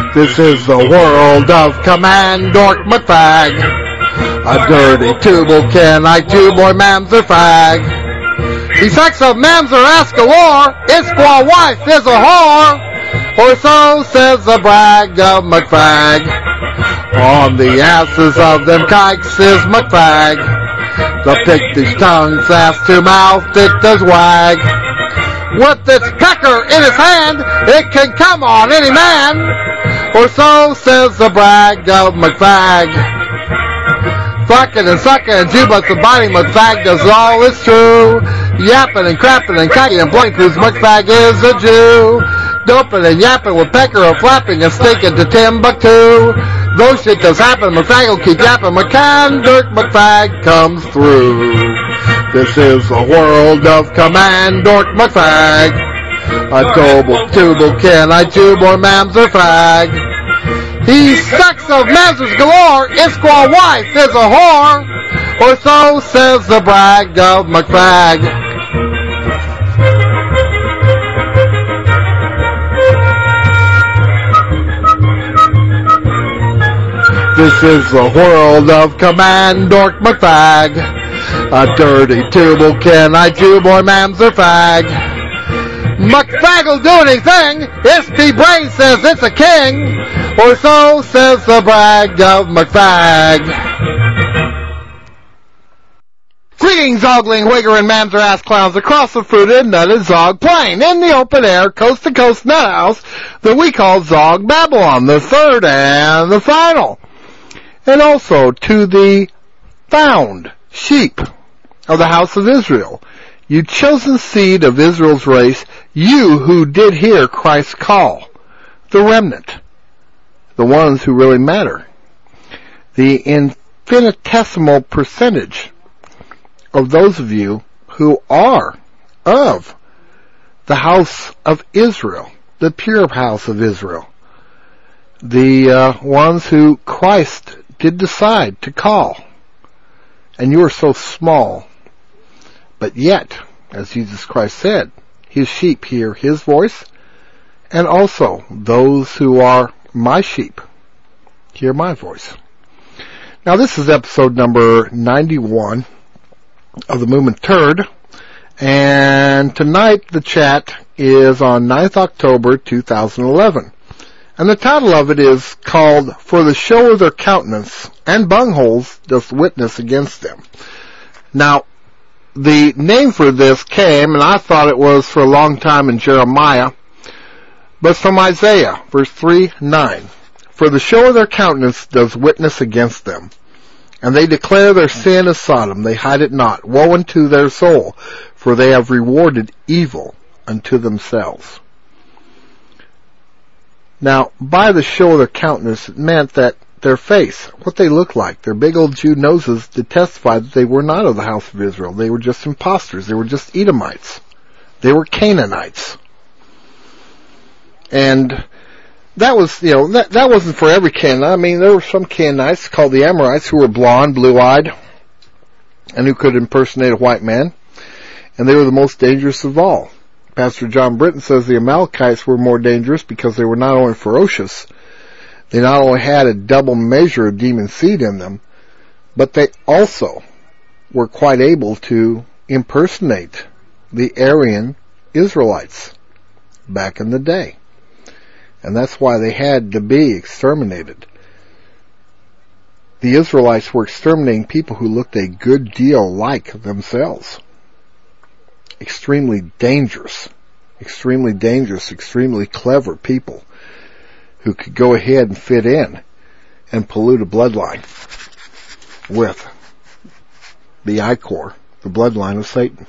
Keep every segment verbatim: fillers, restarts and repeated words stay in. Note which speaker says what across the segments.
Speaker 1: This is the world of Command Dork McFag. A dirty tubal-kin, I two-boy mamzer fag. The sex of mamzer ass galore, its squaw wife is a whore, or so says the brag of McFag. On the asses of them kikes is McFag. The pictish tongue's ass to mouth it does wag. With its pecker in his hand, it can come on any man, or so says the brag of McFag. Fucking and sucking and jubas and biting McFag does all is true. Yapping and crapping and kicking and blank whose McFag is a Jew. Doping and yapping with pecker or flapping and stinking to Timbuktu. Those shit does happen, McFag will keep yapping, McCann Dirk McFag comes through. This is the world of Command Dork McFag. A tubal, tubal-kin, I two-boy mamzer fag. He sucks of mamzers galore, his squaw wife is a whore, or so says the brag of McFag. This is the world of Command Dork McFag. A dirty tubal-kin, I two-boy mamzer fag. McFag'll do anything if T-Brain says it's a king, or so says the brag of McFag. Greetings, ogling, wigger, and mamzer ass clowns across the fruited, nutted Zog plain, in the open air, coast to coast nut house that we call Zog Babylon, the third and the final. And also to the found sheep of the house of Israel, you chosen seed of Israel's race, you who did hear Christ's call, the remnant, the ones who really matter, the infinitesimal percentage of those of you who are of the house of Israel, the pure house of Israel, the uh, ones who Christ did decide to call. And you are so small, but yet, as Jesus Christ said, his sheep hear his voice, and also those who are my sheep hear my voice. Now this is episode number ninety-one of the Movement Turd, and tonight the chat is on ninth of October two thousand eleven. And the title of it is called, For the Show of Their Countenance and Bungholes Doth Witness Against Them. Now, the name for this came, and I thought it was for a long time in Jeremiah, but from Isaiah, verse three nine. For the show of their countenance does witness against them, and they declare their sin as Sodom, they hide it not. Woe unto their soul, for they have rewarded evil unto themselves. Now, by the show of their countenance, it meant that their face, what they looked like, their big old Jew noses, did testify that they were not of the house of Israel. They were just impostors. They were just Edomites. They were Canaanites. And that was, you know, that, that wasn't for every Canaanite. I mean, there were some Canaanites called the Amorites who were blonde, blue-eyed, and who could impersonate a white man. And they were the most dangerous of all. Pastor John Britton says the Amalekites were more dangerous because they were not only ferocious, they not only had a double measure of demon seed in them, but they also were quite able to impersonate the Aryan Israelites back in the day. And that's why they had to be exterminated. The Israelites were exterminating people who looked a good deal like themselves. Extremely dangerous, extremely dangerous, extremely clever people who could go ahead and fit in and pollute a bloodline with the I-Corps, the bloodline of Satan.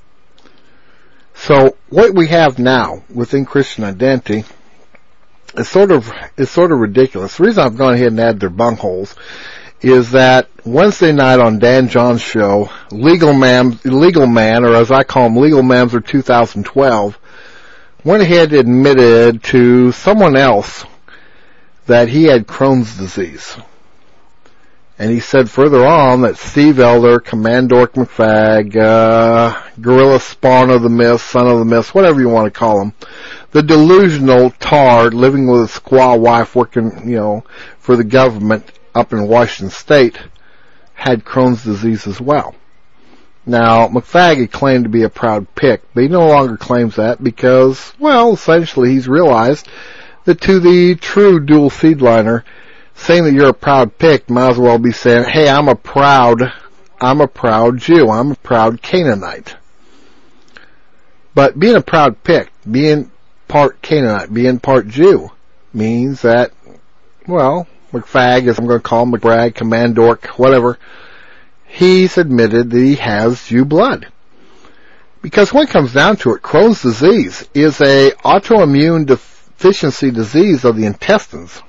Speaker 1: So what we have now within Christian identity is sort of is sort of ridiculous. The reason I've gone ahead and added their bungholes is that Wednesday night on Dan John's show, Legal Man, Legal Man, or as I call him, Legal Mamzer two thousand twelve, went ahead and admitted to someone else that he had Crohn's disease. And he said further on that Steve Elder, Command Dork McFag, uh, Gorilla Spawn of the Mist, Son of the Mist, whatever you want to call him, the delusional tard living with a squaw wife working, you know, for the government up in Washington State had Crohn's disease as well. Now, McFaggot claimed to be a proud pick, but he no longer claims that because, well, essentially he's realized that to the true dual seedliner, saying that you're a proud pick might as well be saying, hey, I'm a proud, I'm a proud Jew, I'm a proud Canaanite. But being a proud pick, being part Canaanite, being part Jew, means that, well, McFag, as I'm going to call him, McBrag, Commandork, whatever, he's admitted that he has Jew blood. Because when it comes down to it, Crohn's disease is a autoimmune deficiency disease of the intestines,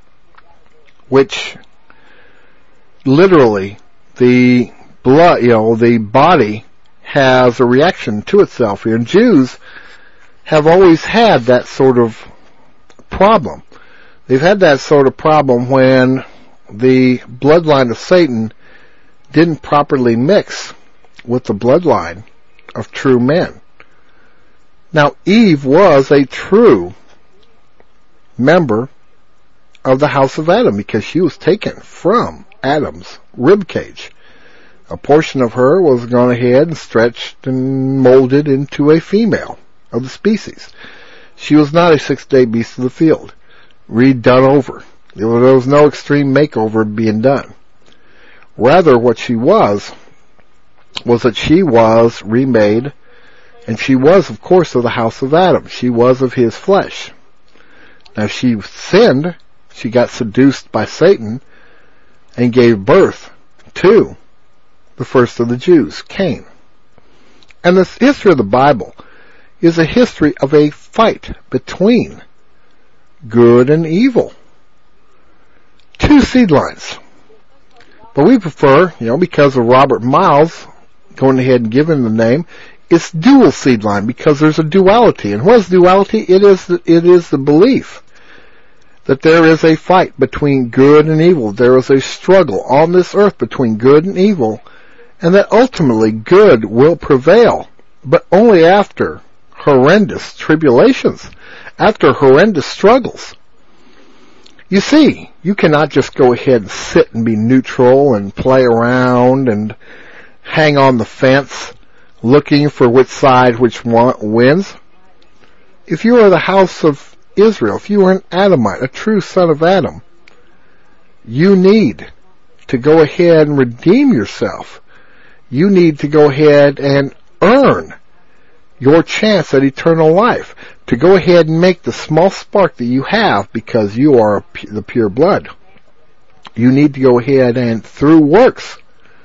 Speaker 1: which literally the blood, you know, the body has a reaction to itself here. And Jews have always had that sort of problem. They've had that sort of problem when the bloodline of Satan didn't properly mix with the bloodline of true men. Now, Eve was a true member of the house of Adam because she was taken from Adam's ribcage. A portion of her was gone ahead and stretched and molded into a female of the species. She was not a six-day beast of the field, redone over. There was no extreme makeover being done. Rather, what she was, was that she was remade, and she was, of course, of the house of Adam. She was of his flesh. Now, she sinned, she got seduced by Satan, and gave birth to the first of the Jews, Cain. And the history of the Bible is a history of a fight between good and evil. Two seed lines. But we prefer, you know, because of Robert Miles going ahead and giving the name, it's dual seed line because there's a duality. And what is duality? It is the, it is the belief that there is a fight between good and evil. There is a struggle on this earth between good and evil, and that ultimately good will prevail, but only after horrendous tribulations, after horrendous struggles. You see, you cannot just go ahead and sit and be neutral and play around and hang on the fence looking for which side which one wins. If you are the house of Israel, if you are an Adamite, a true son of Adam, you need to go ahead and redeem yourself. You need to go ahead and earn your chance at eternal life, to go ahead and make the small spark that you have because you are the pure blood. You need to go ahead and, through works,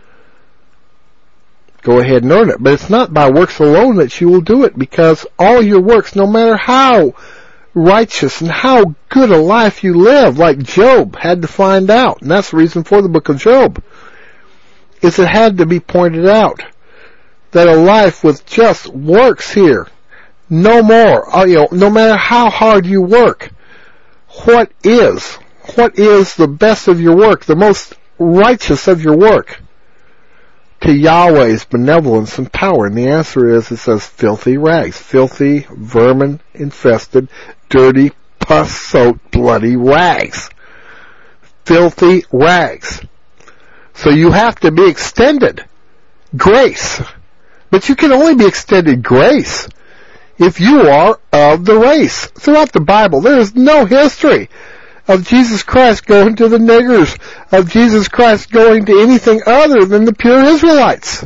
Speaker 1: go ahead and earn it. But it's not by works alone that you will do it, because all your works, no matter how righteous and how good a life you live, like Job had to find out, and that's the reason for the book of Job, is it had to be pointed out that a life with just works here, no more, uh, you know, no matter how hard you work, what is, what is the best of your work, the most righteous of your work to Yahweh's benevolence and power? And the answer is, it says filthy rags, filthy, vermin-infested, dirty, pus-soaked, bloody rags. Filthy rags. So you have to be extended grace. But you can only be extended grace if you are of the race. Throughout the Bible, there is no history of Jesus Christ going to the niggers, of Jesus Christ going to anything other than the pure Israelites.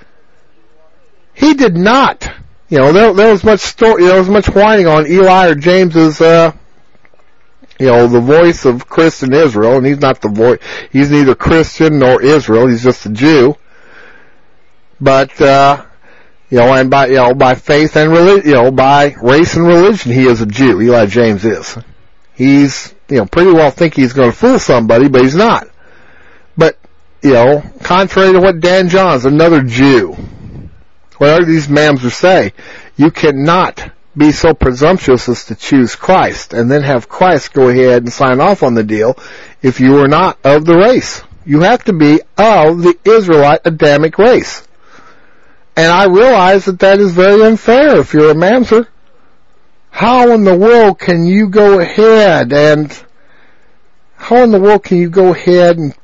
Speaker 1: He did not. You know, there, there was much story, there was much whining on Eli or James's, uh, you know, the voice of Christian Israel, and he's not the voice, he's neither Christian nor Israel, he's just a Jew. But, uh, you know, and by, you know, by faith and religion, you know, by race and religion, he is a Jew. Eli James is. He's, you know, pretty well think he's going to fool somebody, but he's not. But, you know, contrary to what Dan Johns, another Jew, whatever these mams say, you cannot be so presumptuous as to choose Christ and then have Christ go ahead and sign off on the deal if you are not of the race. You have to be of the Israelite Adamic race. And I realize that that is very unfair if you're a mamzer. How in the world can you go ahead and how in the world can you go ahead and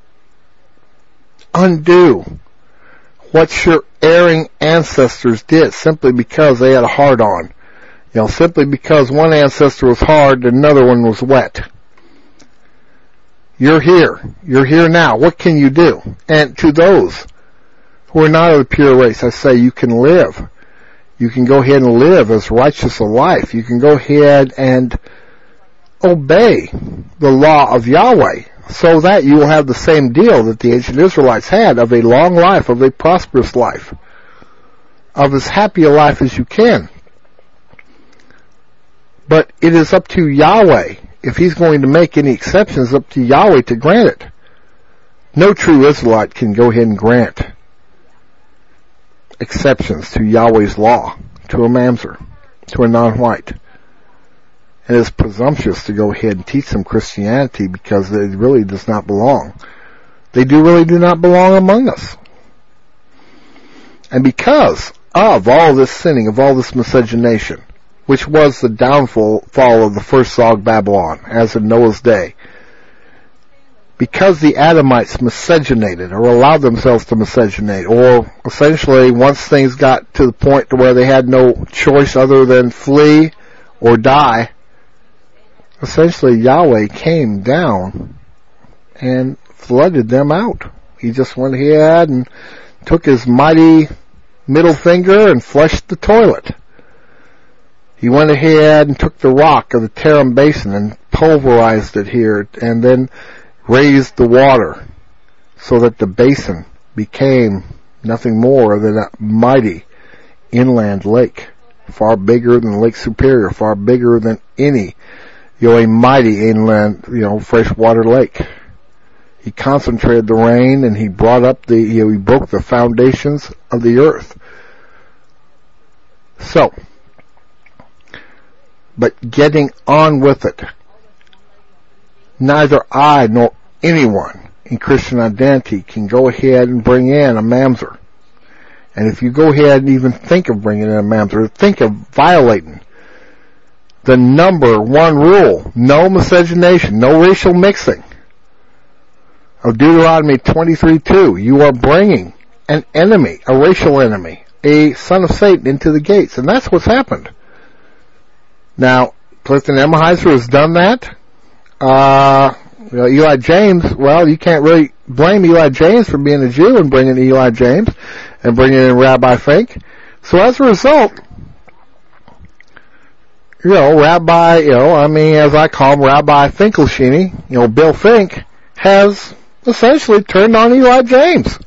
Speaker 1: undo what your erring ancestors did simply because they had a hard on? You know, simply because one ancestor was hard and another one was wet. You're here. You're here now. What can you do? And to those who are not of the pure race, I say you can live. You can go ahead and live as righteous a life. You can go ahead and obey the law of Yahweh so that you will have the same deal that the ancient Israelites had of a long life, of a prosperous life, of as happy a life as you can. But it is up to Yahweh. If he's going to make any exceptions, up to Yahweh to grant it. No true Israelite can go ahead and grant exceptions to Yahweh's law, to a mamzer, to a non-white. It is presumptuous to go ahead and teach them Christianity because it really does not belong. They do really do not belong among us. And because of all this sinning, of all this miscegenation, which was the downfall fall of the first Zog Babylon, as in Noah's day, because the Adamites miscegenated, or allowed themselves to miscegenate, or essentially once things got to the point to where they had no choice other than flee or die, essentially Yahweh came down and flooded them out. He just went ahead and took his mighty middle finger and flushed the toilet. He went ahead and took the rock of the Tarim Basin and pulverized it here, and then raised the water so that the basin became nothing more than a mighty inland lake, far bigger than Lake Superior, far bigger than any, you know, a mighty inland, you know, freshwater lake. He concentrated the rain and he brought up the, you know, he broke the foundations of the earth. So, but getting on with it, neither I nor anyone in Christian identity can go ahead and bring in a mamzer. And if you go ahead and even think of bringing in a mamzer, think of violating the number one rule, no miscegenation, no racial mixing, of Deuteronomy twenty-three two. You are bringing an enemy, a racial enemy, a son of Satan into the gates. And that's what's happened. Now, Clifton Emahiser has done that. Uh, you know, Eli James, well, you can't really blame Eli James for being a Jew and bringing Eli James and bringing in Rabbi Fink. So as a result, you know, Rabbi, you know, I mean, as I call him, Rabbi Finkelstein, you know, Bill Fink, has essentially turned on Eli James.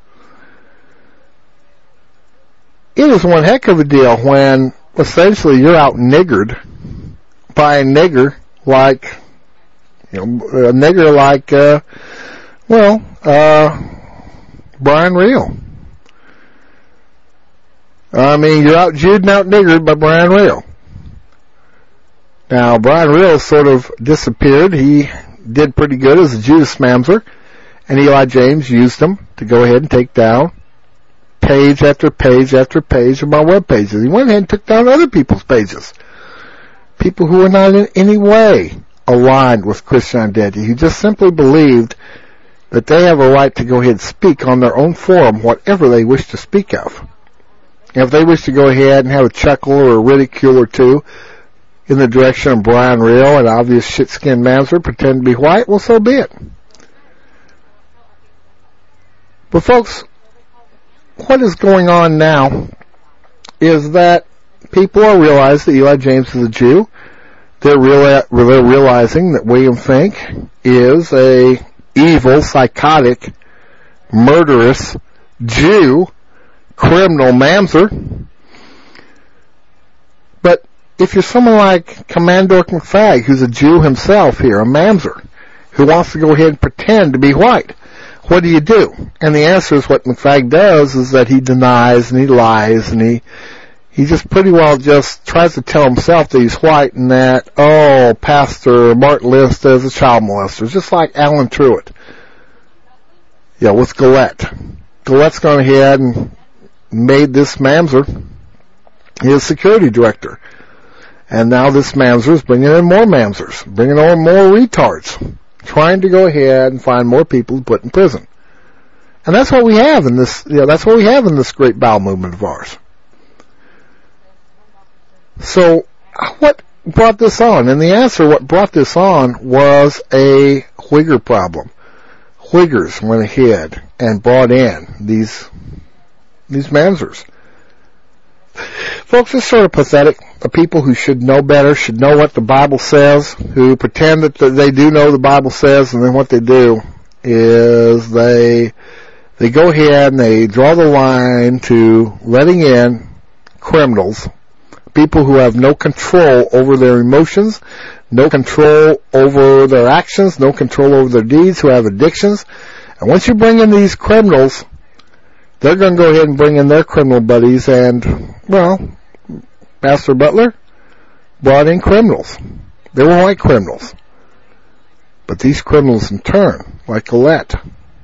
Speaker 1: It is one heck of a deal when essentially you're out niggered by a nigger like, you know, a nigger like, uh, well, uh, Brian Real. I mean, you're out Jewed and out niggered by Brian Real. Now, Brian Real sort of disappeared. He did pretty good as a Judas mamzer, and Eli James used him to go ahead and take down page after page after page of my web pages. He went ahead and took down other people's pages. People who were not in any way aligned with Christian identity, who just simply believed that they have a right to go ahead and speak on their own forum whatever they wish to speak of. And if they wish to go ahead and have a chuckle or a ridicule or two in the direction of Brian Real, an obvious shit-skinned mamzer, pretend to be white, well, so be it. But folks, what is going on now is that people are realizing that Eli James is a Jew. They're, reala- they're realizing that William Fink is a evil, psychotic, murderous Jew, criminal mamzer. But if you're someone like Commandor McFag, who's a Jew himself here, a mamzer, who wants to go ahead and pretend to be white, what do you do? And the answer is what McFag does is that he denies and he lies and he he just pretty well just tries to tell himself that he's white and that, oh, Pastor Martin List is a child molester, just like Alan Truitt. Yeah, with Gillette. Gillette's gone ahead and made this mamzer his security director. And now this mamzer is bringing in more mamzers, bringing on more retards, trying to go ahead and find more people to put in prison. And that's what we have in this, you know, that's what we have in this great bowel movement of ours. So, what brought this on? And the answer, what brought this on was a Whigger problem. Whiggers went ahead and brought in these, these mamzers. Folks, it's sort of pathetic. The people who should know better, should know what the Bible says, who pretend that they do know the Bible says, and then what they do is they they go ahead and they draw the line to letting in criminals, people who have no control over their emotions, no control over their actions, no control over their deeds, who have addictions. And once you bring in these criminals, they're going to go ahead and bring in their criminal buddies, and, well, Pastor Butler brought in criminals. They were white criminals. But these criminals in turn, like Colette,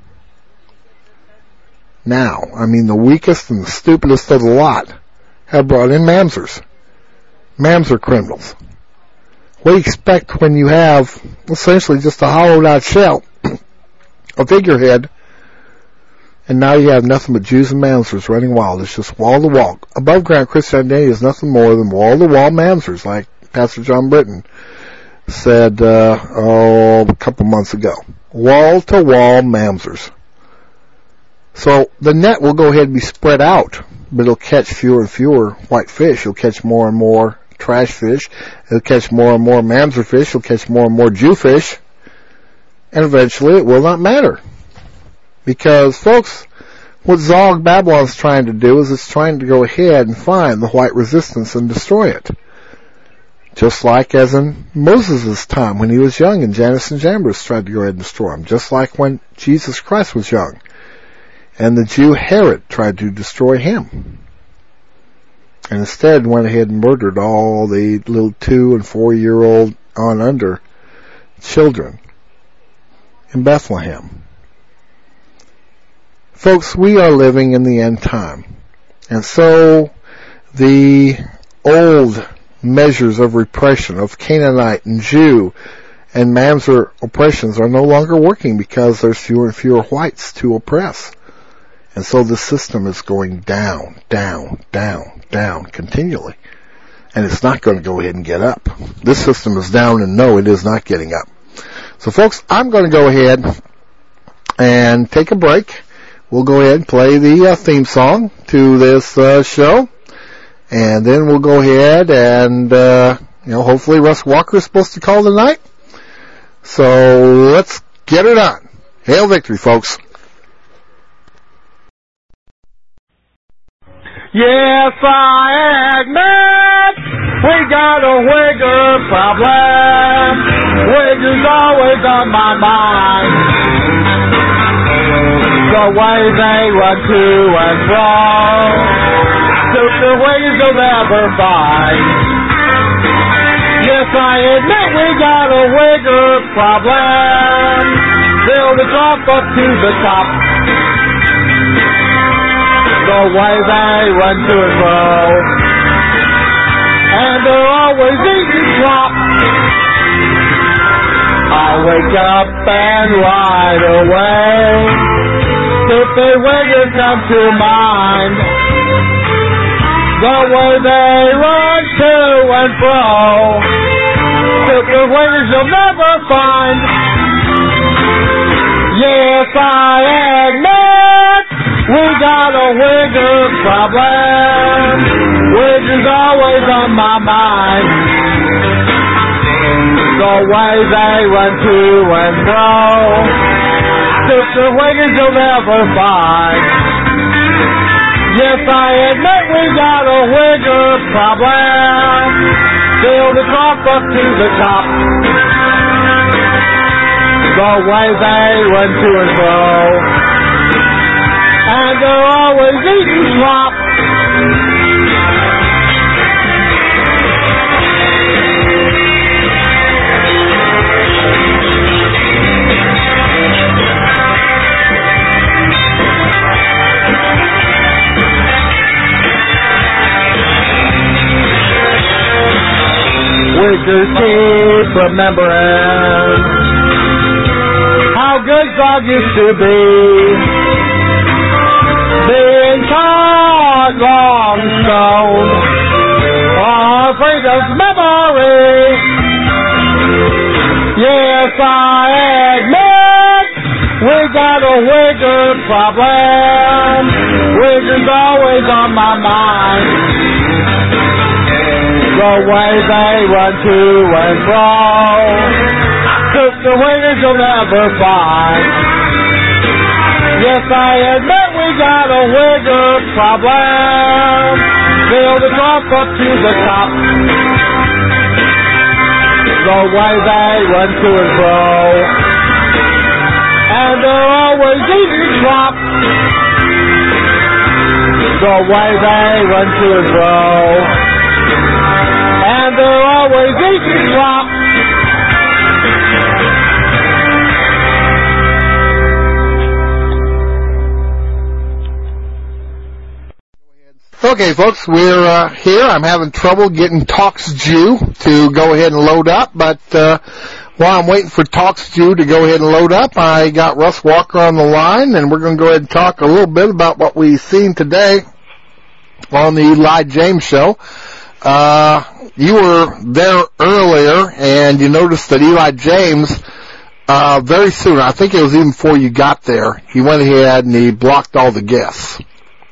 Speaker 1: now, I mean the weakest and the stupidest of the lot, have brought in mamzers. Mamzer criminals. What do you expect when you have essentially just a hollowed out shell, a figurehead, and now you have nothing but Jews and mamzers running wild? It's just wall to wall. Above ground Christianity is nothing more than wall to wall mamzers, like Pastor John Britton said, uh, oh, a couple months ago. Wall to wall mamzers. So the net will go ahead and be spread out, but it'll catch fewer and fewer white fish. It'll catch more and more trash fish. It'll catch more and more mamzer fish. It'll catch more and more Jew fish. And eventually it will not matter. Because, folks, what Zog Babylon is trying to do is it's trying to go ahead and find the white resistance and destroy it. Just like as in Moses' time when he was young and Jannes and Jambres tried to go ahead and destroy him. Just like when Jesus Christ was young and the Jew Herod tried to destroy him. And instead went ahead and murdered all the little two and four year old on under children in Bethlehem. Folks, we are living in the end time. And so the old measures of repression of Canaanite and Jew and mamzer oppressions are no longer working because there's fewer and fewer whites to oppress. And so the system is going down, down, down, down continually. And it's not going to go ahead and get up. This system is down, and no, it is not getting up. So folks, I'm going to go ahead and take a break. We'll go ahead and play the uh, theme song to this uh, show. And then we'll go ahead and, uh, you know, hopefully Russ Walker is supposed to call tonight. So let's get it on. Hail victory, folks.
Speaker 2: Yes, I admit we got a Whigger problem. Whigger's always on my mind. The way they run to and fro, suit the Whiggers you'll never find. Yes, I admit we got a Whigger problem. Build the top up to the top. The way they run to and fro, and they're always eating slop. I wake up and right away, stupid Whiggers come to mind. The way they run to and fro, stupid Whiggers you'll never find. Yes, I admit we got a Whigger problem. Whigger's always on my mind. The way they run to and fro, sister Whiggers you'll never find. Yes, I admit we got a Whigger problem. Build the top up to the top. The way they run to and fro, and they're always eating slop. Wiggers keep remembering how good Zog used to be. Being caught long stone on freedom's memory. Yes, I admit we got a Wigger problem. Wigger's always on my mind. The way they run to and fro, took the Wiggers you'll never find. Yes, I admit we got a Wigger problem. Build the drop up to the top. The way they run to and fro, and they're always easy to drop. The way they run to and fro, and they're always easy to drop.
Speaker 1: Okay, folks, we're uh, here. I'm having trouble getting TalksJew to go ahead and load up, but uh, while I'm waiting for TalksJew to go ahead and load up, I got Russ Walker on the line, and we're going to go ahead and talk a little bit about what we've seen today on the Eli James Show. Uh, you were there earlier, and you noticed that Eli James, uh, very soon, I think it was even before you got there, he went ahead and he blocked all the guests.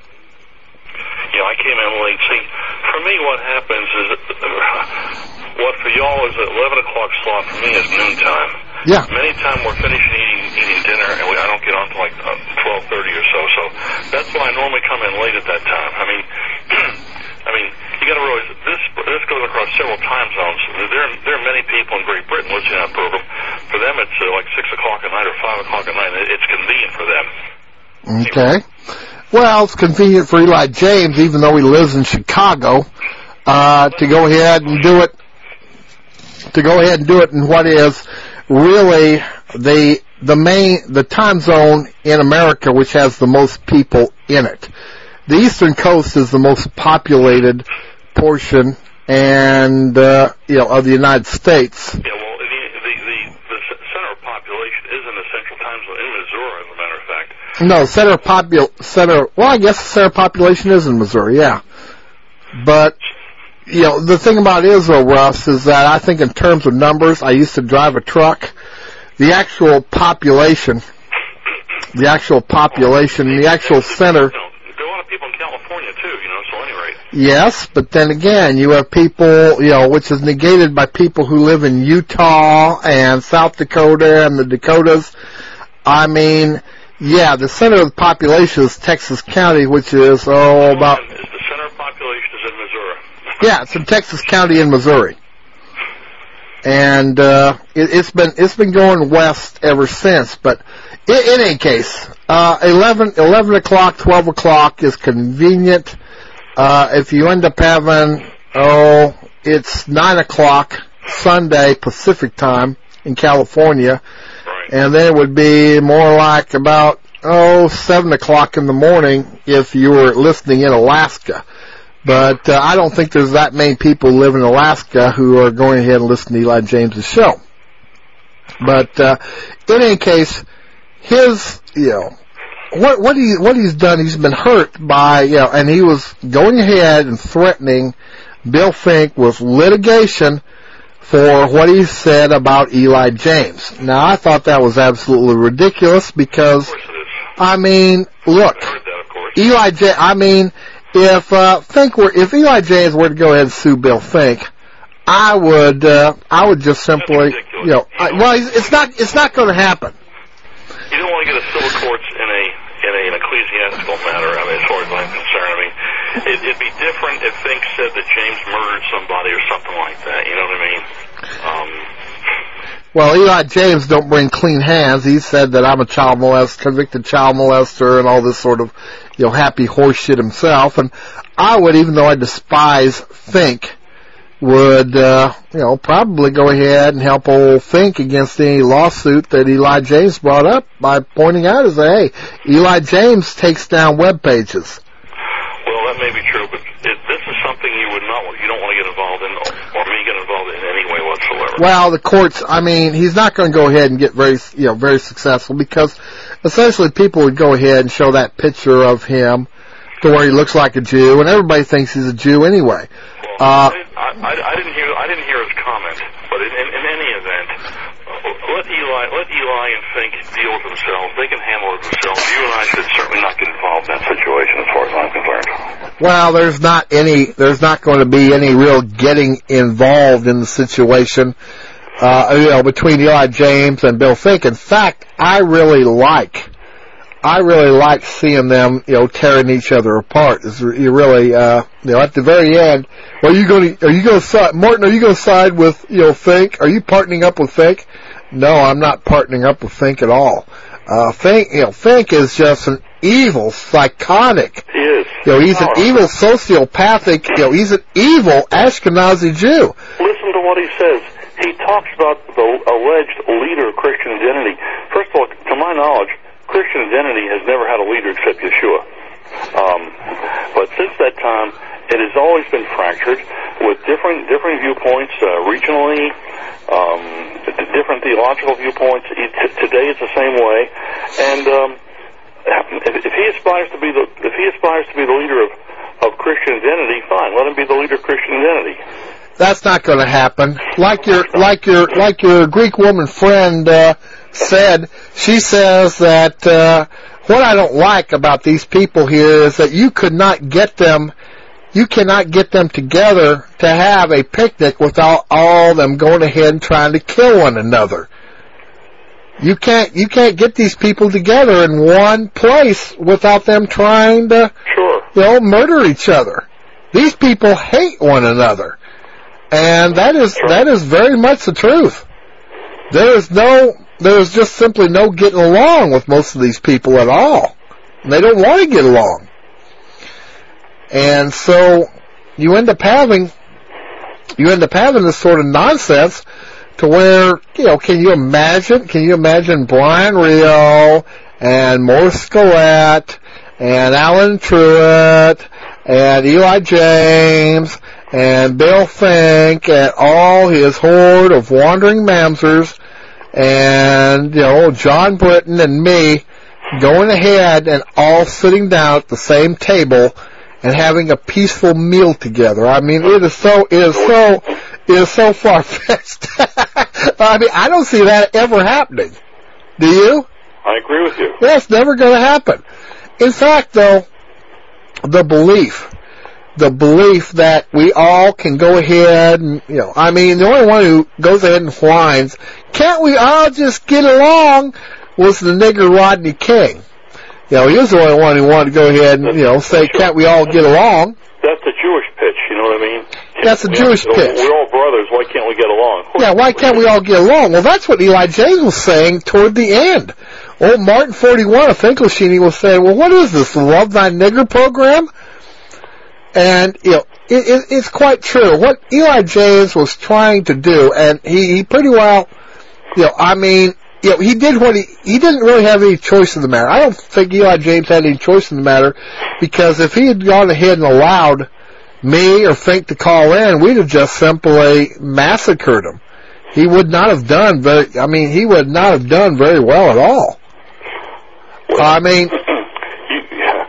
Speaker 3: You know, I came in late. See, for me, what happens is, uh, what for y'all is an eleven o'clock slot, for me is noontime.
Speaker 1: Yeah.
Speaker 3: Many times we're finishing eating, eating dinner, and we, I don't get on until like uh, twelve thirty or so, so that's why I normally come in late at that time. I mean, I mean, you got to realize, this this goes across several time zones. There, there are many people in Great Britain listening to that program. For them, it's uh, like six o'clock at night or five o'clock at night. It's convenient for them.
Speaker 1: Okay. Well, it's convenient for Eli James, even though he lives in Chicago, uh, to go ahead and do it, to go ahead and do it in what is really the, the main, the time zone in America which has the most people in it. The Eastern Coast is the most populated portion and, uh, you know, of the United States.
Speaker 3: Yeah, well, the, the, the, the center of population is in the central time zone in Missouri, as a matter of fact.
Speaker 1: No, center of popul center. Well, I guess the center of population is in Missouri, yeah. But you know, the thing about it is, though, Russ, is that I think in terms of numbers, I used to drive a truck. The actual population, the actual population, the actual center.
Speaker 3: There are a lot of people in California too, you know. So anyway.
Speaker 1: Yes, but then again, you have people, you know, which is negated by people who live in Utah and South Dakota and the Dakotas. I mean. Yeah, the center of the population is Texas County, which is, oh, about...
Speaker 3: The center of population is in Missouri.
Speaker 1: Yeah, it's in Texas County in Missouri. And, uh, it, it's been, it's been going west ever since, but in, in any case, uh, eleven, eleven o'clock, twelve o'clock is convenient. Uh, if you end up having, oh, it's nine o'clock Sunday Pacific time in California. And then it would be more like about, oh, seven o'clock in the morning if you were listening in Alaska. But uh, I don't think there's that many people who live in Alaska who are going ahead and listen to Eli James' show. But uh, in any case, his, you know, what what he what he's done, he's been hurt by, you know, and he was going ahead and threatening Bill Fink with litigation for what he said about Eli James. Now, I thought that was absolutely ridiculous because, I mean, look, Eli James, I mean, if uh, Fink were, if Eli James were to go ahead and sue Bill Fink, I would, uh, I would just simply, you know, I, well, it's not, it's not going to happen.
Speaker 3: You don't want to get a civil courts in a in a, an ecclesiastical matter. I mean, as far as I'm concerned, I mean, it, it'd be different if Fink said that James murdered somebody or something like that. You know what I mean? Um,
Speaker 1: well, Eli James don't bring clean hands. He said that I'm a child molester, convicted child molester, and all this sort of, you know, happy horse shit himself. And I would, even though I despise Fink, would, uh, you know, probably go ahead and help old Fink against any lawsuit that Eli James brought up by pointing out, is that, hey, Eli James takes down web pages.
Speaker 3: Well, that may be true, but it, this is something you would not, you don't want to get involved in, or, or me get involved in any
Speaker 1: Well, the courts, I mean, he's not going to go ahead and get very, you know, very successful because essentially people would go ahead and show that picture of him to where he looks like a Jew, and everybody thinks he's a Jew anyway.
Speaker 3: Well, uh, I, I, I didn't hear, I didn't hear his comment, but in, in, in any event, let Eli, let Eli and Fink deal with themselves. They can handle it themselves. You and I should certainly not get involved in that situation, as far as I'm concerned.
Speaker 1: Well, there's not any, there's not going to be any real getting involved in the situation, uh, you know, between Eli James and Bill Fink. In fact, I really like, I really like seeing them, you know, tearing each other apart. It's, you really, uh, you know, at the very end, are you going to, are you going to side, Martin, are you going to side with, you know, Fink? Are you partnering up with Fink? No, I'm not partnering up with Fink at all. Uh, Fink, you know, Fink is just an evil, psychotic.
Speaker 3: He is.
Speaker 1: You know, he's an evil, sociopathic, you know, he's an evil Ashkenazi Jew.
Speaker 3: Listen to what he says. He talks about the alleged leader of Christian identity. First of all, to my knowledge, Christian identity has never had a leader except Yeshua. Um, but since that time, it has always been fractured with different different viewpoints uh, regionally, um, different theological viewpoints. It, t- today it's the same way, and um, if, if he aspires to be the if he aspires to be the leader of, of Christian identity, fine, let him be the leader of Christian identity.
Speaker 1: That's not going to happen. Like your like your like your Greek woman friend uh, said, she says that uh, what I don't like about these people here is that you could not get them. You cannot get them together to have a picnic without all of them going ahead and trying to kill one another. You can't you can't get these people together in one place without them trying to,
Speaker 3: sure.
Speaker 1: you know, murder each other. These people hate one another, and that is sure. that is very much the truth. There is no there is just simply no getting along with most of these people at all. And they don't want to get along. And so you end up having you end up having this sort of nonsense to where, you know, can you imagine can you imagine Brian Rio and Morris Scalette and Alan Truitt and Eli James and Bill Fink and all his horde of wandering mamsers and, you know, John Britton and me going ahead and all sitting down at the same table and having a peaceful meal together. I mean, it is so, it is so, it is so far-fetched. I mean, I don't see that ever happening. Do you?
Speaker 3: I agree with you.
Speaker 1: That's never going to happen. In fact, though, the belief, the belief that we all can go ahead and, you know, I mean, the only one who goes ahead and whines, can't we all just get along, was the nigger Rodney King. You know, he was the only one who wanted to go ahead and, you know, say, can't we all get along?
Speaker 3: That's the Jewish pitch, you know what I mean?
Speaker 1: That's a Jewish pitch.
Speaker 3: We're all brothers, why can't we get along?
Speaker 1: Yeah, why can't we all get along? Well, that's what Eli James was saying toward the end. Old Martin forty-one of Finkelstein was saying, well, what is this, the Love Thy Nigger program? And, you know, it, it, it's quite true. What Eli James was trying to do, and he, he pretty well, you know, I mean, you know, he did what he, he didn't really have any choice in the matter. I don't think Eli James had any choice in the matter, because if he had gone ahead and allowed me or Fink to call in, we'd have just simply massacred him. He would not have done very, I mean, he would not have done very well at all.
Speaker 3: Well,
Speaker 1: I mean,
Speaker 3: you, yeah.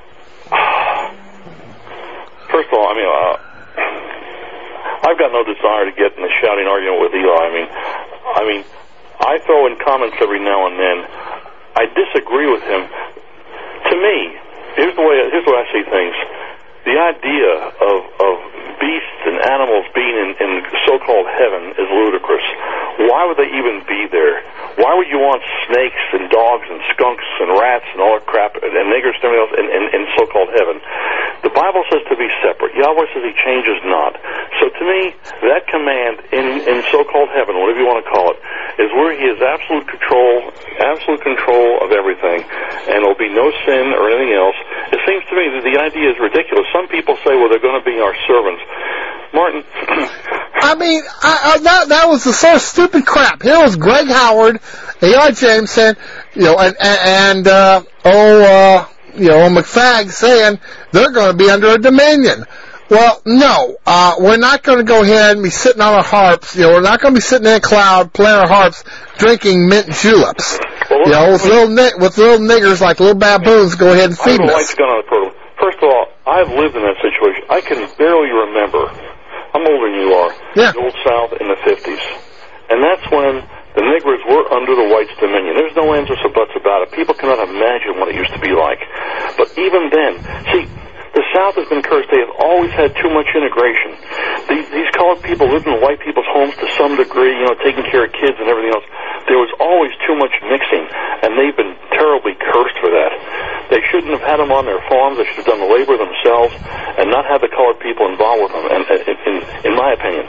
Speaker 3: First of all, I mean, uh, I've got no desire to get in a shouting argument with Eli. I mean, I mean, I throw in comments every now and then. I disagree with him. To me, here's the way here's the way I see things. The idea of of beasts and animals being in, in so-called heaven is ludicrous. Why would they even be there? Why would you want snakes and dogs and skunks and rats and all that crap and, and niggers and everything else in, in, in so-called heaven? The Bible says to be separate. Yahweh says he changes not. So to me, that command in, in so-called heaven, whatever you want to call it, is where he has absolute control, absolute control of everything, and there'll be no sin or anything else. It seems to me that the idea is ridiculous. Some people say, well, they're going to be our servants. Martin.
Speaker 1: I mean, I, I, that, that was the sort of stupid crap. Here was Greg Howard, Eli James saying, you know, and, and uh, oh, uh, you know, McFag saying they're going to be under a dominion. Well, no, uh, we're not going to go ahead and be sitting on our harps. You know, we're not going to be sitting in a cloud playing our harps, drinking mint juleps.
Speaker 3: Well,
Speaker 1: you know, with little ni- with little niggers like little baboons, go ahead and feed
Speaker 3: I don't
Speaker 1: us.
Speaker 3: like gun on the program. First of all, I've lived in that situation. I can barely remember. I'm older than you are.
Speaker 1: Yeah.
Speaker 3: The Old South in the fifties, and that's when the niggers were under the whites' dominion. There's no ands or buts about it. People cannot imagine what it used to be like. But even then, see. The South has been cursed. They have always had too much integration. These, these colored people lived in white people's homes to some degree, you know, taking care of kids and everything else. There was always too much mixing, and they've been terribly cursed for that. They shouldn't have had them on their farms. They should have done the labor themselves and not have the colored people involved with them, and, in, in, in my opinion.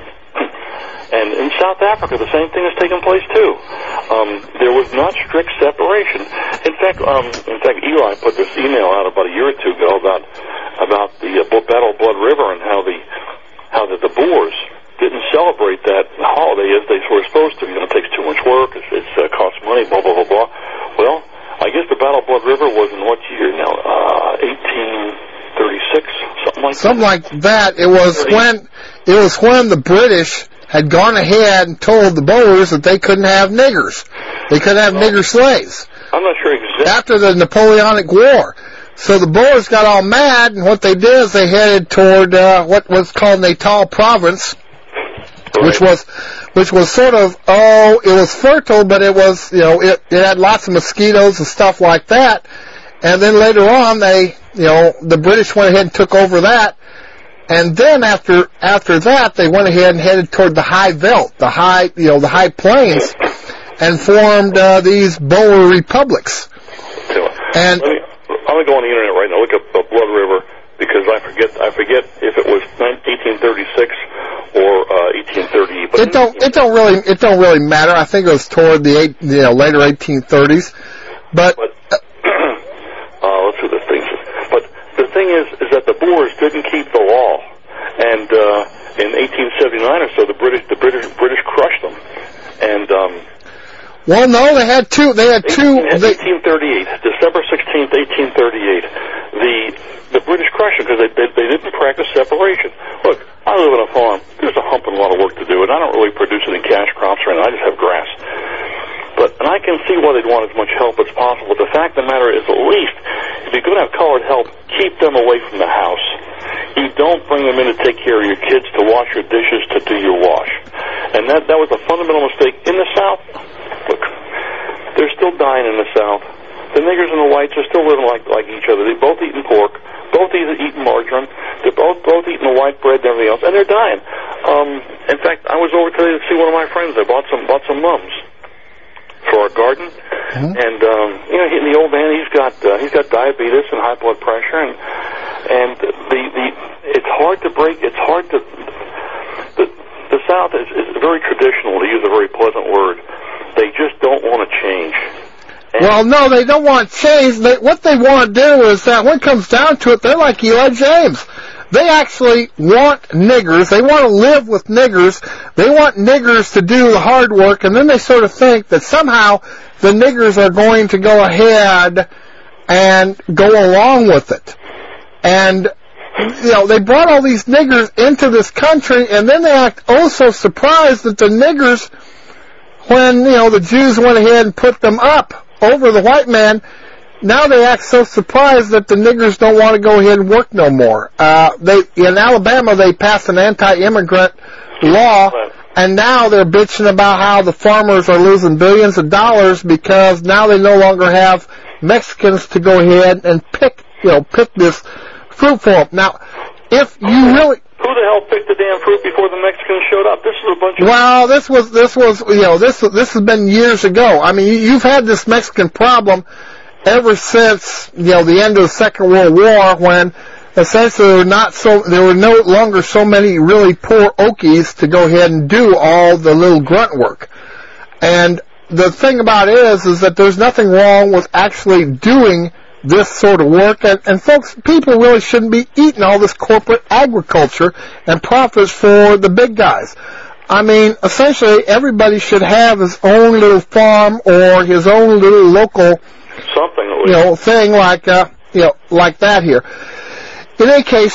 Speaker 3: And in South Africa, the same thing has taken place too. Um, there was not strict separation. In fact, um, in fact, Eli put this email out about a year or two ago about about the uh, Battle of Blood River and how the how the, the Boers didn't celebrate that holiday as they were supposed to. You know, it takes too much work. It's, it's uh, costs money. Blah blah blah blah. Well, I guess the Battle of Blood River was in what year now? Uh, eighteen thirty-six, something like
Speaker 1: something
Speaker 3: that.
Speaker 1: like that. It was when it was when the British had gone ahead and told the Boers that they couldn't have niggers. They couldn't have
Speaker 3: well,
Speaker 1: nigger slaves.
Speaker 3: I'm not sure exactly.
Speaker 1: After the Napoleonic War. So the Boers got all mad, and what they did is they headed toward uh, what was called Natal Province,
Speaker 3: Right.
Speaker 1: which was which was sort of, oh, it was fertile, but it was, you know, it, it had lots of mosquitoes and stuff like that. And then later on, they, you know, the British went ahead and took over that. And then after after that, they went ahead and headed toward the high veld, the high, you know, the high plains, and formed uh, these Boer republics. And
Speaker 3: Let me, I'm gonna go on the internet right now. Look up uh, Blood River because I forget I forget if it was eighteen thirty-six or uh, eighteen thirty. But
Speaker 1: it don't it don't really it don't really matter. I think it was toward the eight, you know, later eighteen thirties. But,
Speaker 3: but uh, let's see the things. But the thing is, is that the Boers didn't keep the law, and uh, in eighteen seventy-nine or so, the British, the British, British crushed them, and um,
Speaker 1: well, no, they had two. They had two. They,
Speaker 3: eighteen thirty-eight, December sixteenth, eighteen thirty-eight. The the British crushed them because they, they they didn't practice separation. Look, I live on a farm. There's a hump and a lot of work to do, and I don't really produce any cash crops right now. I just have grass. But, and I can see why they'd want as much help as possible. But the fact of the matter is, at least, if you're going to have colored help, keep them away from the house. You don't bring them in to take care of your kids, to wash your dishes, to do your wash. And that that was a fundamental mistake. In the South, look, they're still dying in the South. The niggers and the whites are still living like like each other. They both eating pork, both eating margarine. They're both both eating the white bread and everything else, and they're dying. Um, in fact, I was over today to see one of my friends. I bought some bought some mums for our garden, mm-hmm. and um, you know, he, the old man, he's got uh, he's got diabetes and high blood pressure, and and the the it's hard to break. It's hard to the the South is, is very traditional, to use a very pleasant word. They just don't want to change. And
Speaker 1: well, no, they don't want change. They, what they want to do is that when it comes down to it, they're like Eli James. They actually want niggers. They want to live with niggers. They want niggers to do the hard work, and then they sort of think that somehow the niggers are going to go ahead and go along with it. And, you know, they brought all these niggers into this country, and then they act oh so surprised that the niggers, when, you know, the Jews went ahead and put them up over the white man, now they act so surprised that the niggers don't want to go ahead and work no more. Uh, they, in Alabama, they passed an anti-immigrant law, and now they're bitching about how the farmers are losing billions of dollars because now they no longer have Mexicans to go ahead and pick, you know, pick this fruit for them. Now, if you really...
Speaker 3: Who the hell picked the damn fruit before the Mexicans showed up? This is a bunch of...
Speaker 1: Well, this was, this was, you know, this, this has been years ago. I mean, you've had this Mexican problem ever since, you know, the end of the Second World War, when essentially there were not so, there were no longer so many really poor Okies to go ahead and do all the little grunt work. And the thing about it is, is that there's nothing wrong with actually doing this sort of work, and, and folks, people really shouldn't be eating all this corporate agriculture and profits for the big guys. I mean, essentially, everybody should have his own little farm or his own little local
Speaker 3: something,
Speaker 1: you know, thing like, uh, you know, like that here. In any case,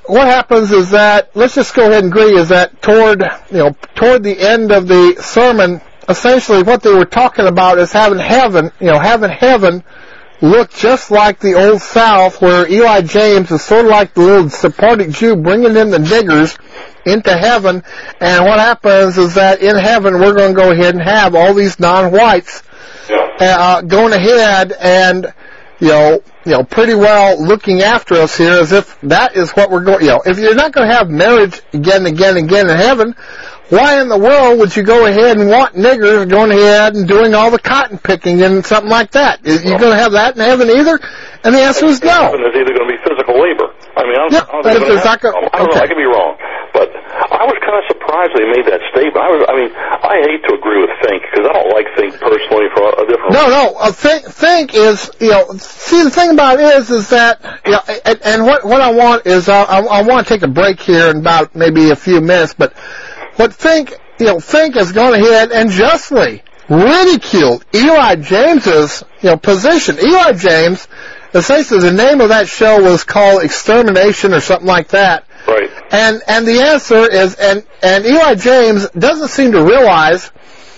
Speaker 1: what happens is that, let's just go ahead and agree, is that toward, you know, toward the end of the sermon, essentially what they were talking about is having heaven, you know, having heaven look just like the Old South, where Eli James is sort of like the little Sephardic Jew bringing in the niggers into heaven. And what happens is that in heaven we're going to go ahead and have all these non-whites uh, going ahead and, you know, you know, pretty well looking after us here, as if that is what we're going, you know, if you're not going to have marriage again and again and again in heaven, why in the world would you go ahead and want niggers going ahead and doing all the cotton picking and something like that? Is you going to have that in heaven either? And the answer is no.
Speaker 3: Heaven is either going to be physical labor. I mean, I don't,
Speaker 1: yeah,
Speaker 3: I don't
Speaker 1: but
Speaker 3: think
Speaker 1: if there's not
Speaker 3: going to, I don't
Speaker 1: okay.
Speaker 3: know, I could be wrong. But I was kind of surprised they made that statement. I was, I mean, I hate to agree with Think, because I don't like Think personally for a different
Speaker 1: No,
Speaker 3: reason.
Speaker 1: no, uh, Think, Think is, you know, see, the thing about it is, is that, you know, and, and what, what I want is, uh, I, I want to take a break here in about maybe a few minutes, but what Think, you know, Think has gone ahead and justly ridiculed Eli James's, you know, position. Eli James, essentially the name of that show was called Extermination or something like that.
Speaker 3: Right.
Speaker 1: And, and the answer is, and, and Eli James doesn't seem to realize,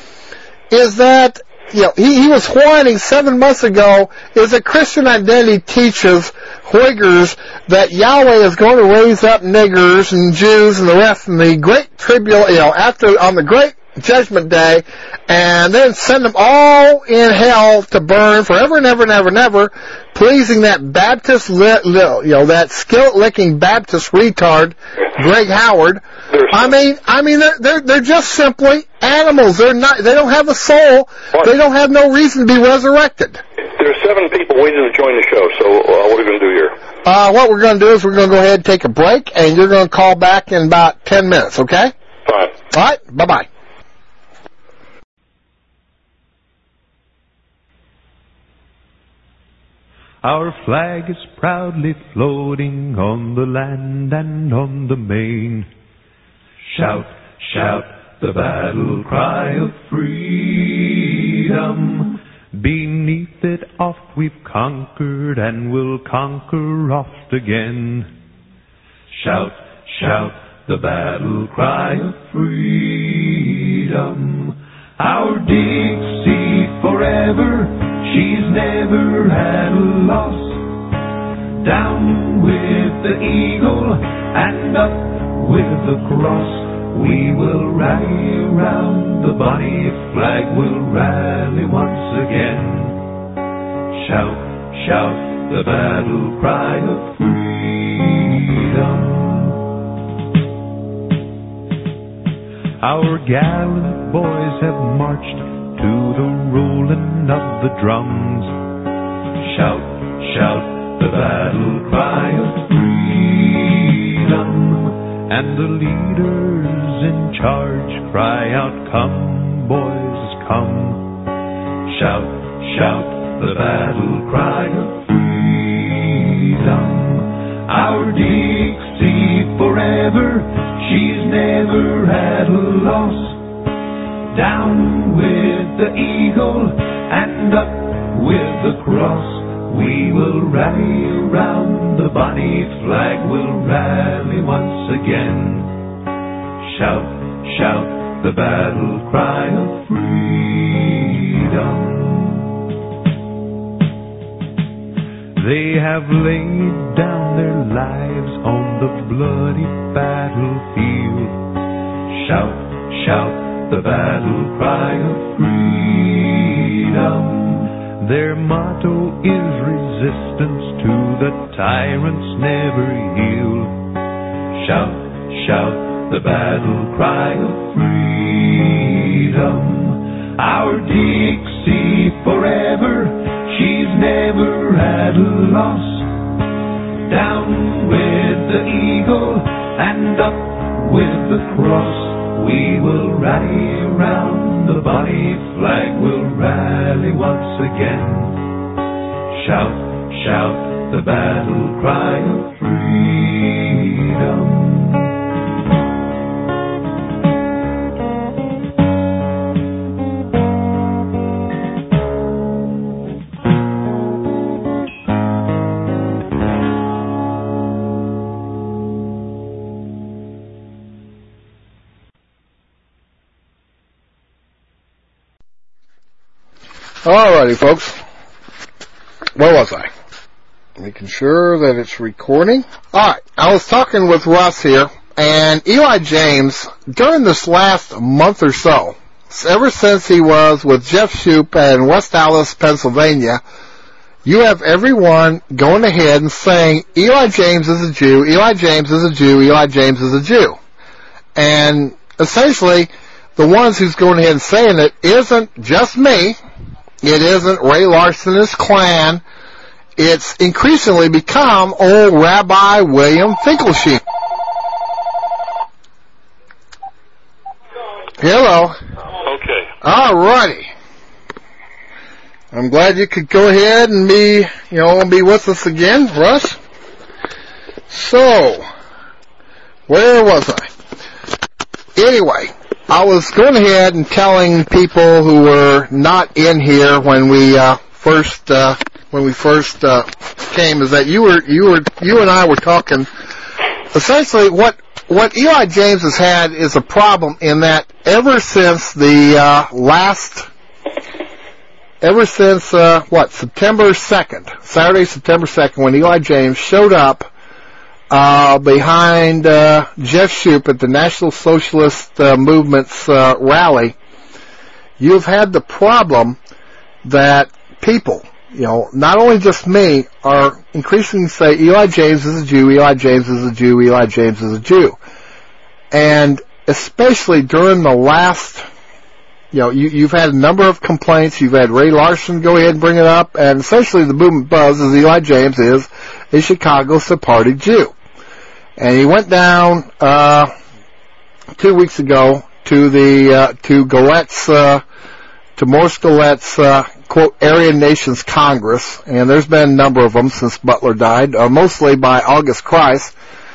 Speaker 1: is that, you know, he, he was whining seven months ago, is that Christian Identity teaches Uyghurs that Yahweh is going to raise up niggers and Jews and the rest in the great tribulation, you know, after, on the great judgment day, and then send them all in hell to burn forever and ever and ever and ever, pleasing that Baptist, li- li- you know, that skillet-licking Baptist retard, Greg Howard. I mean, I mean, they're, they're, they're just simply animals. They're not, they don't have a soul.
Speaker 3: What?
Speaker 1: They don't have no reason to be resurrected.
Speaker 3: There are seven people waiting to join the show, so uh, what are we going to do here?
Speaker 1: Uh, what we're going to do is we're going to go ahead and take a break, and you're going to call back in about ten minutes, okay?
Speaker 3: Fine.
Speaker 1: All right, bye-bye.
Speaker 4: Our flag is proudly floating on the land and on the main. Shout, shout the battle cry of freedom. Beneath it oft we've conquered and will conquer oft again. Shout, shout the battle cry of freedom. Our Dixie forever, she's never had a loss. Down with the eagle and up with the cross. We will rally round the bonny flag, will rally once again. Shout, shout the battle cry of freedom. Our gallant boys have marched to the rolling of the drums. Shout, shout the battle cry of freedom. And the leaders in charge cry out, come boys, come. Shout, shout the battle cry of freedom. Our Dixie forever, she's never had a loss. Down with the eagle and up with the cross. We will rally round the bonny flag, will rally once again. Shout, shout the battle cry of freedom. They have laid down their lives on the bloody battlefield. Shout, shout the battle cry of freedom. Their motto is resistance to the tyrants never yield. Shout, shout the battle cry of freedom. Our Dixie forever, she's never had a loss. Down with the eagle and up with the cross. We will rally round the bonny flag, will rally once again. Shout, shout the battle cry of freedom.
Speaker 1: Alrighty, folks. Where was I? Making sure that it's recording. Alright, I was talking with Russ here, and Eli James, during this last month or so, ever since he was with Jeff Shoup in West Allis, Pennsylvania, you have everyone going ahead and saying, Eli James is a Jew, Eli James is a Jew, Eli James is a Jew. And essentially, the ones who's going ahead and saying it isn't just me, it isn't Ray Larson and his clan, it's increasingly become old Rabbi William Finkelstein. Hello.
Speaker 3: Okay.
Speaker 1: Alrighty. I'm glad you could go ahead and be, you know, be with us again, Russ. So, where was I? Anyway, I was going ahead and telling people who were not in here when we uh, first uh, when we first uh, came is that you were you were you and I were talking. Essentially, what what Eli James has had is a problem in that ever since the uh, last. Ever since, uh, what, September second, Saturday, September second, when Eli James showed up, uh, behind, uh, Jeff Shoup at the National Socialist, uh, Movement's, uh, rally, you've had the problem that people, you know, not only just me, are increasingly say, Eli James is a Jew, Eli James is a Jew, Eli James is a Jew. And especially during the last, You know, you, you've had a number of complaints. You've had Ray Larson go ahead and bring it up, and essentially the movement buzz is Eli James is a Chicago Sephardic Jew. And he went down uh two weeks ago to the uh, to Galette's uh, to Morris Galette's uh, quote Aryan Nations Congress, and there's been a number of them since Butler died, uh, mostly by August Christ.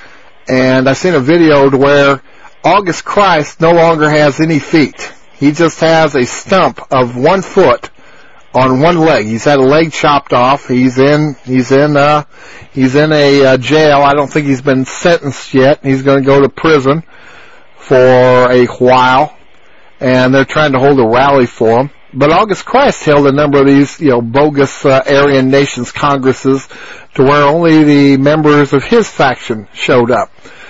Speaker 1: And I've seen a video to where August Christ no longer has any feet. He just has a stump of one foot on one leg. He's had a leg chopped off. He's in, he's in, uh, he's in a uh, jail. I don't think he's been sentenced yet. He's going to go to prison for a while, and they're trying to hold a rally for him. But August Christ held a number of these, you know, bogus uh, Aryan Nations Congresses to where only the members of his faction showed up.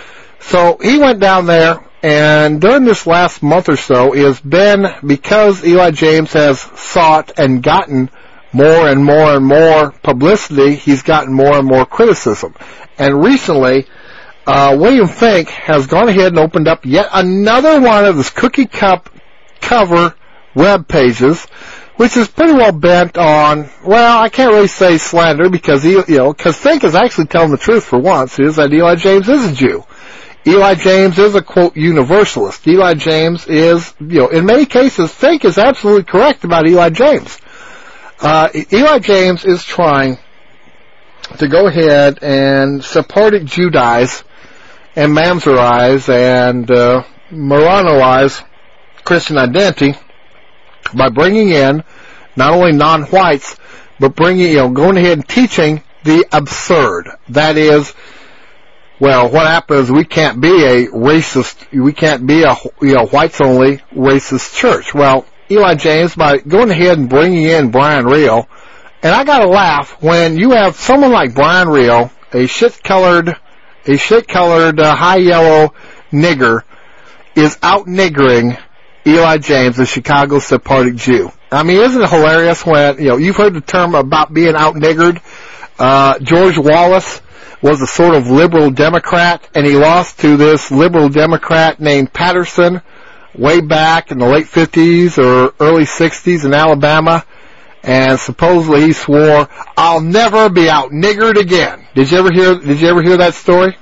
Speaker 1: So he went down there. And during this last month or so, it has been because Eli James has sought and gotten more and more and more publicity, he's gotten more and more criticism. And recently, uh, William Fink has gone ahead and opened up yet another one of his cookie cup cover web pages, which is pretty well bent on, well, I can't really say slander because he, you know, because Fink is actually telling the truth for once, is that Eli James is a Jew. Eli James is a, quote, universalist. Eli James is, you know, in many cases, Fink is absolutely correct about Eli James. Uh, Eli James is trying to go ahead and Sephardic Judaize and Mamzerize and uh, Maranoize Christian identity by bringing in not only non-whites, but bringing, you know, going ahead and teaching the absurd. That is, well, what happens, we can't be a racist, we can't be a, you know, whites-only racist church. Well, Eli James, by going ahead and bringing in Brian Reel, and I gotta laugh when you have someone like Brian Reel, a shit-colored, a shit-colored, uh, high-yellow nigger, is out-niggering Eli James, a Chicago Sephardic Jew. I mean, isn't it hilarious when, you know, you've heard the term about being out-niggered? Uh, George Wallace was a sort of liberal Democrat, and he lost to this liberal Democrat named Patterson way back in the late fifties or early sixties in Alabama, and supposedly he swore, "I'll never be out-niggered again." Did you ever hear, did you ever hear that story?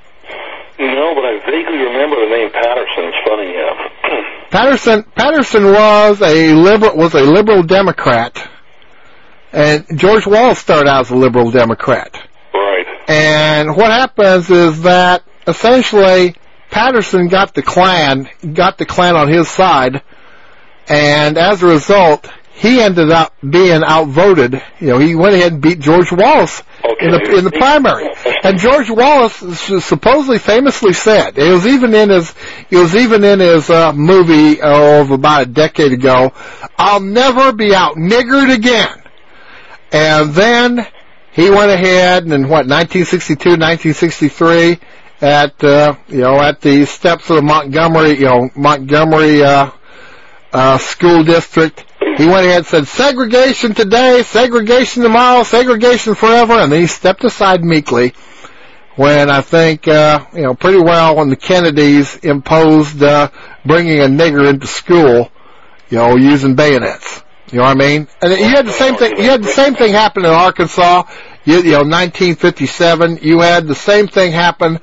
Speaker 3: No, but I vaguely remember the name Patterson. It's funny, yeah.
Speaker 1: Patterson, Patterson was a liberal, was a liberal Democrat, and George Wallace started out as a liberal Democrat.
Speaker 3: Right.
Speaker 1: And what happens is that essentially Patterson got the Klan, got the Klan on his side, and as a result, he ended up being outvoted. You know, he went ahead and beat George Wallace
Speaker 3: Okay.
Speaker 1: in the in the primary. And George Wallace supposedly famously said, it was even in his it was even in his uh, movie uh, of about a decade ago, "I'll never be out niggered again." And then he went ahead and in what nineteen sixty-two, nineteen sixty-three at uh, you know at the steps of the Montgomery you know Montgomery uh, uh, school district. He went ahead and said, "Segregation today, segregation tomorrow, segregation forever," and then he stepped aside meekly when I think, uh, you know, pretty well when the Kennedys imposed uh, bringing a nigger into school, you know, using bayonets. You know what I mean? And you had the same thing. You had the same thing happen in Arkansas. You, you know, nineteen fifty-seven. You had the same thing happen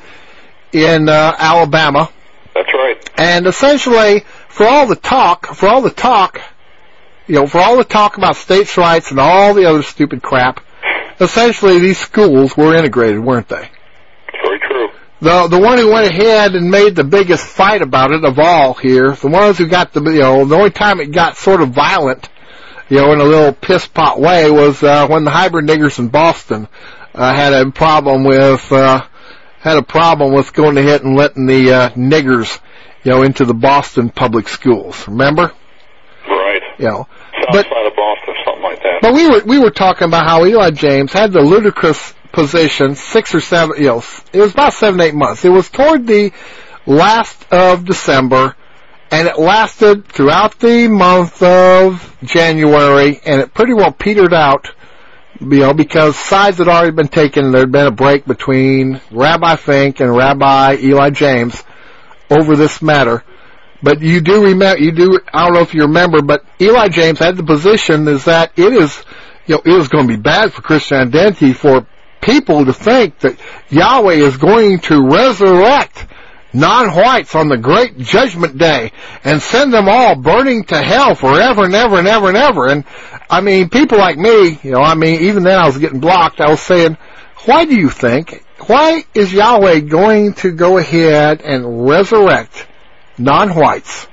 Speaker 1: in uh, Alabama.
Speaker 3: That's right.
Speaker 1: And essentially, for all the talk, for all the talk. You know, for all the talk about states' rights and all the other stupid crap, essentially these schools were integrated, weren't they?
Speaker 3: Very true.
Speaker 1: The the one who went ahead and made the biggest fight about it of all here, the ones who got the, you know, the only time it got sort of violent, you know, in a little piss pot way was uh, when the hybrid niggers in Boston uh, had a problem with uh, had a problem with going ahead and letting the uh, niggers, you know, into the Boston public schools. Remember?
Speaker 3: Right.
Speaker 1: You know,
Speaker 3: South
Speaker 1: but,
Speaker 3: side of Boston, something like that.
Speaker 1: But we were we were talking about how Eli James had the ludicrous position six or seven, you know, it was about seven eight months. It was toward the last of December, and it lasted throughout the month of January, and it pretty well petered out, you know, because sides had already been taken. There had been a break between Rabbi Fink and Rabbi Eli James over this matter. But you do remember, you do, I don't know if you remember, but Eli James had the position is that it is, you know, it is going to be bad for Christian identity for people to think that Yahweh is going to resurrect non-whites on the great judgment day and send them all burning to hell forever and ever and ever and ever. And, I mean, people like me, you know, I mean, even then I was getting blocked. I was saying, why do you think, why is Yahweh going to go ahead and resurrect non-whites?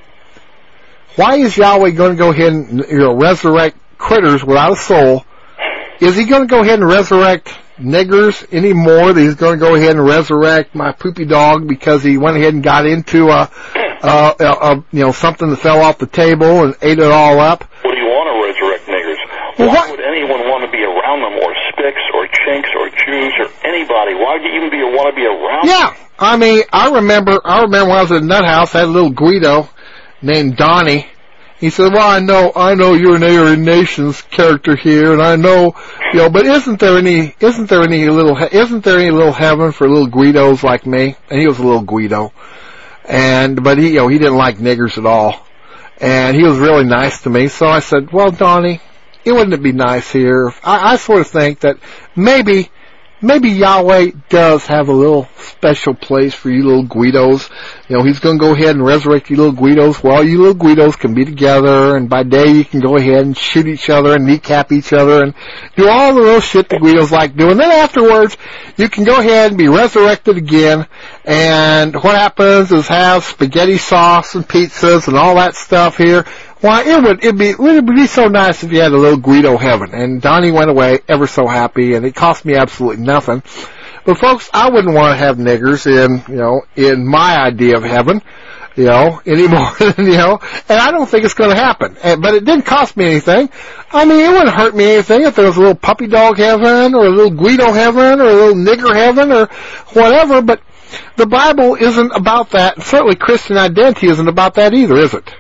Speaker 1: Why is Yahweh going to go ahead and, you know, resurrect critters without a soul? Is he going to go ahead and resurrect niggers any more than he's going to go ahead and resurrect my poopy dog because he went ahead and got into a, a, a, a you know, something that fell off the table and ate it all up?
Speaker 3: What do you want to resurrect niggers?
Speaker 1: Well,
Speaker 3: Why
Speaker 1: what?
Speaker 3: would anyone want to be around them, or Spicks, or Chinks, or Jews, or anybody? Why would you even be want to be around them?
Speaker 1: Yeah. I mean, I remember, I remember when I was at Nut House, I had a little Guido named Donnie. He said, well, I know, I know you're an Aryan Nations character here, and I know, you know, but isn't there any, isn't there any little, isn't there any little heaven for little Guidos like me? And he was a little Guido. And, but he, you know, he didn't like niggers at all. And he was really nice to me, so I said, well, Donnie, it wouldn't it be nice here? I, I sort of think that maybe, Maybe Yahweh does have a little special place for you little Guidos. You know, he's going to go ahead and resurrect you little Guidos. Well, you little Guidos can be together, and by day you can go ahead and shoot each other and kneecap each other and do all the little shit the Guidos like doing. Then afterwards, you can go ahead and be resurrected again, and what happens is have spaghetti sauce and pizzas and all that stuff here. Why, it would it'd be, it would be so nice if you had a little Guido heaven. And Donnie went away ever so happy, and it cost me absolutely nothing. But folks, I wouldn't want to have niggers in, you know, in my idea of heaven, you know, any more than, you know, and I don't think it's going to happen. And, but it didn't cost me anything. I mean, it wouldn't hurt me anything if there was a little puppy dog heaven, or a little Guido heaven, or a little nigger heaven, or whatever, but the Bible isn't about that, and certainly Christian identity isn't about that either, is it?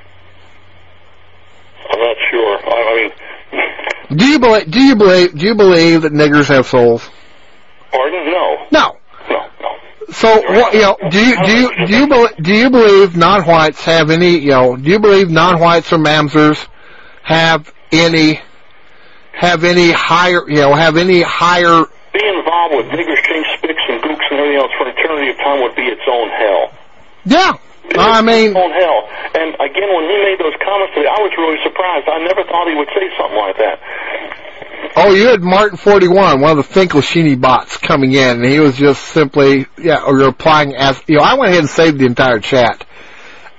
Speaker 3: I'm not sure. I, I mean,
Speaker 1: do you believe? Do you believe? Do you believe that niggers have souls?
Speaker 3: Pardon? No.
Speaker 1: No.
Speaker 3: No. No.
Speaker 1: So, what, you know, do you do you do you believe, do you believe non-whites have any? You know, do you believe non-whites or mamzers have any have any higher? You know, have any higher?
Speaker 3: Being involved with niggers, Chinks, Spicks, and Gooks, and everything else for an eternity of time would be its own hell.
Speaker 1: Yeah. I mean,
Speaker 3: on hell. And again, when he made those comments today, I was really surprised. I never thought he would say something like that.
Speaker 1: Oh, you had Martin forty-one, one of the Finkelstein bots coming in, and he was just simply, yeah, replying as, you know, I went ahead and saved the entire chat.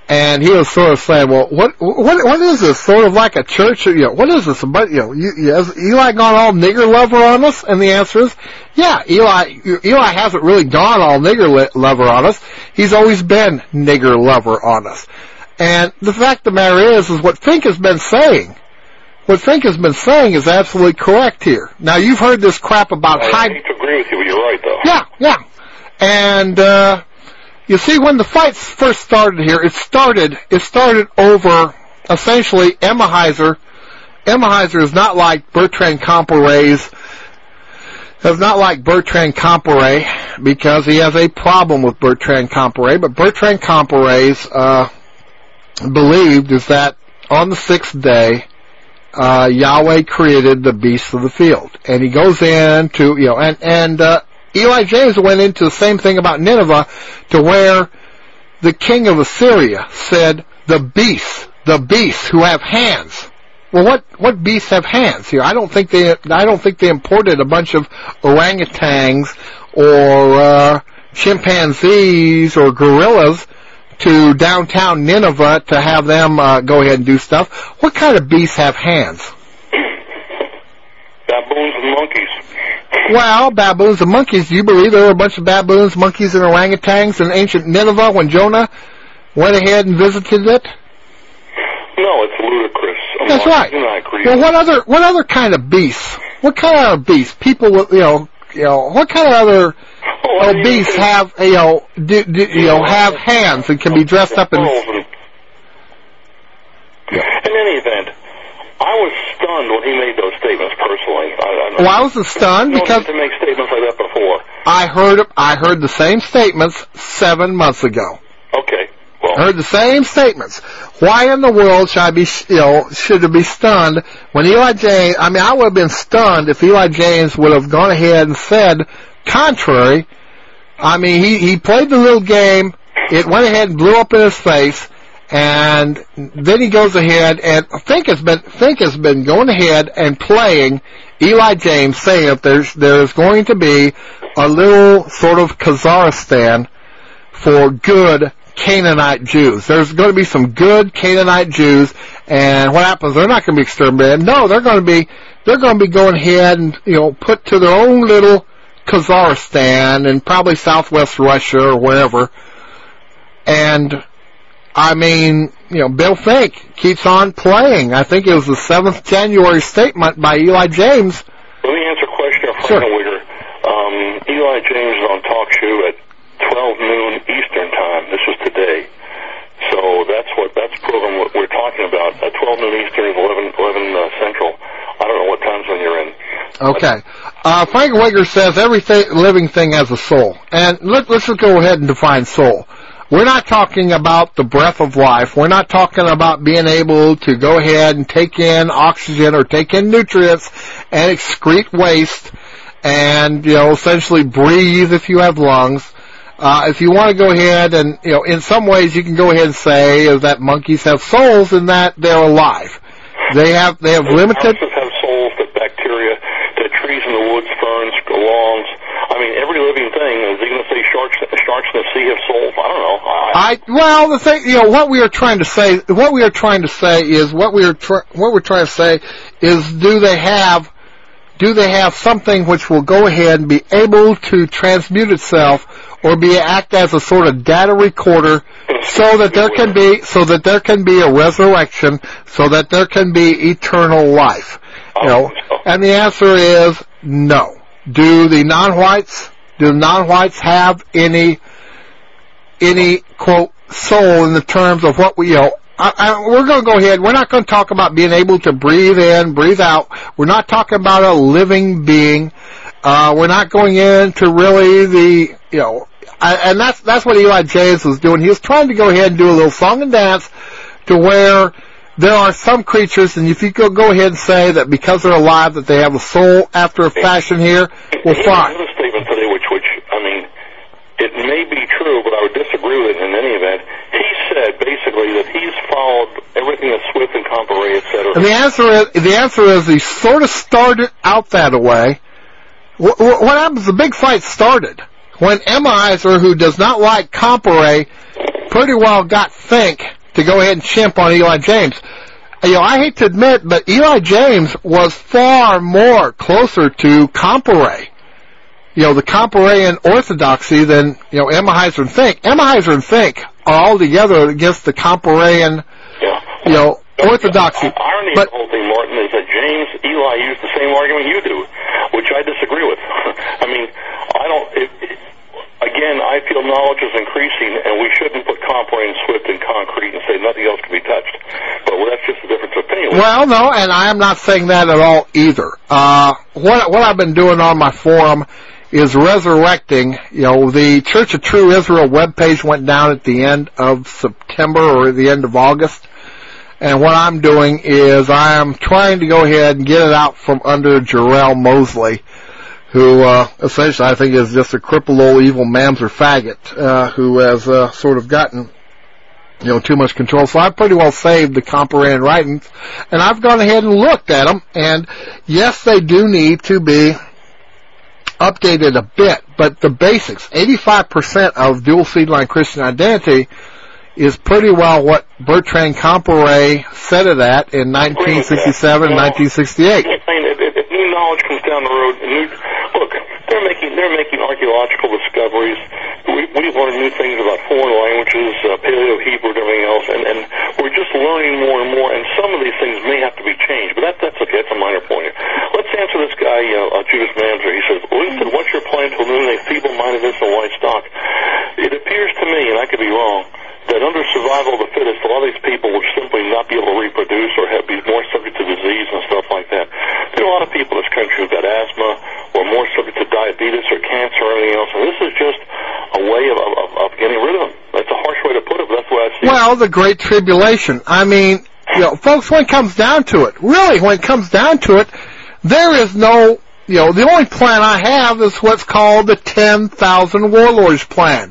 Speaker 1: and he was sort of saying, "Well, what what what is this? Sort of like a church? You know, what is this about? You know, you, you, has Eli gone all nigger lover on us?" And the answer is, "Yeah, Eli Eli hasn't really gone all nigger li- lover on us. He's always been nigger lover on us." And the fact of the matter is, is what Fink has been saying. What Fink has been saying is absolutely correct here. Now, you've heard this crap about
Speaker 3: I
Speaker 1: high...
Speaker 3: hate to agree with you, but you're right, though.
Speaker 1: Yeah, yeah. And, uh, you see, when the fights first started here, it started, it started over, essentially, Emma Heiser. Emma Heiser is not like Bertrand Comparet's, is not like Bertrand Comparet, because he has a problem with Bertrand Comparet, but Bertrand Comparet's, uh, believed is that on the sixth day, Uh, Yahweh created the beasts of the field. And he goes into, you know, and, and, uh, Eli James went into the same thing about Nineveh, to where the king of Assyria said, the beasts, the beasts who have hands. Well, what, what beasts have hands here? I don't think they, I don't think they imported a bunch of orangutans or, uh, chimpanzees or gorillas to downtown Nineveh to have them uh, go ahead and do stuff. What kind of beasts have hands?
Speaker 3: Baboons and monkeys.
Speaker 1: Well, baboons and monkeys. Do you believe there were a bunch of baboons, monkeys, and orangutans in ancient Nineveh when Jonah went ahead and visited it?
Speaker 3: No, it's ludicrous. I'm
Speaker 1: That's
Speaker 3: not,
Speaker 1: right.
Speaker 3: You're not agreeing.
Speaker 1: Well, what other what other kind of beasts? What kind of beasts? People with, you know, you know, what kind of other
Speaker 3: Oh,
Speaker 1: uh, beasts have, you know, do, do, you know, have hands and can be dressed up in...
Speaker 3: In any event, I was stunned when he made those statements personally. I, I,
Speaker 1: Well, I wasn't stunned
Speaker 3: you
Speaker 1: because
Speaker 3: to make statements like that before.
Speaker 1: I heard I heard the same statements seven months ago.
Speaker 3: Okay. Well,
Speaker 1: I heard the same statements. Why in the world should I be, you know, should I be stunned when Eli James? I mean, I would have been stunned if Eli James would have gone ahead and said contrary. I mean, he he played the little game. It went ahead and blew up in his face, and then he goes ahead and Fink has been Fink has been going ahead and playing Eli James, saying that there's there's going to be a little sort of Khazaristan for good Canaanite Jews. There's going to be some good Canaanite Jews, and what happens? They're not going to be exterminated. No, they're going to be they're going to be going ahead and, you know, put to their own little Khazaristan and probably southwest Russia or wherever. And I mean, you know, Bill Fink keeps on playing. I think it was the seventh January statement by Eli James.
Speaker 3: let me answer a question from
Speaker 1: Sure.
Speaker 3: Frankenwigger. Um, Eli James is on talk show at twelve noon Eastern time. This was today. So that's what that's the program what we're talking about. At twelve noon Eastern is eleven, eleven uh, Central. I don't know what time zone you're in.
Speaker 1: Okay. Uh, Frank Wigger says every th- living thing has a soul. And let, let's just go ahead and define soul. We're not talking about the breath of life. We're not talking about being able to go ahead and take in oxygen or take in nutrients and excrete waste and, you know, essentially breathe if you have lungs. Uh, if you want to go ahead and, you know, in some ways you can go ahead and say is that monkeys have souls in that they're alive. They have, they have limited...
Speaker 3: Viruses have souls, that bacteria, that trees in the woods, ferns, lawns. I mean, every living thing. Is he going to say sharks, sharks in the sea have souls? I don't know. I,
Speaker 1: I well, the thing, you know, what we are trying to say, what we are trying to say is what we are tr- what we're trying to say is, do they have, do they have something which will go ahead and be able to transmute itself or be act as a sort of data recorder, so that there can be, so that there can be a resurrection, so that there can be eternal life, you know? And the answer is no. Do the non-whites, do the non-whites have any, any, quote, soul in the terms of what we, you know, I, I, we're going to go ahead, we're not going to talk about being able to breathe in, breathe out. We're not talking about a living being. Uh, we're not going into really the, you know, I, and that's, that's what Eli James was doing. He was trying to go ahead and do a little song and dance to where there are some creatures, and if you go, go ahead and say that because they're alive that they have a soul after a fashion here, well,
Speaker 3: He
Speaker 1: fine.
Speaker 3: made another statement today, which, which, I mean, it may be true, but I would disagree with it in any event. He said, basically, that he's followed everything that Swift and Comparet, et cetera.
Speaker 1: And the answer is, the answer is he sort of started out that way. What, what happens? The big fight started when Emma Iser, who does not like Comparet, pretty well got Fink to go ahead and chimp on Eli James. You know, I hate to admit, but Eli James was far more closer to Comparet, you know, the Comparean orthodoxy than, you know, Emahiser and Fink. Emahiser and Fink are all together against the Comparean,
Speaker 3: yeah.
Speaker 1: you know, orthodoxy.
Speaker 3: The irony
Speaker 1: but,
Speaker 3: of the whole thing, Martin, is that James, Eli used the same argument you do, which I disagree with. I mean, I don't... It, it, Again, I feel knowledge is increasing, and we shouldn't put Comparet and Swift in concrete and say nothing else can be touched. But well, that's just a difference of opinion.
Speaker 1: Well, no, and I am not saying that at all either. Uh, what what I've been doing on my forum is resurrecting. You know, the Church of True Israel webpage went down at the end of September or the end of August, and what I'm doing is I am trying to go ahead and get it out from under Jarrell Mosley, who uh, essentially I think is just a crippled old evil mamzer faggot uh, who has uh, sort of gotten, you know, too much control. So I've pretty well saved the Comparean writings, and I've gone ahead and looked at them, and yes, they do need to be updated a bit, but the basics, eighty-five percent of dual seed line Christian identity is pretty well what Bertrand Comparet set it at in nineteen sixty-seven and nineteen sixty-eight.
Speaker 3: If new knowledge comes down the road, and new, look, they're making they're making archaeological discoveries. We, we've learned new things about foreign languages, uh, Paleo Hebrew, and everything else, and, and we're just learning more and more. And some of these things may have to be changed, but that, that's okay. That's a minor point. Let's answer this guy, uh, uh, Judas Mamzer. He says, "Winston, what's your plan to eliminate feeble-mindedness and white stock?" It appears to me, and I could be wrong, that under survival of the fittest, a lot of these people will simply not be able to reproduce or have, be more subject to disease and stuff like that. There are a lot of people in this country who've got asthma or more subject to diabetes or cancer or anything else, and this is just a way of, of, of getting rid of them. That's a harsh way to put it, but that's what I see.
Speaker 1: Well, the Great Tribulation. I mean, you know, folks, when it comes down to it, really, when it comes down to it, there is no, you know, the only plan I have is what's called the ten thousand Warlords plan.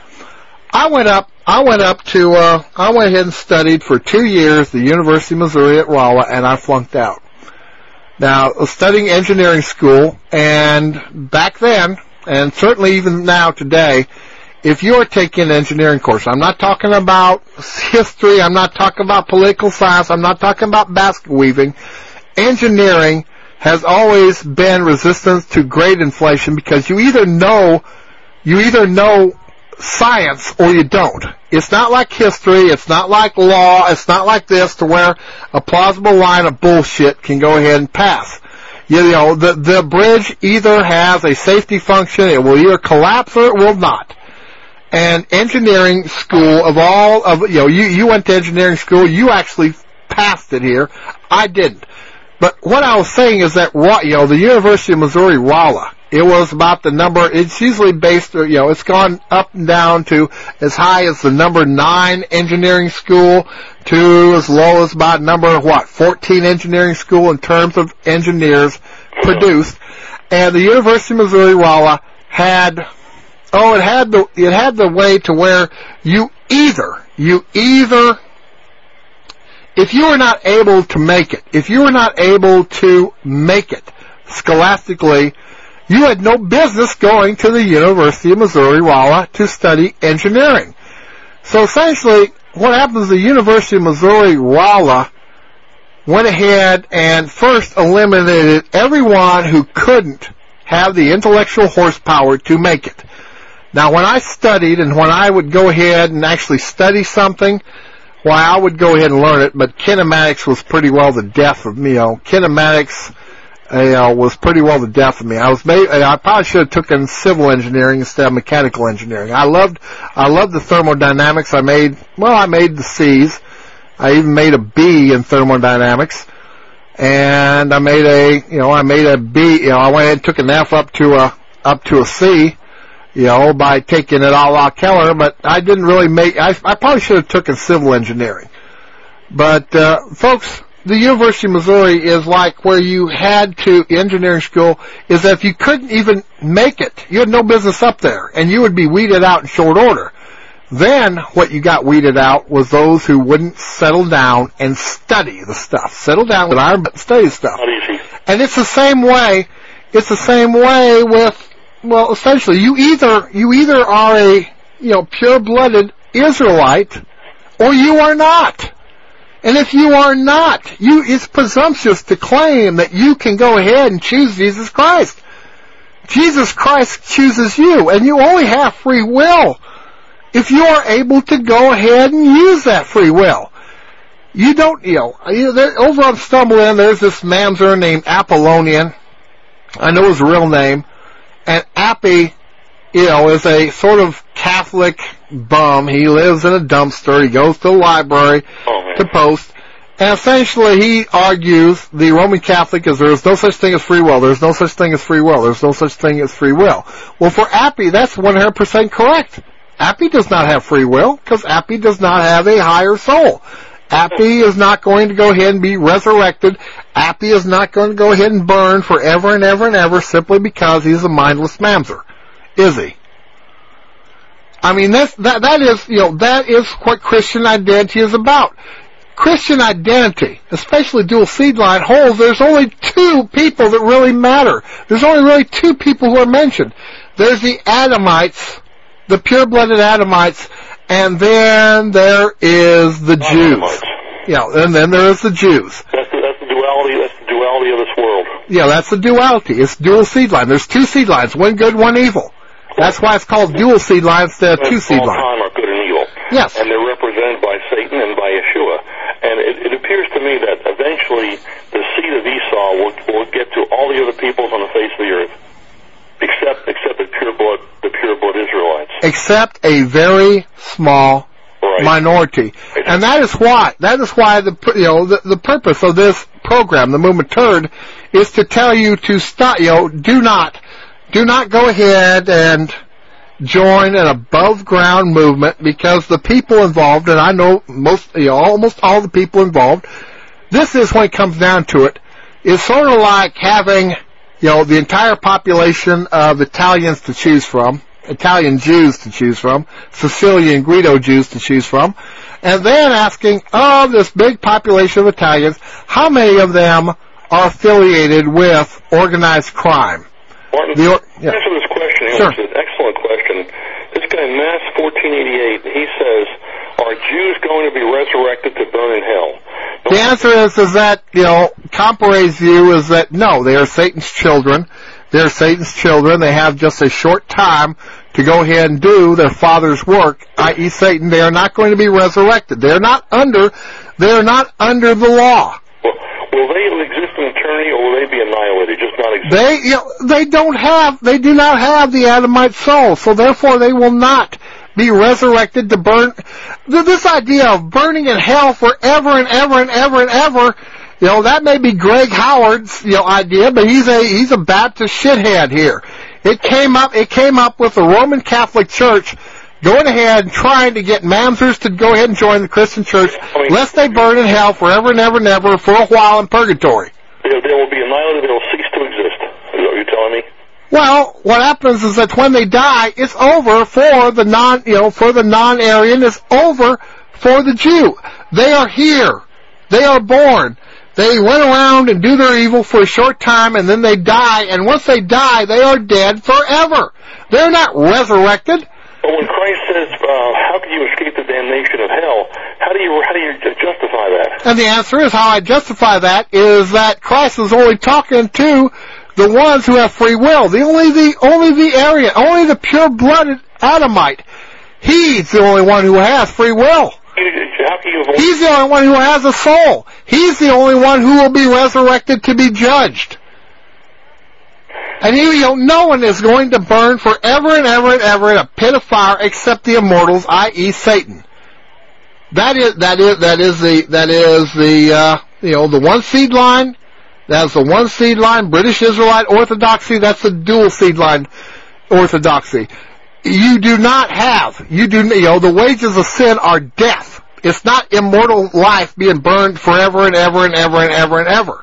Speaker 1: I went up I went up to, uh, I went ahead and studied for two years at the University of Missouri at Rolla, and I flunked out. Now, I was studying engineering school, and back then, and certainly even now today, if you are taking an engineering course, I'm not talking about history, I'm not talking about political science, I'm not talking about basket weaving. Engineering has always been resistant to grade inflation because you either know, you either know science or you don't. It's not like history, it's not like law, it's not like this to where a plausible line of bullshit can go ahead and pass. You know, the, the bridge either has a safety function, it will either collapse or it will not. And engineering school of all of, you know, you, you went to engineering school, you actually passed it here, I didn't. But what I was saying is that, you know, the University of Missouri Rolla, it was about the number, it's usually based, you know, it's gone up and down to as high as the number nine engineering school to as low as about number, what, fourteen engineering school in terms of engineers produced. And the University of Missouri Rolla had, oh, it had the, it had the way to where you either, you either, if you were not able to make it, if you were not able to make it scholastically, you had no business going to the University of Missouri Rolla to study engineering. So essentially, what happens, the University of Missouri Rolla went ahead and first eliminated everyone who couldn't have the intellectual horsepower to make it. Now, when I studied and when I would go ahead and actually study something, why, I would go ahead and learn it, but kinematics was pretty well the death of me. You know, kinematics uh, was pretty well the death of me. I was made, I probably should have taken civil engineering instead of mechanical engineering. I loved, I loved the thermodynamics. I made, well, I made the C's. I even made a B in thermodynamics, and I made a, you know, I made a B. You know, I went ahead and took an F up to a, up to a C. You know, by taking it a la Keller, but I didn't really make, I, I probably should have taken civil engineering. But, uh, folks, the University of Missouri is like where you had to, engineering school, is that if you couldn't even make it, you had no business up there, and you would be weeded out in short order. Then, what you got weeded out was those who wouldn't settle down and study the stuff. Settle down with iron, but study stuff. And it's the same way, it's the same way with, well, essentially, you either, you either are a, you know, pure-blooded Israelite, or you are not. And if you are not, you it's presumptuous to claim that you can go ahead and choose Jesus Christ. Jesus Christ chooses you, and you only have free will if you are able to go ahead and use that free will. You don't, you know, you know there, over on Stumblein, there's this mamzer named Apollonian. I know his real name. And Appy, you know, is a sort of Catholic bum. He lives in a dumpster. He goes to the library
Speaker 3: Oh,
Speaker 1: to post. And essentially he argues the Roman Catholic is there is no such thing as free will. There's no such thing as free will. There's no such thing as free will. Well, for Appy, that's one hundred percent correct. Appy does not have free will because Appy does not have a higher soul. Appy is not going to go ahead and be resurrected. Appy is not going to go ahead and burn forever and ever and ever simply because he's a mindless mamzer. Is he? I mean, that's, that, that is, you know, that is what Christian identity is about. Christian identity, especially dual seed line, holds there's only two people that really matter. There's only really two people who are mentioned. There's the Adamites, the pure-blooded Adamites, and then there is the Jews.
Speaker 3: Adamites.
Speaker 1: Yeah, and then there is the Jews.
Speaker 3: That's the, that's the duality. That's the duality of this world.
Speaker 1: Yeah, that's the duality. It's dual seed line. There's two seed lines, one good, one evil. That's why it's called dual seed line instead of two seed
Speaker 3: all
Speaker 1: line.
Speaker 3: time are good and evil.
Speaker 1: Yes.
Speaker 3: And they're represented by Satan and by Yeshua. And it, it appears to me that eventually the seed of Esau will, will get to all the other peoples on the face of the earth, except except the pure blood, the pure blood Israelites.
Speaker 1: Except a very small
Speaker 3: Right.
Speaker 1: minority, and that is why that is why the you know the, the purpose of this program, the Movement Turd, is to tell you to stop. You know, do not do not go ahead and join an above ground movement because the people involved, and I know most you know almost all the people involved. This is when it comes down to it, is sort of like having you know the entire population of Italians to choose from. Italian Jews to choose from, Sicilian Guido Jews to choose from, and then asking, of this big population of Italians, how many of them are affiliated with organized crime?
Speaker 3: Martin,
Speaker 1: the or- yeah.
Speaker 3: answer this question.
Speaker 1: Sure.
Speaker 3: It's an excellent question. This guy, Mass fourteen eighty-eight, he says, are Jews going to be resurrected to burn in hell?
Speaker 1: The answer is, is that, you know, Compare's view is that, no, they are Satan's children. They're Satan's children. They have just a short time to go ahead and do their father's work, that is. Satan. They are not going to be resurrected. They are not under, they are not under the law.
Speaker 3: Well, will they exist in eternity, or will they be annihilated, just not exist?
Speaker 1: They, you know, they don't have, they do not have the Adamite soul, so therefore they will not be resurrected to burn. This idea of burning in hell forever and ever and ever and ever, you know, that may be Greg Howard's, you know, idea, but he's a, he's a Baptist shithead here. It came up, it came up with the Roman Catholic Church going ahead and trying to get mamzers to go ahead and join the Christian Church, lest they burn in hell forever and ever and ever for a while in purgatory.
Speaker 3: They, they will be annihilated, they will cease to exist. Is that what you're telling me?
Speaker 1: Well, what happens is that when they die, it's over for the non, you know, for the non-Aryan, it's over for the Jew. They are here. They are born. They went around and do their evil for a short time, and then they die, and once they die, they are dead forever. They're not resurrected.
Speaker 3: But when Christ says, uh, how can you escape the damnation of hell, how do you how do you justify that?
Speaker 1: And the answer is, how I justify that is that Christ is only talking to the ones who have free will. The only the only the Aryan, only the pure-blooded Adamite. He's the only one who has free will.
Speaker 3: How can you avoid?
Speaker 1: He's the only one who has a soul. He's the only one who will be resurrected to be judged. And he, you know, no one is going to burn forever and ever and ever in a pit of fire except the immortals, that is. Satan. That is that is that is the that is the uh, you know the one seed line. That's the one seed line, British Israelite orthodoxy. That's the dual seed line orthodoxy. You do not have, you do, you know, the wages of sin are death. It's not immortal life being burned forever and ever and ever and ever and ever.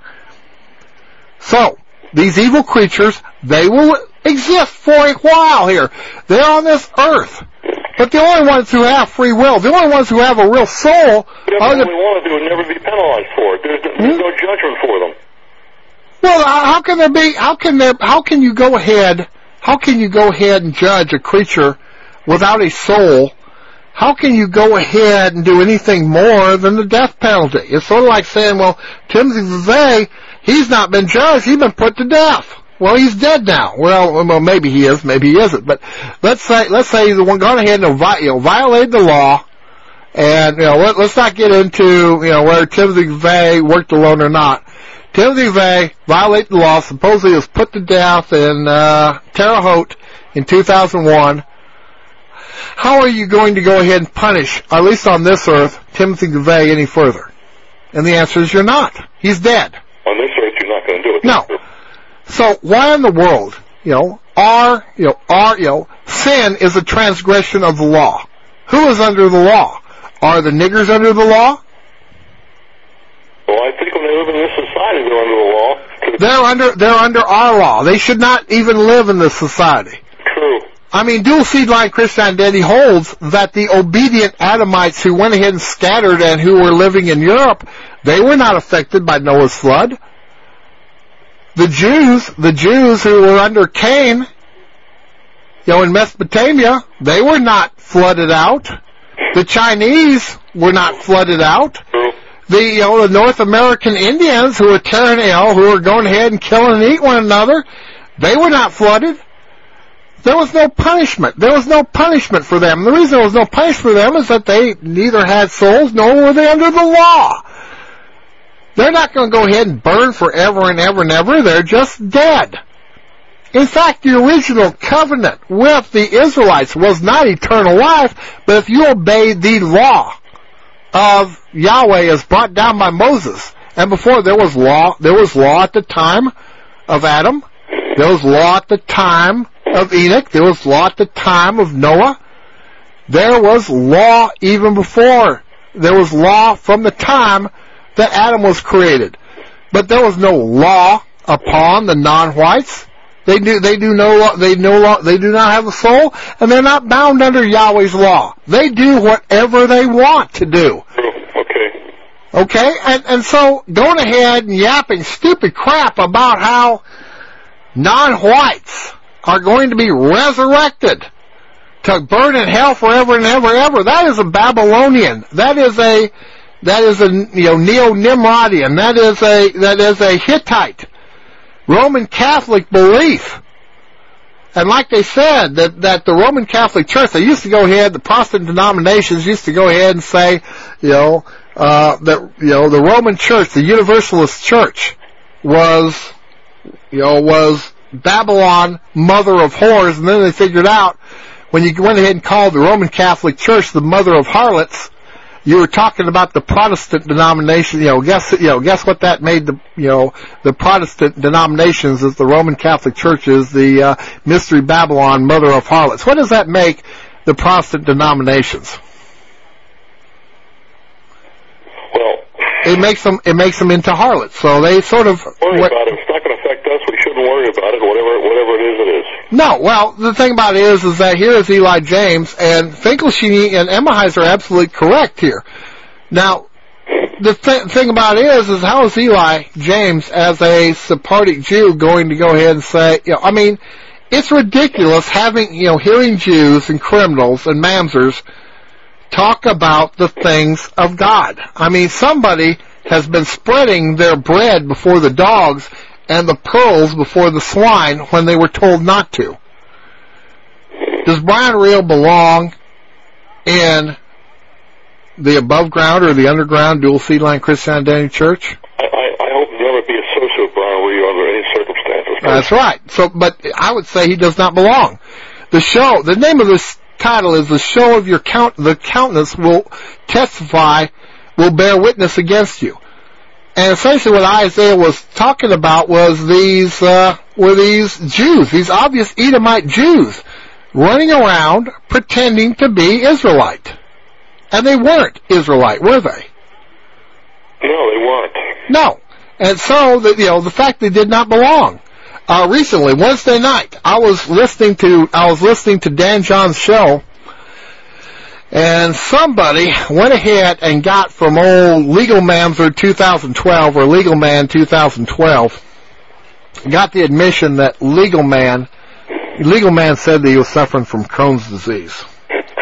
Speaker 1: So, these evil creatures, they will exist for a while here. They're on this earth. But the only ones who have free will, the only ones who have a real soul
Speaker 3: Whatever
Speaker 1: are the...
Speaker 3: we want to do would never be penalized for it. There's, there's hmm? no judgment for them.
Speaker 1: Well, how can there be, how can there, how can you go ahead... How can you go ahead and judge a creature without a soul how can you go ahead and do anything more than the death penalty? It's sort of like saying, well, Timothy LaVey, he's not been judged, he's been put to death. Well, he's dead now. Well, well, maybe he is, maybe he isn't. But let's say, let's say he's the one gone ahead and you know, violated the law, and you know, let, let's not get into you know whether Timothy LaVey worked alone or not. Timothy LaVey violated the law, supposedly was put to death in uh, Terre Haute in two thousand one. How are you going to go ahead and punish, or at least on this earth, Timothy LaVey any further? And the answer is you're not. He's dead.
Speaker 3: On this earth, you're not going to do it.
Speaker 1: No. So why in the world, you know, are, you know, are, you know, sin is a transgression of the law. Who is under the law? Are the niggers under the law?
Speaker 3: Well, I think when they live in this society, they're under the law.
Speaker 1: They're under, they're under our law. They should not even live in this society.
Speaker 3: True.
Speaker 1: I mean, dual seed line Christianity holds that the obedient Adamites who went ahead and scattered and who were living in Europe, they were not affected by Noah's flood. The Jews, the Jews who were under Cain, you know, in Mesopotamia, they were not flooded out. The Chinese were not flooded out. The, you know, the North American Indians who were tearing, you know, who were going ahead and killing and eating one another, they were not flooded. There was no punishment. There was no punishment for them. And the reason there was no punishment for them is that they neither had souls nor were they under the law. They're not going to go ahead and burn forever and ever and ever. They're just dead. In fact, the original covenant with the Israelites was not eternal life, but if you obey the law of Yahweh as brought down by Moses, and before there was law, there was law at the time of Adam, there was law at the time of Enoch, there was law at the time of Noah, there was law even before, there was law from the time that Adam was created. But there was no law upon the non-whites. They do, they do no, they no law, they do not have a soul, and they're not bound under Yahweh's law. They do whatever they want to do.
Speaker 3: Okay.
Speaker 1: Okay? And, and so, going ahead and yapping stupid crap about how non-whites are going to be resurrected to burn in hell forever and ever and ever, that is a Babylonian. That is a, that is a, you know, Neo-Nimrodian. That is a, that is a Hittite Roman Catholic belief. And like they said, that, that the Roman Catholic Church, they used to go ahead, the Protestant denominations used to go ahead and say, you know, uh, that, you know, the Roman Church, the Universalist Church was, you know, was Babylon, mother of whores, and then they figured out, when you went ahead and called the Roman Catholic Church the mother of harlots, you were talking about the Protestant denomination, you know, guess, you know, guess what that made the, you know, the Protestant denominations is the Roman Catholic Church is the, uh, Mystery Babylon, mother of harlots. What does that make the Protestant denominations?
Speaker 3: Well,
Speaker 1: it makes them, it makes them into harlots. So they sort of,
Speaker 3: worry
Speaker 1: what,
Speaker 3: about it. It's not going to affect us. We shouldn't worry about it. Whatever, whatever it is, it is.
Speaker 1: No, well, the thing about it is, is that here is Eli James, and Finkelstein and Emmaheiser are absolutely correct here. Now, the th- thing about it is, is how is Eli James, as a Sephardic Jew, going to go ahead and say, you know, I mean, it's ridiculous having, you know, hearing Jews and criminals and mamzers talk about the things of God. I mean, somebody has been spreading their bread before the dogs and the pearls before the swine when they were told not to. Does Brian Reel belong in the above ground or the underground dual seed line Christian Identity Church?
Speaker 3: I, I, I hope never be associated with Brian Reel under any circumstances.
Speaker 1: That's right. So, but I would say he does not belong. The show, the name of this title is The Show of Your Count, the Countenance Will Testify, Will Bear Witness Against You. And essentially what Isaiah was talking about was these, uh, were these Jews, these obvious Edomite Jews, running around pretending to be Israelite. And they weren't Israelite, were they?
Speaker 3: No, they weren't.
Speaker 1: No. And so, the, you know, the fact they did not belong. Uh, recently, Wednesday night, I was listening to, I was listening to Dan John's show, and somebody went ahead and got from old Legal Man for two thousand twelve, or Legal Man two thousand twelve, got the admission that Legal Man, Legal Man said that he was suffering from Crohn's disease.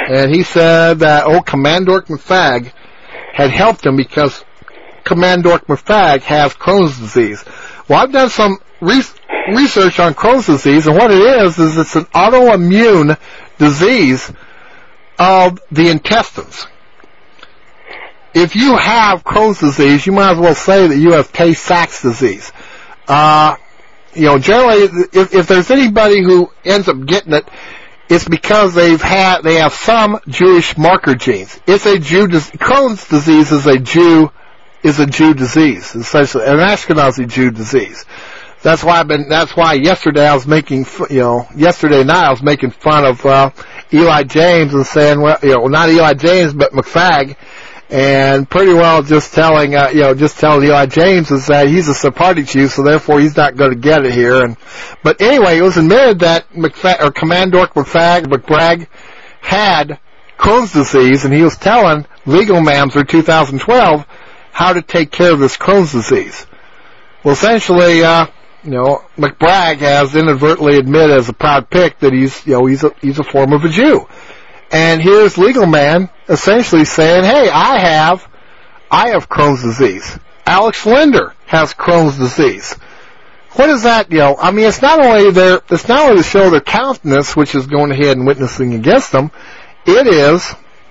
Speaker 1: and he said that old Commandor McFag had helped him because Commandor McFag has Crohn's disease. Well, I've done some re- research on Crohn's disease, and what it is is it's an autoimmune disease of the intestines. If you have Crohn's disease, you might as well say that you have Tay-Sachs disease. Uh, you know, generally, if, if there's anybody who ends up getting it, it's because they've had they have some Jewish marker genes. It's a Jew. Crohn's disease is a Jew is a Jew disease, essentially an Ashkenazi Jew disease. That's why I've been. That's why yesterday I was making, you know, yesterday night I was making fun of uh, Eli James and saying, well, you know, not Eli James but McFag, and pretty well just telling, uh, you know, just telling Eli James is that he's a Sephardic Jew, so therefore he's not going to get it here. And but anyway, it was admitted that McFag or Commandor McFag McBragg had Crohn's disease, and he was telling Legal Mamzer two thousand twelve how to take care of this Crohn's disease. Well, essentially, uh, you know, McBragg has inadvertently admitted as a proud pick that he's, you know, he's a, he's a form of a Jew. And here's Legal Man essentially saying, hey, I have, I have Crohn's disease. Alex Linder has Crohn's disease. What is that, you know, I mean, it's not only their, it's not only to show their countenance, which is going ahead and witnessing against them, it is,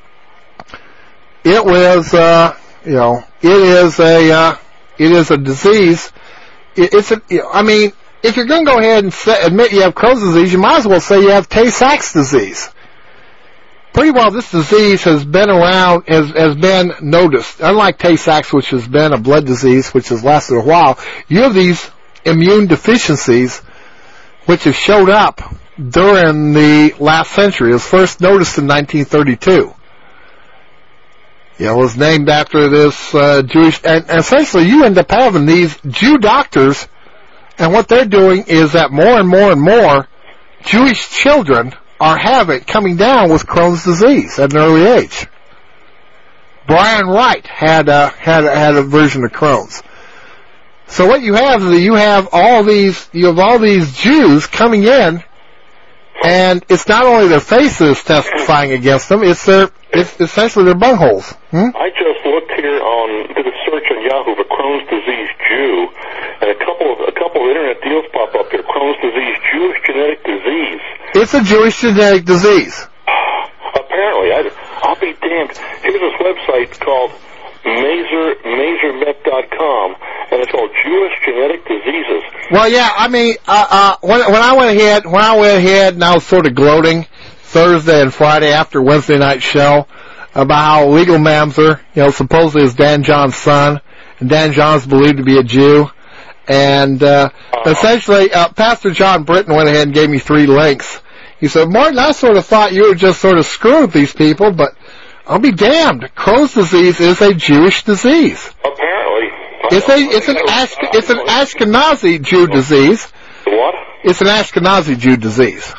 Speaker 1: it was, uh, you know, it is a, uh, it is a disease. It, it's a, you know, I mean, if you're going to go ahead and say, admit you have Crohn's disease, you might as well say you have Tay-Sachs disease. Pretty well, this disease has been around, has, has been noticed. Unlike Tay-Sachs, which has been a blood disease, which has lasted a while, you have these immune deficiencies which have showed up during the last century. It was first noticed in nineteen thirty-two. You know, it was named after this uh, Jewish, and, and essentially you end up having these Jew doctors, and what they're doing is that more and more and more Jewish children are having, coming down with Crohn's disease at an early age. Brian Wright had a, had a, had a version of Crohn's. So what you have is you have all these, you have all these Jews coming in, and it's not only their faces testifying against them, it's their, it's essentially their bungholes. Hmm?
Speaker 3: I just looked here on, did a search on Yahoo for Crohn's disease Jew, and a couple of, a couple of internet deals pop up here. Crohn's disease, Jewish genetic disease.
Speaker 1: It's a Jewish genetic disease.
Speaker 3: Apparently, I, I'll be damned. Here's this website called Mazer, Mazermet dot com, and it's called Jewish Genetic Diseases.
Speaker 1: Well, yeah, I mean, uh, uh, when, when I went ahead, when I went ahead and I was sort of gloating Thursday and Friday after Wednesday night show about how Legal Mamzer, you know, supposedly is Dan John's son, and Dan John's believed to be a Jew, and uh, uh-huh. essentially, uh, Pastor John Britton went ahead and gave me three links. He said, Martin, I sort of thought you were just sort of screwing with these people, but I'll be damned. Crohn's disease is a Jewish disease.
Speaker 3: Apparently.
Speaker 1: It's a, it's an Ash, it's an Ashkenazi Jew disease.
Speaker 3: What?
Speaker 1: It's an Ashkenazi Jew disease.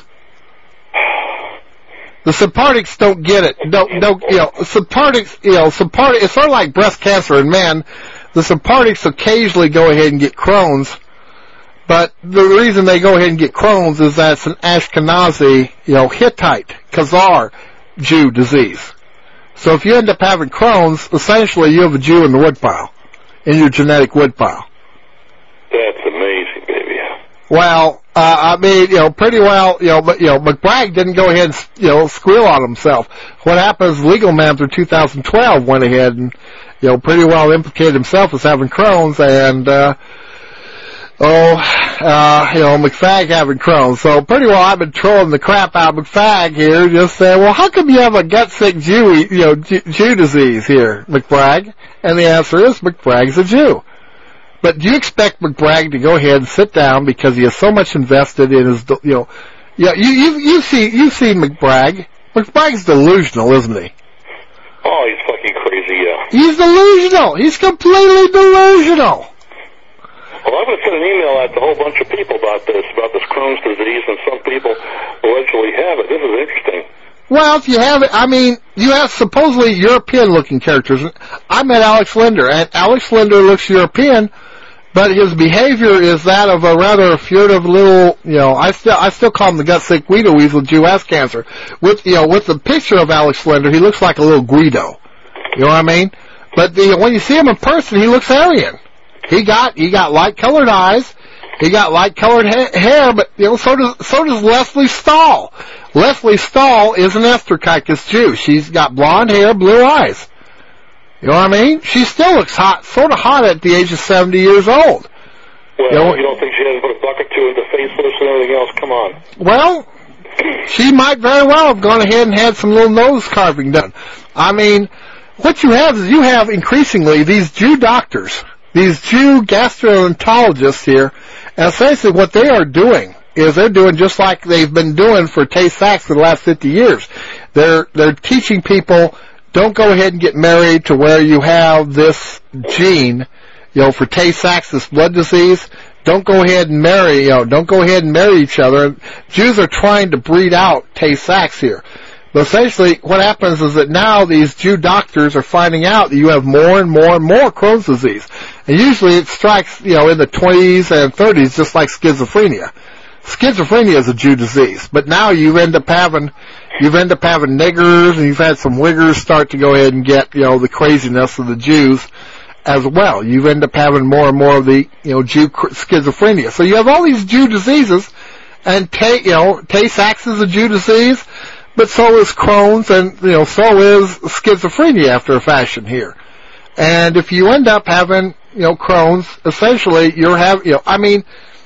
Speaker 1: The Sephardics don't get it. Don't, don't, you know, Sephardics, you know, Sephardic, it's sort of like breast cancer in men. The Sephardics occasionally go ahead and get Crohn's, but the reason they go ahead and get Crohn's is that it's an Ashkenazi, you know, Hittite, Khazar Jew disease. So if you end up having Crohn's, essentially you have a Jew in the woodpile, in your genetic woodpile.
Speaker 3: That's amazing, baby.
Speaker 1: Well, uh, I mean, you know, pretty well, you know, but, you know, McBragg didn't go ahead and, you know, squeal on himself. What happened is Legal Mamzer two thousand twelve went ahead and, you know, pretty well implicated himself as having Crohn's, and, uh, oh, uh, you know, McFag having Crohn's. So pretty well I've been trolling the crap out of McFag here, just saying, well, how come you have a gut-sick Jew, you know, Jew, Jew disease here, McBragg? And the answer is McBragg's a Jew. But do you expect McBragg to go ahead and sit down because he has so much invested in his, you know, yeah, you, you, you've seen, you've seen McBragg. McBragg's delusional, isn't he?
Speaker 3: Oh, he's fucking crazy, yeah.
Speaker 1: He's delusional. He's completely delusional.
Speaker 3: Well, I'm going to send an email out to a whole bunch of people about this, about this Crohn's disease, and some people allegedly have it. This is interesting.
Speaker 1: Well, if you have it, I mean, you have supposedly European-looking characters. I met Alex Linder, and Alex Linder looks European, but his behavior is that of a rather furtive little, you know, I still I still call him the gut-sick Guido Weasel, Jew ass cancer. With, you know, with the picture of Alex Slender, he looks like a little Guido. You know what I mean? But the, when you see him in person, he looks Aryan. He got he got light-colored eyes, he got light-colored ha- hair, but you know, so does so does Leslie Stahl. Leslie Stahl is an Esterkikis Jew. She's got blonde hair, blue eyes. You know what I mean? She still looks hot, sort of hot at the age of seventy years old.
Speaker 3: Well,
Speaker 1: you, know,
Speaker 3: you don't think she hasn't put a bucket to it, the faceless and everything else? Come on.
Speaker 1: Well, she might very well have gone ahead and had some little nose carving done. I mean, what you have is you have increasingly these Jew doctors, these Jew gastroenterologists here, and essentially what they are doing is they're doing just like they've been doing for Tay-Sachs for the last fifty years. They're they're teaching people, don't go ahead and get married to where you have this gene, you know, for Tay-Sachs, this blood disease. Don't go ahead and marry, you know, don't go ahead and marry each other. Jews are trying to breed out Tay-Sachs here. But essentially what happens is that now these Jew doctors are finding out that you have more and more and more Crohn's disease. And usually it strikes, you know, in the twenties and thirties, just like schizophrenia. Schizophrenia is a Jew disease, but now you end up having, you've end up having niggers, and you've had some wiggers start to go ahead and get, you know, the craziness of the Jews as well. You end up having more and more of the, you know, Jew schizophrenia. So you have all these Jew diseases, and Tay, you know, Tay-Sachs is a Jew disease, but so is Crohn's, and, you know, so is schizophrenia after a fashion here. And if you end up having, you know, Crohn's, essentially you're having, you know, I mean,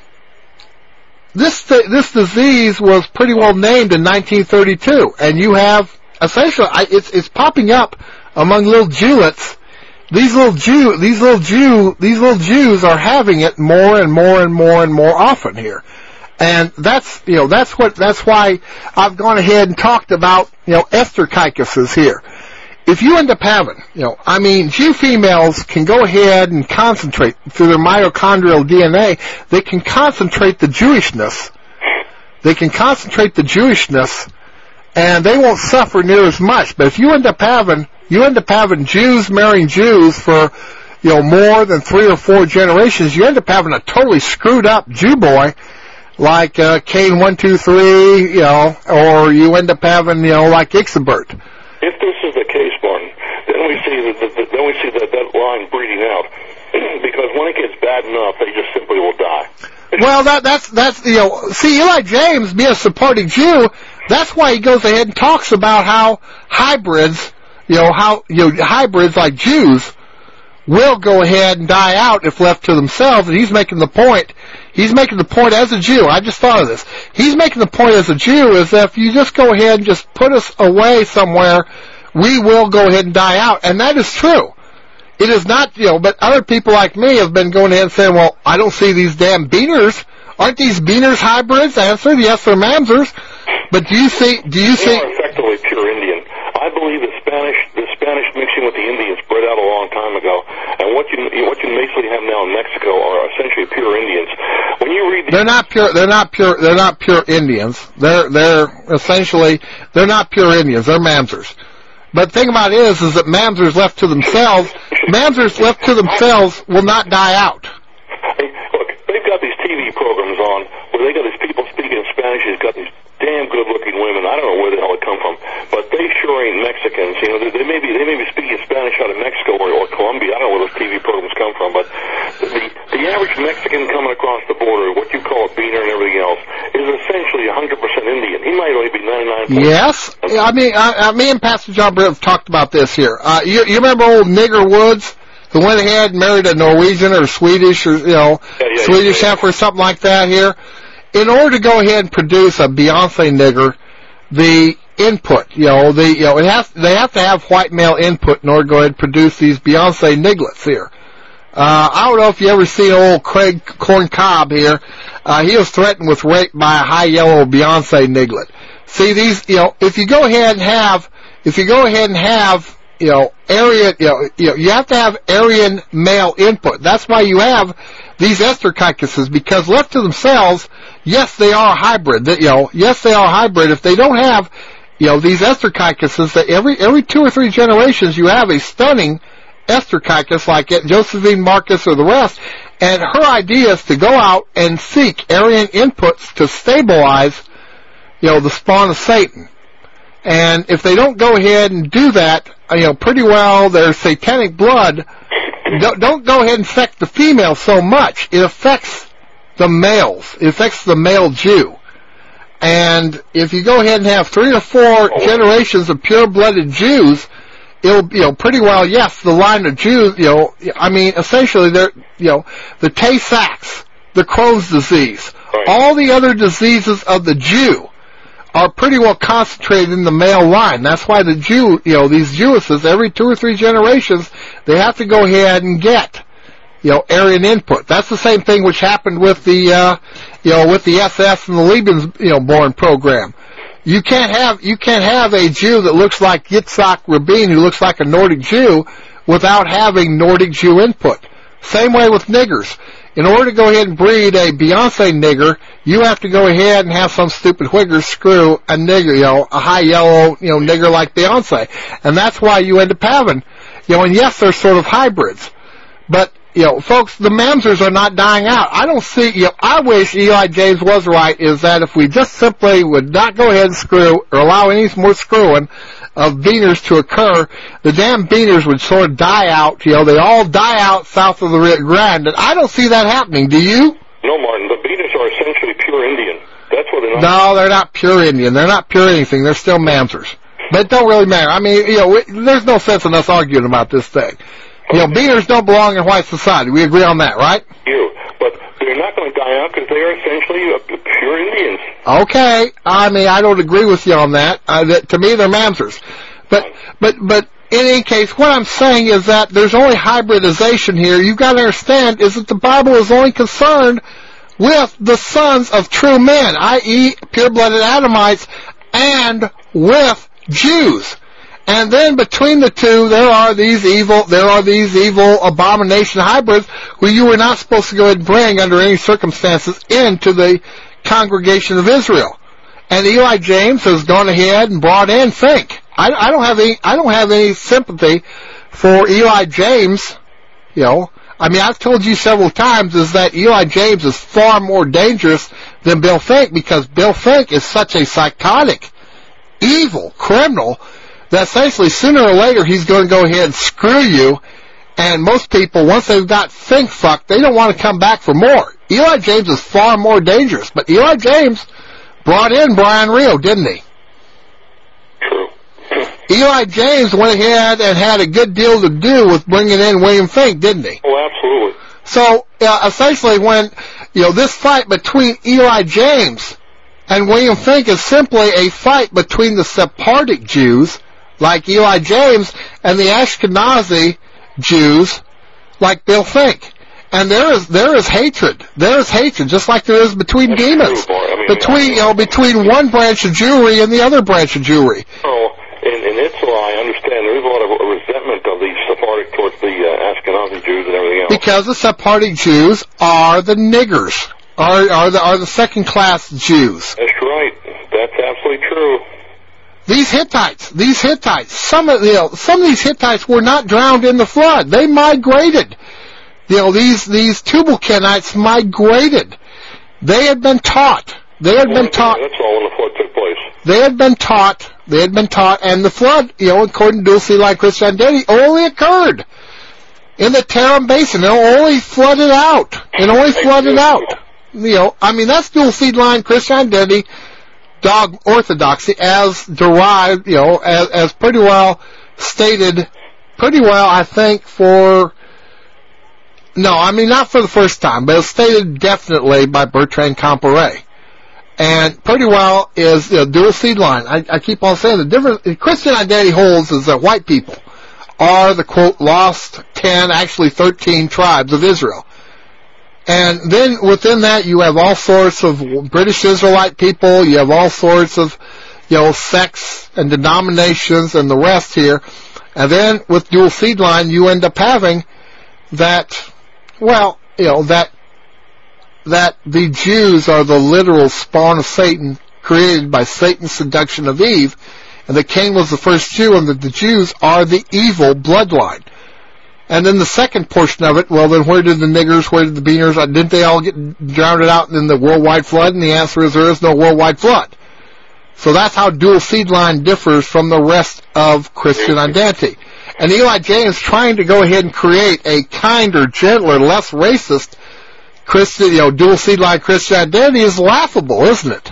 Speaker 1: This this disease was pretty well named in nineteen thirty-two, and you have essentially it's it's popping up among little Jewlets. These little Jew these little Jew these little Jews are having it more and more and more and more often here, and that's you know that's what that's why I've gone ahead and talked about you know Esterkikises here. If you end up having, you know, I mean, Jew females can go ahead and concentrate through their mitochondrial D N A. They can concentrate the Jewishness. They can concentrate the Jewishness, and they won't suffer near as much. But if you end up having, you end up having Jews marrying Jews for, you know, more than three or four generations, you end up having a totally screwed up Jew boy, like uh, Cain one two three, you know, or you end up having, you know, like Ixabert.
Speaker 3: If this is the case, Martin, then we see that the, the, then we see that, that line breeding out, because when it gets bad enough, they just simply will die.
Speaker 1: Well, that that's that's you know, see, Eli James, being a supporting Jew, that's why he goes ahead and talks about how hybrids, you know, how you know hybrids like Jews will go ahead and die out if left to themselves. And he's making the point. He's making the point as a Jew. I just thought of this. He's making the point as a Jew is that if you just go ahead and just put us away somewhere, we will go ahead and die out. And that is true. It is not, you know, but other people like me have been going ahead and saying, well, I don't see these damn beaners. Aren't these beaners hybrids? Answer, yes, they're mamzers. But do you see, do you see?
Speaker 3: They are effectively pure Indian. I believe the Spanish, the Spanish mixing with the Indians spread out a long time ago. And what you, what you basically have now in Mexico are essentially pure Indians. When you read,
Speaker 1: they're not pure. They're not pure. They're not pure Indians. They're they're essentially they're not pure Indians. They're mamzers. But the thing about it is, is that mamzers left to themselves, mamzers left to themselves will not die out.
Speaker 3: Hey, look, they've got these T V programs on where they got these people speaking Spanish. They've got these damn good-looking women. I don't know where the hell they come from, but they sure ain't Mexicans. You know, they, they may be they may be speaking Spanish out of Mexico or, or Colombia. I don't know where those T V programs come from, but the, the the average Mexican coming across the border, what you call a beaner and everything else, is essentially one hundred percent Indian. He might only be ninety-nine percent.
Speaker 1: Yes, I mean, I, I, me and Pastor John Britt have talked about this here. Uh, you, you remember old Nigger Woods, who went ahead and married a Norwegian or Swedish or you know
Speaker 3: yeah, yeah,
Speaker 1: Swedish
Speaker 3: yeah, yeah.
Speaker 1: heifer or something like that here. In order to go ahead and produce a Beyonce nigger, the input, you know, the you know, it has they have to have white male input in order to go ahead and produce these Beyonce niglets here. Uh, I don't know if you ever seen old Craig Corn Cobb here. Uh, he was threatened with rape by a high yellow Beyonce niglet. See these, you know, if you go ahead and have, if you go ahead and have, you know, Aryan, you know, you know, you have to have Aryan male input. That's why you have these Esterkikises, because left to themselves, yes, they are hybrid. You know, yes, they are hybrid. If they don't have, you know, these Esterkikises, that every every two or three generations, you have a stunning Esterkikis like it, Josephine Marcus or the rest, And her idea is to go out and seek Aryan inputs to stabilize, you know, the spawn of Satan. And if they don't go ahead and do that, you know, pretty well their satanic blood, don't, don't go ahead and affect the female so much. It affects the males. It affects the male Jew. And if you go ahead and have three or four generations of pure-blooded Jews, it'll, you know, pretty well, yes, the line of Jews, you know, I mean, essentially, they're, you know, the Tay-Sachs, the Crohn's disease,
Speaker 3: Right.
Speaker 1: all the other diseases of the Jew are pretty well concentrated in the male line. That's why the Jew, you know, these Jewesses, every two or three generations, they have to go ahead and get, you know, Aryan input. That's the same thing which happened with the, uh, you know, with the S S and the Lebens, you know, born program. You can't have, you can't have a Jew that looks like Yitzhak Rabin, who looks like a Nordic Jew, without having Nordic Jew input. Same way with niggers. In order to go ahead and breed a Beyonce nigger, you have to go ahead and have some stupid whigger screw a nigger, you know, a high yellow, you know, nigger like Beyonce. And that's why you end up having, you know, and yes, they're sort of hybrids. But, you know, folks, the mamzers are not dying out. I don't see, you know, I wish Eli James was right, is that if we just simply would not go ahead and screw or allow any more screwing of beaners to occur, the damn beaners would sort of die out. You know, they all die out south of the Rio Grande. And I don't see that happening. Do you?
Speaker 3: No, Martin. The Beaters are essentially pure Indian. That's what they're not.
Speaker 1: No, they're not pure Indian. They're not pure anything. They're still mamzers. But it don't really matter. I mean, you know, we, there's no sense in us arguing about this thing. You know, beaners don't belong in white society. We agree on that, right?
Speaker 3: You. But they're not going to die out because they are essentially uh, pure Indians.
Speaker 1: Okay. I mean, I don't agree with you on that. Uh, that to me, they're mamzers. But, but, but in any case, what I'm saying is that there's only hybridization here. You've got to understand is that the Bible is only concerned with the sons of true men, that is, pure-blooded Adamites, and with Jews. And then between the two, there are these evil, there are these evil abomination hybrids who you were not supposed to go ahead and bring under any circumstances into the congregation of Israel. And Eli James has gone ahead and brought in Fink. I, I don't have any, I don't have any sympathy for Eli James. You know, I mean, I've told you several times is that Eli James is far more dangerous than Bill Fink because Bill Fink is such a psychotic, evil criminal that essentially sooner or later he's going to go ahead and screw you. And most people, once they've got Fink fucked, they don't want to come back for more. Eli James is far more dangerous, but Eli James brought in Brian Rio, didn't he?
Speaker 3: True.
Speaker 1: Eli James went ahead and had a good deal to do with bringing in William Fink, didn't he?
Speaker 3: Oh, absolutely.
Speaker 1: So, uh, essentially when, you know, this fight between Eli James and William Fink is simply a fight between the Sephardic Jews, like Eli James, and the Ashkenazi Jews, like Bill Fink. And there is there is hatred. There is hatred, just like there is between
Speaker 3: That's
Speaker 1: demons,
Speaker 3: true, I mean,
Speaker 1: between you know between one branch of Jewry and the other branch of Jewry.
Speaker 3: Oh, in, in Israel, I understand there is a lot of resentment of the Sephardic towards the uh, Ashkenazi Jews and everything else.
Speaker 1: Because the Sephardic Jews are the niggers, are are the are the second class Jews.
Speaker 3: That's right. That's absolutely true.
Speaker 1: These Hittites, these Hittites, some of you know, some of these Hittites were not drowned in the flood. They migrated. You know, these these Tubal-Cainites migrated. They had been taught. They had
Speaker 3: well,
Speaker 1: been taught.
Speaker 3: That's all when the flood took place.
Speaker 1: They had been taught. They had been taught, and the flood, you know, according to Dulce Line Christianity, only occurred in the Tarim Basin. It only flooded out. It only flooded out. You know, I mean, that's Dulce Line Christianity, dog orthodoxy, as derived, you know, as, as pretty well stated, pretty well, I think, for. No, I mean, not for the first time, but it's stated definitely by Bertrand Comparet. And pretty well is, you know, dual seed line. I, I keep on saying the difference, Christian identity holds is that white people are the, quote, lost ten, actually thirteen tribes of Israel. And then within that you have all sorts of British Israelite people, you have all sorts of, you know, sects and denominations and the rest here. And then with dual seed line you end up having that, well, you know, that that the Jews are the literal spawn of Satan, created by Satan's seduction of Eve, and that Cain was the first Jew, and that the Jews are the evil bloodline. And then the second portion of it, well, then where did the niggers, where did the beaners, uh, didn't they all get drowned out in the worldwide flood? And the answer is there is no worldwide flood. So that's how dual seed line differs from the rest of Christian identity. And Eli James trying to go ahead and create a kinder, gentler, less racist Christian, you know, dual seed line Christian identity is laughable, isn't it?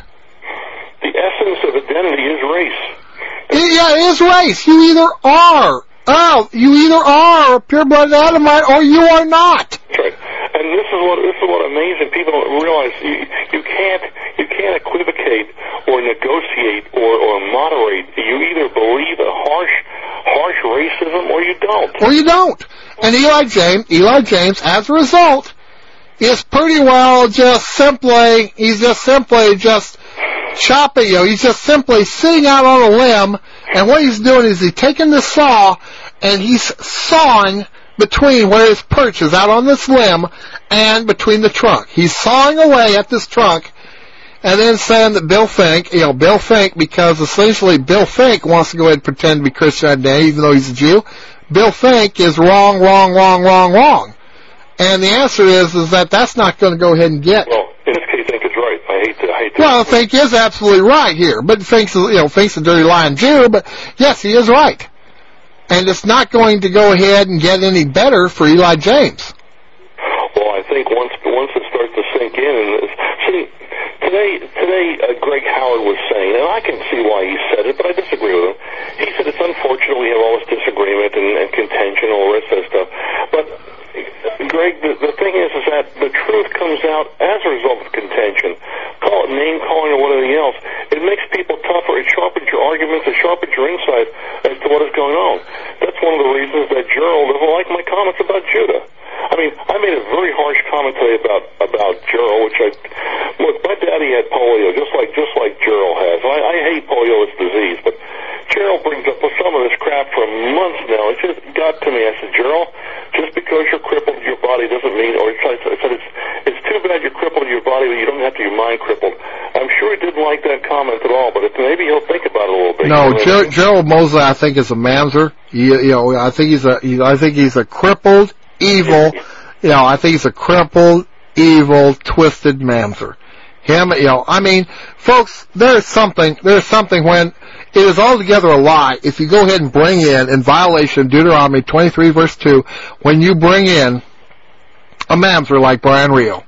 Speaker 3: The essence of identity is race.
Speaker 1: Yeah, it is race. You either are, oh, you either are a pure-blooded Adamite or you are not.
Speaker 3: That's right. And this is what this is what amazing people don't realize. You, you can't you can't equivocate or negotiate or, or moderate. You either believe a harsh harsh racism or you don't.
Speaker 1: Or you don't. And Eli James, Eli James, as a result, is pretty well just simply he's just simply just chopping. You know, he's just simply sitting out on a limb, and what he's doing is he's taking the saw and he's sawing between where his perch is out on this limb and between the trunk. He's sawing away at this trunk and then saying that Bill Fink, you know, Bill Fink, because essentially Bill Fink wants to go ahead and pretend to be Christian identity even though he's a Jew. Bill Fink is wrong, wrong, wrong, wrong, wrong. And the answer is, is that that's not going to go ahead and get.
Speaker 3: Well, in this case, Fink is right. I hate to, I hate to.
Speaker 1: Well, Fink is absolutely right here, but Fink's, you know, Fink's a dirty lying Jew, but yes, he is right. And it's not going to go ahead and get any better for Eli James.
Speaker 3: Well, I think once once it starts to sink in, and this, see, today today uh, Greg Howard was saying, and I can see why he said it, but I disagree with him. He said it's unfortunate we have all this disagreement and, and contention and all the rest of that stuff. But Greg, the, the thing is, is that the truth comes out as a result of contention. Call it name calling or whatever else. It makes people tougher. It sharpens your arguments. It sharpens your insight as to what is going on. That's one of the reasons that Gerald doesn't like my comments about Judah. I mean, I made a very harsh comment today about about Gerald, which I look. My daddy had polio, just like just like Gerald has. I, I hate polio as disease, but Gerald brings up some of this crap for months now. It just got to me. I said, Gerald, just because you're crippled in your body doesn't mean, or I said it's it's too bad you're crippled in your body, but you don't have to be mind crippled. I'm sure he didn't like that comment at all, but if, maybe he'll think about it a little bit.
Speaker 1: No, Ger- Gerald Mosley, I think, is a mamzer. He, you know, I think he's a, he, I think he's a crippled, evil, you know, I think he's a crippled, evil, twisted mamzer. Him, you know, I mean, folks, there's something, there's something when it is altogether a lie if you go ahead and bring in, in violation of Deuteronomy twenty-three verse two, when you bring in a mamzer like Brian Rio.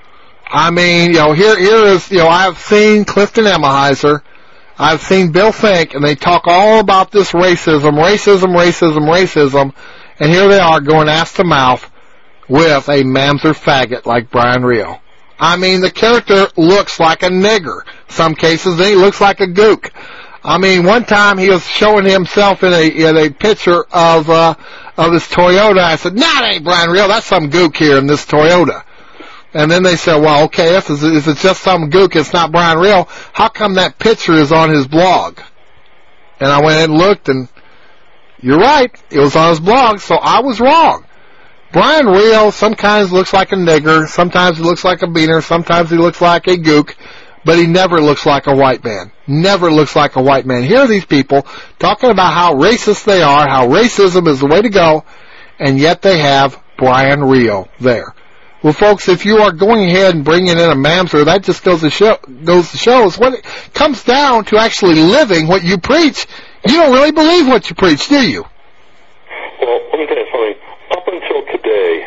Speaker 1: I mean, you know, here, here is, you know, I've seen Clifton Emahiser, I've seen Bill Fink, and they talk all about this racism, racism, racism, racism, and here they are going ass to mouth with a mamzer faggot like Brian Rio. I mean, the character looks like a nigger. Some cases, he looks like a gook. I mean, one time he was showing himself in a in a picture of uh, of his Toyota. I said, "Nah, that ain't Brian Rio. That's some gook here in this Toyota." And then they said, "Well, okay, if it's, if it's just some gook, it's not Brian Rio. How come that picture is on his blog?" And I went and looked, and you're right, it was on his blog. So I was wrong. Brian Rio sometimes looks like a nigger, sometimes he looks like a beaner, sometimes he looks like a gook, but he never looks like a white man. Never looks like a white man. Here are these people talking about how racist they are, how racism is the way to go, and yet they have Brian Rio there. Well, folks, if you are going ahead and bringing in a mamzer, that just goes to show, goes to show us when it comes down to actually living what you preach, you don't really believe what you preach, do you?
Speaker 3: Well, let me tell you something. Up until today,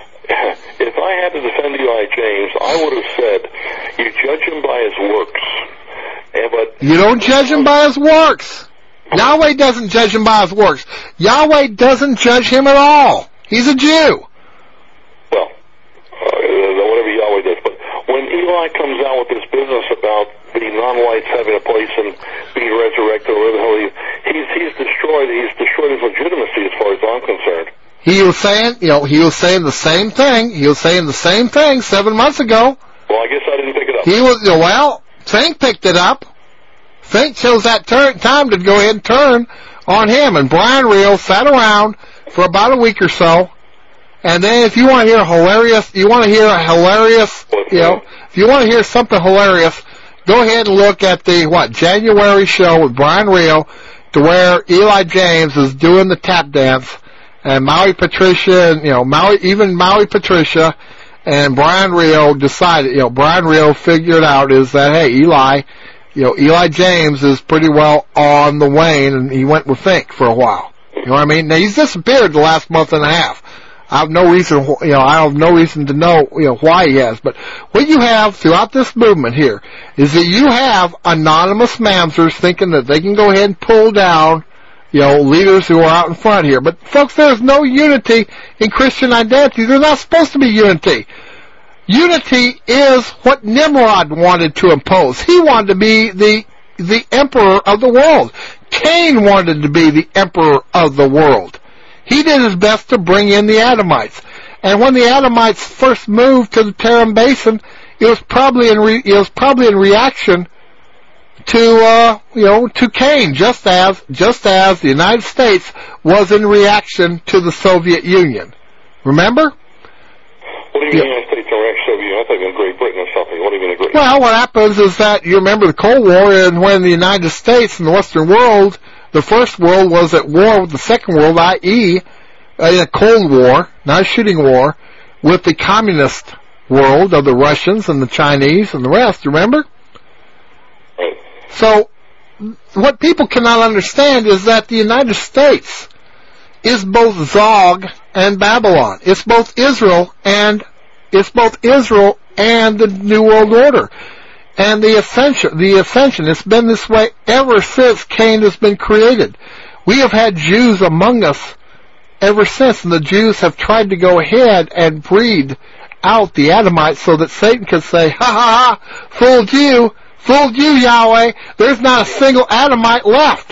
Speaker 3: if I had to defend Eli James, I would have said, you judge him by his works. And, but
Speaker 1: you don't judge him by his works. Yahweh doesn't judge him by his works. Yahweh doesn't judge him at all. He's a Jew.
Speaker 3: Well, uh, whatever Yahweh does. But when Eli comes out with this business about the non-whites having a place and being resurrected, or whatever the hell he, he's, he's destroyed, he's destroyed his legitimacy as far as I'm concerned.
Speaker 1: He was saying, you know, he was saying the same thing. He was saying the same thing seven months ago.
Speaker 3: Well, I guess I didn't pick it up.
Speaker 1: He was, well, Fink picked it up. Fink chose that turn, time to go ahead and turn on him. And Brian Rio sat around for about a week or so. And then if you want to hear hilarious, you want to hear a hilarious, you know, if you want to hear something hilarious, go ahead and look at the, what, January show with Brian Rio, to where Eli James is doing the tap dance. and Maui Patricia, and, you know, Maui, even Maui Patricia and Brian Rio decided, you know, Brian Rio figured out is that, hey, Eli, you know, Eli James is pretty well on the wane, and he went with Fink for a while. You know what I mean? Now, he's disappeared the last month and a half. I have no reason, you know, I have no reason to know, you know, why he has. But what you have throughout this movement here is that you have anonymous mamsers thinking that they can go ahead and pull down, you know, leaders who are out in front here. But folks, there is no unity in Christian identity. There's not supposed to be unity. Unity is what Nimrod wanted to impose. He wanted to be the the emperor of the world. Cain wanted to be the emperor of the world. He did his best to bring in the Adamites. And when the Adamites first moved to the Tarim Basin, it was probably in re- it was probably in reaction to uh, you know to Cain, just as just as the United States was in reaction to the Soviet Union. Remember?
Speaker 3: What do you mean the United States in reaction to the Soviet Union? I thought you meant Great Britain or something. What do you mean Great Britain?
Speaker 1: Well, what happens is that you remember the Cold War, and when the United States and the Western world, the first world was at war with the second world, that is, a Cold War, not a shooting war, with the communist world of the Russians and the Chinese and the rest, remember?
Speaker 3: Right.
Speaker 1: So, what people cannot understand is that the United States is both Zog and Babylon. It's both Israel and it's both Israel and the New World Order. And the ascension, the ascension, it's been this way ever since Cain has been created. We have had Jews among us ever since, and the Jews have tried to go ahead and breed out the Adamites so that Satan can say, ha ha ha, fooled you, fooled you, Yahweh, there's not a single Adamite left.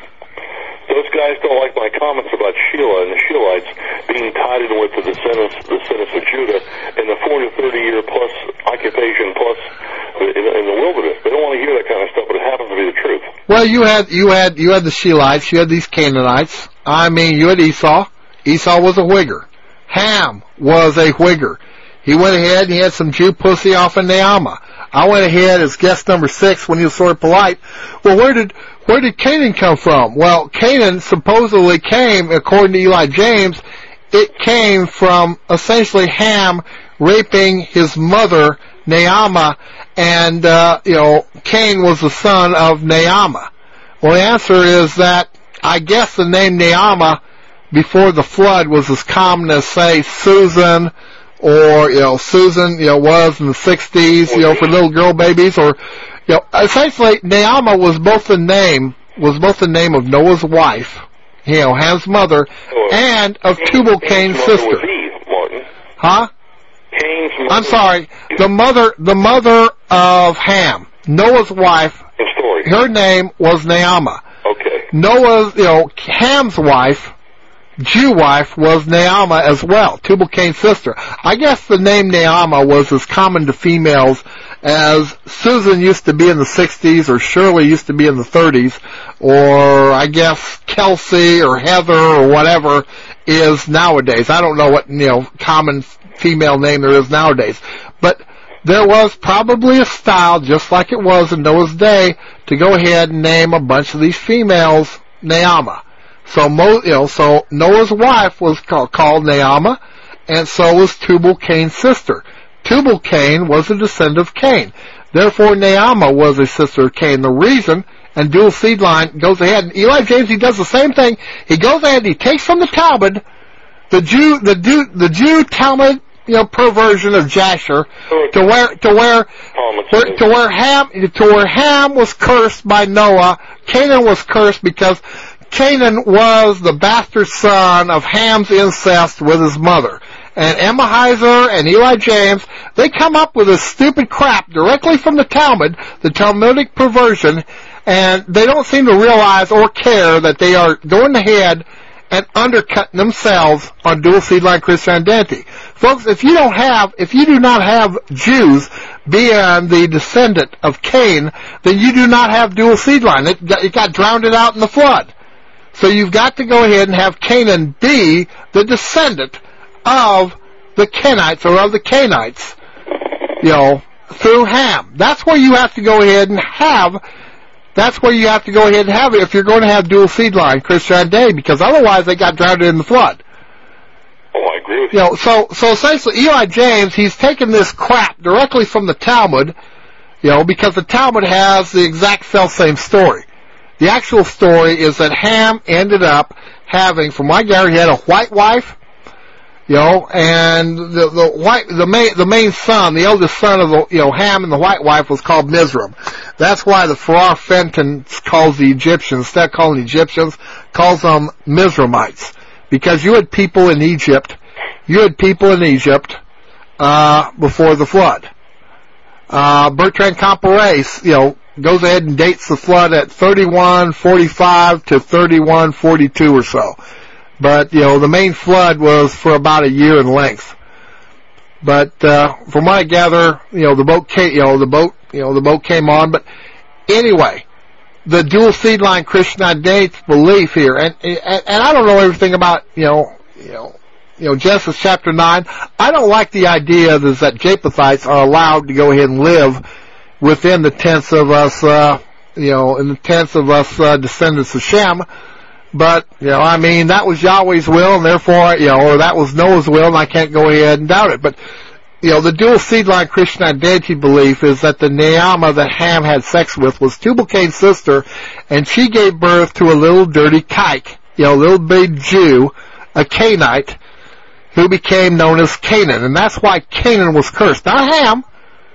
Speaker 3: Those guys don't like my comments about Sheila and the Sheilites being tied in with the descendants, the descendants of Judah in the forty to thirty year plus occupation plus in, in the wilderness. They don't want to hear that kind of stuff, but it happens to be the truth.
Speaker 1: Well, you had you had you had the Sheilites, you had these Canaanites. I mean, you had Esau. Esau was a Whigger. Ham was a Whigger. He went ahead and he had some Jew pussy off of Naamah. I went ahead as guest number six when he was sort of polite. Well, where did where did Canaan come from? Well, Canaan supposedly came, according to Eli James, it came from essentially Ham raping his mother, Naamah, and, uh, you know, Cain was the son of Naamah. Well, the answer is that I guess the name Naamah before the flood was as common as, say, Susan, or, you know, Susan, you know, was in the sixties, you know, for little girl babies, or, you know, essentially, Naamah was both the name, was both the name of Noah's wife, you know, Ham's mother, oh, and of Tubal Cain's sister.
Speaker 3: Was Eve, Martin.
Speaker 1: Huh?
Speaker 3: Cain's mother.
Speaker 1: I'm sorry, the mother, the mother of Ham, Noah's wife,
Speaker 3: in story.
Speaker 1: Her name was Naamah.
Speaker 3: Okay.
Speaker 1: Noah's, you know, Ham's wife, Jew wife, was Naamah as well, Tubal Cain's sister. I guess the name Naamah was as common to females as Susan used to be in the sixties, or Shirley used to be in the thirties, or I guess Kelsey or Heather or whatever is nowadays. I don't know what, you know, common female name there is nowadays. But there was probably a style, just like it was in Noah's day, to go ahead and name a bunch of these females Naamah. So, Mo, you know, so Noah's wife was called, called Naamah, and so was Tubal Cain's sister. Tubal Cain was a descendant of Cain. Therefore, Naamah was a sister of Cain. The reason, and dual seed line goes ahead, and Eli James, he does the same thing. He goes ahead and he takes from the Talmud, the Jew, the Jew, the Jew Talmud, you know, perversion of Jasher, to where, to where, where, to where Ham, to where Ham was cursed by Noah. Canaan was cursed because Canaan was the bastard son of Ham's incest with his mother. And Emma Heiser and Eli James, they come up with this stupid crap directly from the Talmud, the Talmudic perversion, and they don't seem to realize or care that they are going ahead and undercutting themselves on dual seed line Christian identity. Folks, if you don't have, if you do not have Jews being the descendant of Cain, then you do not have dual seed line. It got, it got drowned out in the flood. So you've got to go ahead and have Canaan be the descendant of the Kenites, or of the Canaanites, you know, through Ham. That's where you have to go ahead and have, that's where you have to go ahead and have it if you're going to have dual seed line Christian identity, because otherwise they got drowned in the flood.
Speaker 3: agree with
Speaker 1: You know, so, so essentially Eli James, he's taken this crap directly from the Talmud, you know, because the Talmud has the exact self-same story. The actual story is that Ham ended up having, from what I gather, he had a white wife, you know, and the, the white, the main, the main son, the eldest son of the, you know, Ham and the white wife was called Mizraim. That's why the Farrar Fenton calls the Egyptians, instead of calling the Egyptians, calls them Mizraimites. Because you had people in Egypt, you had people in Egypt, uh, before the flood. Uh, Bertrand Comparet, you know, goes ahead and dates the flood at thirty-one forty-five to thirty-one forty-two or so. But, you know, the main flood was for about a year in length. But, uh, from what I gather, you know, the boat came, you know, the boat, you know, the boat came on. But anyway, the dual seed line Christian identity belief here, and, and, and I don't know everything about, you know, you know, you know, Genesis chapter nine. I don't like the idea that, that Japhethites are allowed to go ahead and live within the tents of us, uh, you know, in the tents of us, uh, descendants of Shem. But, you know, I mean, that was Yahweh's will, and therefore, you know, or that was Noah's will, and I can't go ahead and doubt it. But, you know, the dual seed line Christian identity belief is that the Naamah that Ham had sex with was Tubal-Cain's sister, and she gave birth to a little dirty kike, you know, a little big Jew, a Canaanite, who became known as Canaan. And that's why Canaan was cursed. Not Ham.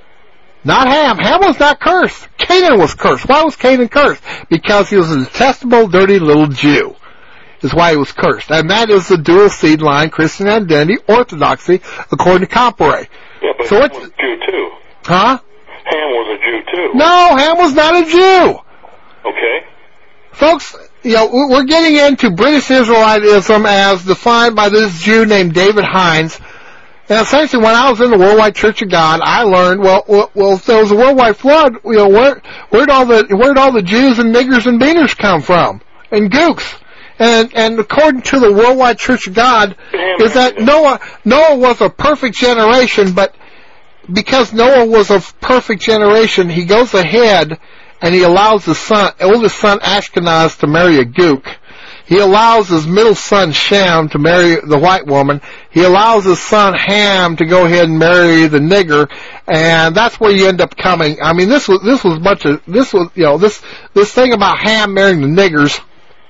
Speaker 1: Not Ham. Ham was not cursed. Canaan was cursed. Why was Canaan cursed? Because he was a detestable, dirty little Jew. Is why he was cursed. And that is the dual seed line Christian identity orthodoxy, according to Comparet.
Speaker 3: Yeah, but
Speaker 1: so
Speaker 3: Ham
Speaker 1: it's,
Speaker 3: was a Jew too.
Speaker 1: Huh?
Speaker 3: Ham was a Jew too.
Speaker 1: No, Ham was not a Jew.
Speaker 3: Okay.
Speaker 1: Folks, you know, we're getting into British Israelitism as defined by this Jew named David Hines. And essentially, when I was in the Worldwide Church of God, I learned, well, well, well if there was a worldwide flood, you know, where, where'd all the, where'd all the Jews and niggers and beaners come from? And gooks. And, and according to the Worldwide Church of God, is that Noah, Noah was a perfect generation, but because Noah was a perfect generation, he goes ahead and he allows his son, oldest son Ashkenaz to marry a gook. He allows his middle son Shem to marry the white woman. He allows his son Ham to go ahead and marry the nigger, and that's where you end up coming. I mean, this was this was much of this was you know this this thing about Ham marrying the niggers,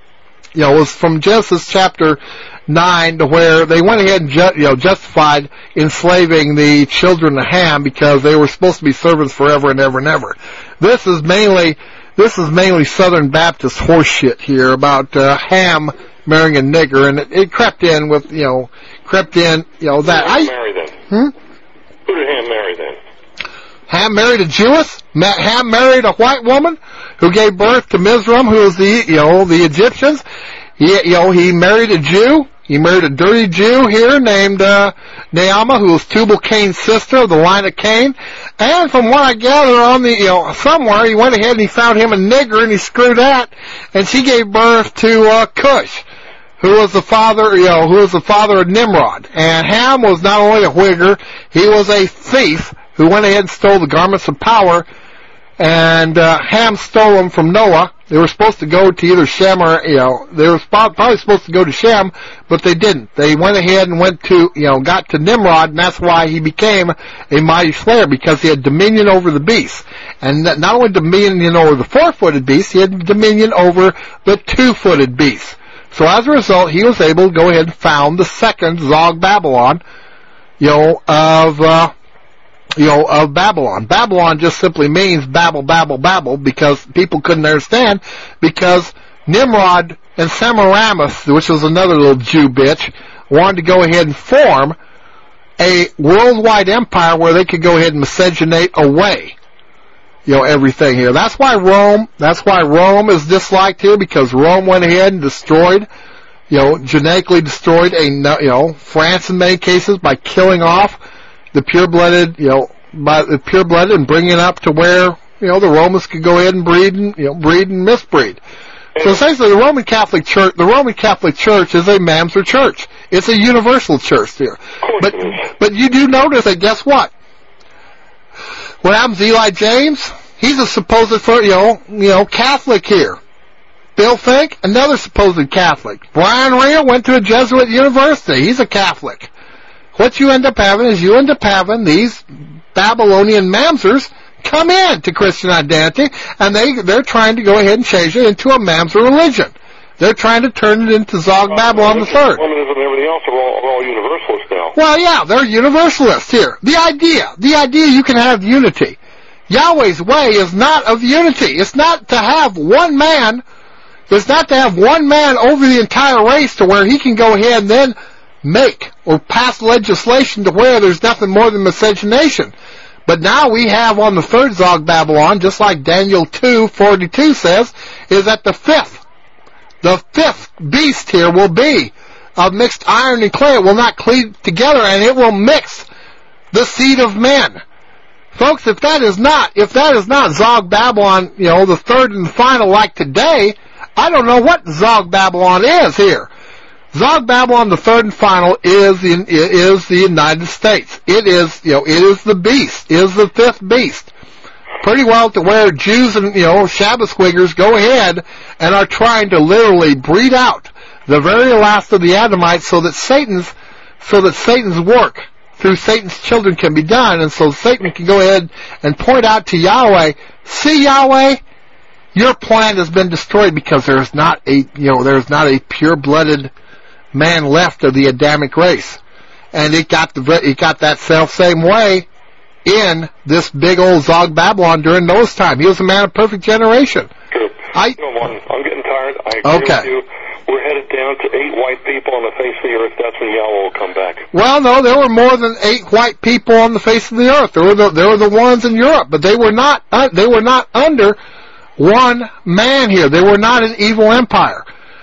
Speaker 1: you know, was from Genesis chapter nine to where they went ahead and ju- you know justified enslaving the children of Ham because they were supposed to be servants forever and ever and ever. This is mainly. This is mainly Southern Baptist horseshit here about uh, Ham marrying a nigger, and it, it crept in with, you know, crept in, you know, that.
Speaker 3: Who did Ham marry then?
Speaker 1: Hmm?
Speaker 3: Who did Ham marry then?
Speaker 1: Ham married a Jewess. Ham married a white woman who gave birth to Mizraim, who was the, you know, the Egyptians. He, you know, he married a Jew. He married a dirty Jew here named uh, Naamah, who was Tubal-Cain's sister of the line of Cain. And from what I gather on the, you know, somewhere, he went ahead and he found him a nigger and he screwed that, and she gave birth to uh, Cush, who was the father, you know, who was the father of Nimrod. And Ham was not only a whigger, he was a thief who went ahead and stole the garments of power. And uh, Ham stole them from Noah. They were supposed to go to either Shem or, you know, they were probably supposed to go to Shem, but they didn't. They went ahead and went to, you know, got to Nimrod, and that's why he became a mighty slayer, because he had dominion over the beast. And not only dominion over the four-footed beast, he had dominion over the two-footed beast. So as a result, he was able to go ahead and found the second Zog Babylon, you know, of, uh, you know, of Babylon. Babylon just simply means Babel, Babel, Babel, because people couldn't understand, because Nimrod and Semiramis, which was another little Jew bitch, wanted to go ahead and form a worldwide empire where they could go ahead and miscegenate away, you know, everything here. That's why Rome, that's why Rome is disliked here, because Rome went ahead and destroyed, you know, genetically destroyed a, you know, France in many cases by killing off the pure-blooded, you know, by the pure-blooded and bringing it up to where, you know, the Romans could go ahead and breed and, you know, breed and misbreed. So essentially the Roman Catholic Church, the Roman Catholic Church is a Mamzer church. It's a universal church here. But, but you do notice that, guess what? What happens to Eli James? He's a supposed, you know, you know, Catholic here. Bill Fink, another supposed Catholic. Brian Rhea went to a Jesuit university. He's a Catholic. what you end up having is you end up having these Babylonian mamzers come in to Christian identity, and they, they're trying to go ahead and change it into a mamzer religion. They're trying to turn it into Zog Babylon the Third.
Speaker 3: Mormonism and everything else are all, are all universalists now.
Speaker 1: Well, yeah, they're universalists here. The idea, the idea you can have unity. Yahweh's way is not of unity. It's not to have one man, it's not to have one man over the entire race to where he can go ahead and then make or pass legislation to where there's nothing more than miscegenation. But now we have on the third Zog Babylon, just like Daniel two forty-two says, is that the fifth, the fifth beast here will be of mixed iron and clay. It will not cleave together, and it will mix the seed of men. Folks, if that is not, if that is not Zog Babylon, you know, the third and final like today, I don't know what Zog Babylon is here. Zog Babylon, the third and final, is the, is the United States. It is, you know, it is the beast, is the fifth beast. Pretty well to where Jews and, you know, Shabbos wiggers go ahead and are trying to literally breed out the very last of the Adamites so that Satan's, so that Satan's work through Satan's children can be done, and so Satan can go ahead and point out to Yahweh, see Yahweh, your plan has been destroyed because there's not a, you know, there's not a pure-blooded man left of the Adamic race. And it got the, it got that self same way in this big old Zog Babylon during Noah's time. He was a man of perfect generation.
Speaker 3: Good.
Speaker 1: I,
Speaker 3: no, Martin, I'm getting tired. I agree
Speaker 1: okay.
Speaker 3: with you. We're headed down to eight white people on the face of the earth. That's when Yahweh will come back.
Speaker 1: Well, no, there were more than eight white people on the face of the earth. There were the, there were the ones in Europe, but they were not, uh, they were not under one man here. They were not an evil empire.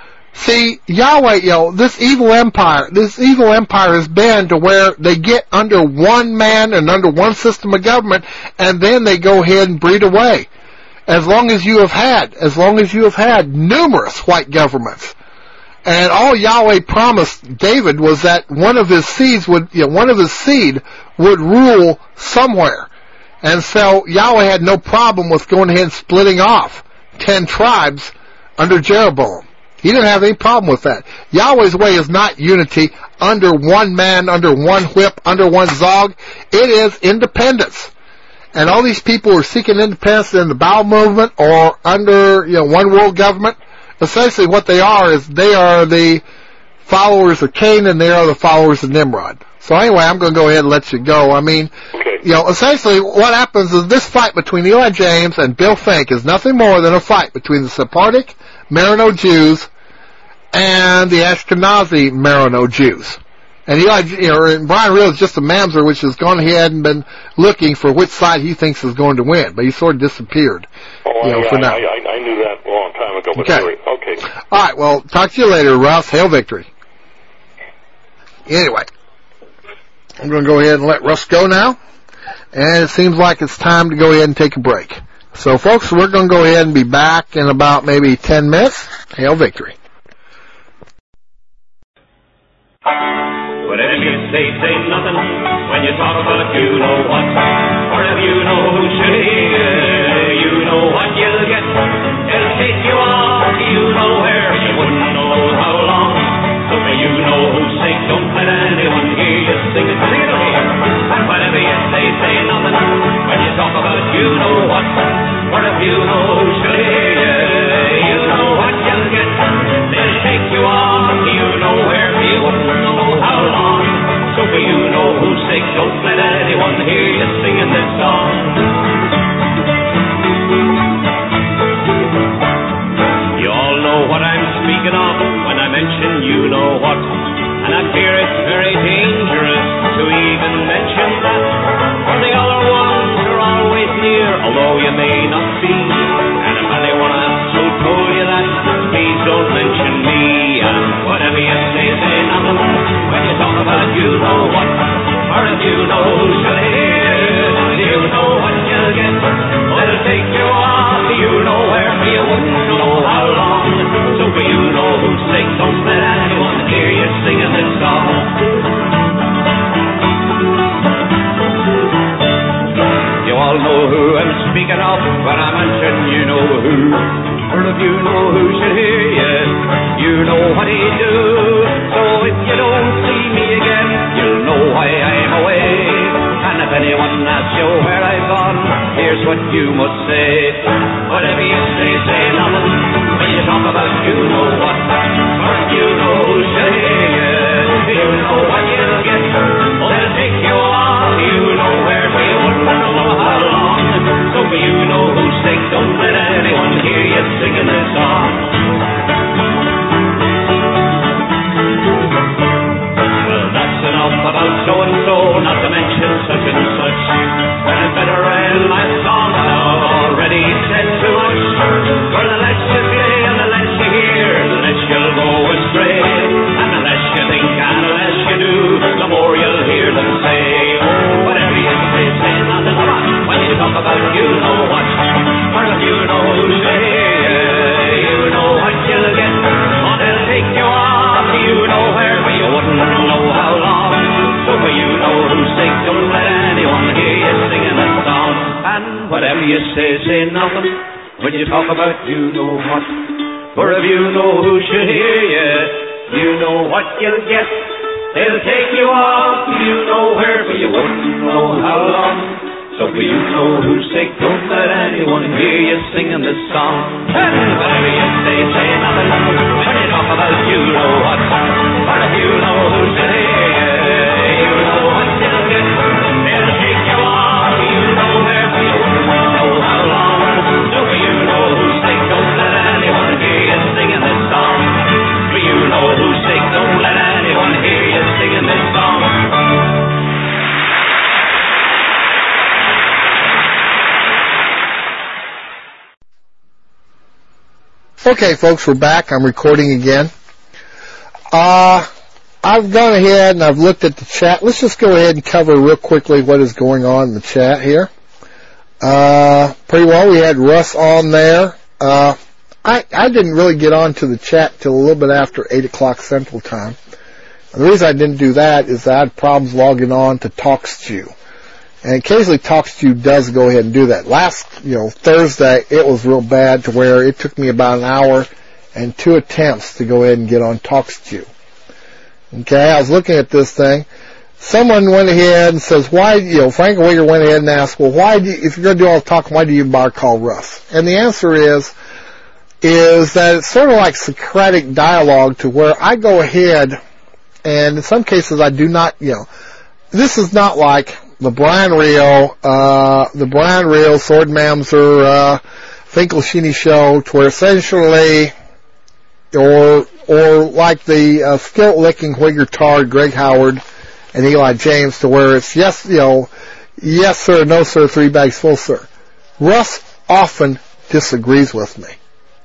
Speaker 1: See, Yahweh, you know, this evil empire, this evil empire has been to where they get under one man and under one system of government, and then they go ahead and breed away. As long as you have had, as long as you have had numerous white governments. And all Yahweh promised David was that one of his seeds would, you know, one of his seed would rule somewhere. And so Yahweh had no problem with going ahead and splitting off ten tribes under Jeroboam. He didn't have any problem with that. Yahweh's way is not unity under one man, under one whip, under one Zog. It is independence. And all these people who are seeking independence in the bowel movement or under, you know, one world government, essentially what they are is they are the followers of Cain and they are the followers of Nimrod. So anyway, I'm going to go ahead and let you go. I mean,
Speaker 3: okay.
Speaker 1: You know, essentially what happens is this fight between Eli James and Bill Fink is nothing more than a fight between the Sephardic Marano Jews and the Ashkenazi Marano Jews. And Eli, you know, and Brian Real is just a mamzer which has gone ahead and been looking for which side he thinks is going to win, but he sort of disappeared.
Speaker 3: Oh,
Speaker 1: you know,
Speaker 3: I,
Speaker 1: for now.
Speaker 3: I, I, I knew that a long time ago, but
Speaker 1: okay.
Speaker 3: anyway, okay.
Speaker 1: All right, well, talk to you later, Russ. Hail victory. Anyway, I'm going to go ahead and let Russ go now, and it seems like it's time to go ahead and take a break. So, folks, we're going to go ahead and be back in about maybe ten minutes. Hail victory.
Speaker 5: Whatever you say, say nothing when you talk about you know what. Or if you know who should hear, you know what you'll get. It'll take you off, you know where, you wouldn't know how long. So may you know who sing, don't let anyone hear you sing it, sing it here. And whatever you say, say nothing when you talk about you know what. Or if you know who should hear, you know what you'll get. They'll take you off, you know where, you wouldn't know how long. So for you know who's sick, don't let anyone hear you singing this song. You all know what I'm speaking of when I mention you know what. And I fear it's very dangerous to even mention that. For the other ones are always near, although you may not see. And if anyone else who told you that, please don't mention me. And whatever you say, say nothing when you talk about you know what. Or if you know who should hear, you know what you'll get. It'll take you off, you know where, you wouldn't know how long. So for you know who's sick, don't let anyone hear you singing this song. You all know who I'm speaking of when I mention you know who. Or if you know who should hear you, you know what he'd do. So if you don't see me again, you'll know why anyone asks you where I've gone, here's what you must say. Whatever you say, say nothing. When you talk about you know what, or you know who's saying, you know what you'll get. They'll take you off, you know where, but you wouldn't know how long. So for you know who's sick, don't let anyone hear you singing this song. Well, that's enough about so-and-so, not to mention such and such. And I'd better end my song, I've already said too much. For the less you say and the less you hear, the less you'll go astray. And the less you think and the less you do, the more you'll hear them say. Oh, whatever you say, say nothing about. When you talk about you know what, or if you know who's here, you know what you'll get. Oh, they'll take you off, you know where, but you wouldn't know how long. So for you know who's sick, don't let anyone hear you singing a song. And whatever you say, say nothing. When you talk about you know what, for if you know who should hear you, you know what you'll get. They'll take you off, you know where, but you wouldn't know how long. So for you know who's sick, don't let anyone hear you singing this song. And whatever you say, say nothing. When you talk about you know what, or if you know who's to hear you, you know what you'll get. They'll take you off, you know where, but you wouldn't know how long. So for you know who's sick, don't let anyone hear you singing this song. For you know who's sick, don't let anyone hear you singing this song.
Speaker 1: Okay, folks, we're back. I'm recording again. Uh, I've gone ahead and I've looked at the chat. Let's just go ahead and cover real quickly what is going on in the chat here. Uh, pretty well, we had Russ on there. Uh, I, I didn't really get on to the chat till a little bit after eight o'clock Central Time. And the reason I didn't do that is that I had problems logging on to TalkStew. And occasionally TalkStew does go ahead and do that. Last, you know, Thursday, it was real bad to where it took me about an hour and two attempts to go ahead and get on TalkStew. Okay, I was looking at this thing. Someone went ahead and says, why, you know, Frank Wigger went ahead and asked, well, why do you, if you're going to do all the talking, why do you bother call Russ? And the answer is, is that it's sort of like Socratic dialogue to where I go ahead and in some cases I do not, you know, this is not like the Brian Rio, uh, the Brian Rio, Sword Mamser, uh, Finkelstein show, to where essentially, or, or like the, uh, skilt-licking Whigger tard, Greg Howard and Eli James, to where it's yes, you know, yes sir, no sir, three bags full sir. Russ often disagrees with me.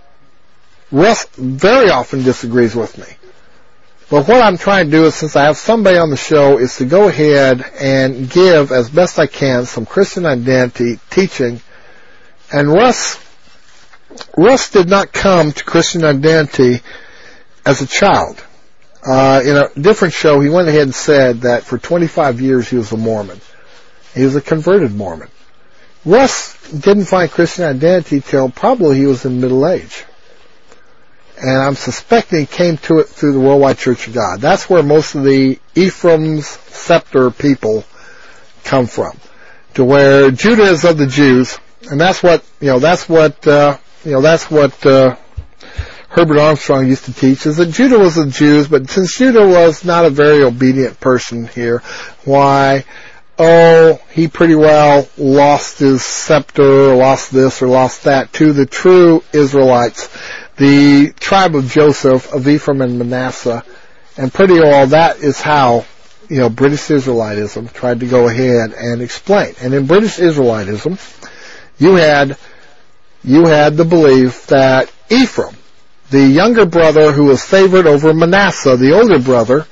Speaker 1: Russ very often disagrees with me. But what I'm trying to do is, since I have somebody on the show, is to go ahead and give, as best I can, some Christian identity teaching. And Russ, Russ did not come to Christian identity as a child. Uh, in a different show, he went ahead and said that for twenty-five years he was a Mormon. He was a converted Mormon. Russ didn't find Christian identity till probably he was in middle age. And I'm suspecting he came to it through the Worldwide Church of God. That's where most of the Ephraim's scepter people come from. To where Judah is of the Jews, and that's what, you know, that's what, uh, you know, that's what, uh, Herbert Armstrong used to teach, is that Judah was of the Jews, but since Judah was not a very obedient person here, why, oh, he pretty well lost his scepter, or lost this, or lost that, to the true Israelites, the tribe of Joseph, of Ephraim and Manasseh, and pretty well that is how, you know, British Israelitism tried to go ahead and explain. And in British Israelitism, you had, you had the belief that Ephraim, the younger brother who was favored over Manasseh, the older brother,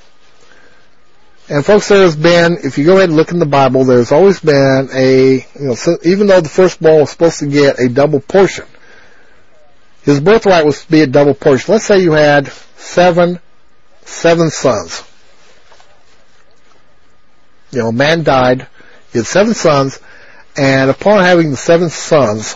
Speaker 1: and folks, there has been, if you go ahead and look in the Bible, there's always been a, you know, so even though the firstborn was supposed to get a double portion, his birthright was to be a double portion. Let's say you had seven, seven sons. You know, a man died, he had seven sons, and upon having the seven sons,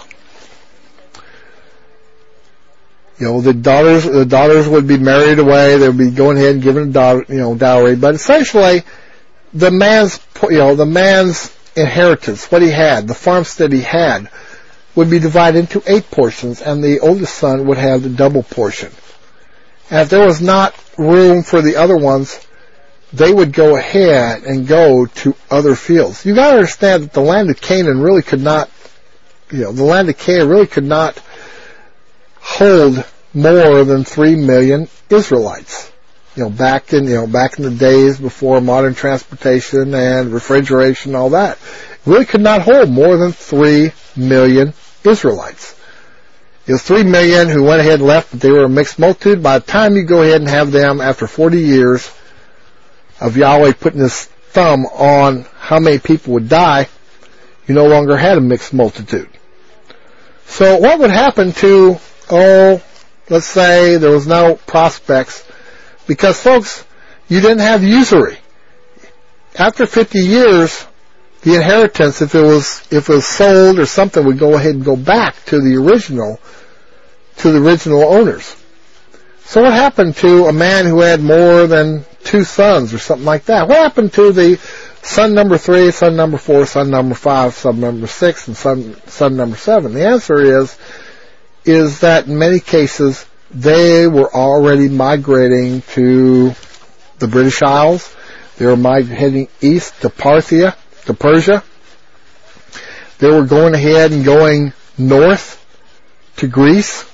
Speaker 1: you know, the daughters, the daughters would be married away, they would be going ahead and giving a daughter, you know, dowry, but essentially, the man's, you know, the man's inheritance, what he had, the farmstead he had, would be divided into eight portions, and the oldest son would have the double portion. And if there was not room for the other ones, they would go ahead and go to other fields. You got to understand that the land of Canaan really could not, you know, the land of Canaan really could not hold more than three million Israelites. You know, back in, you know, back in the days before modern transportation and refrigeration and all that, it really could not hold more than three million Israelites. It was three million who went ahead and left, but they were a mixed multitude. By the time you go ahead and have them, after forty years of Yahweh putting his thumb on how many people would die, you no longer had a mixed multitude. So what would happen to, oh, let's say there was no prospects, because folks, you didn't have usury. After fifty years, the inheritance, if it was if it was sold or something, would go ahead and go back to the original to the original owners. So what happened to a man who had more than two sons or something like that? What happened to the son number three, son number four, son number five, son number six, and son son number seven? The answer is is that in many cases they were already migrating to the British Isles. They were migrating east to Parthia, to Persia. They were going ahead and going north to Greece.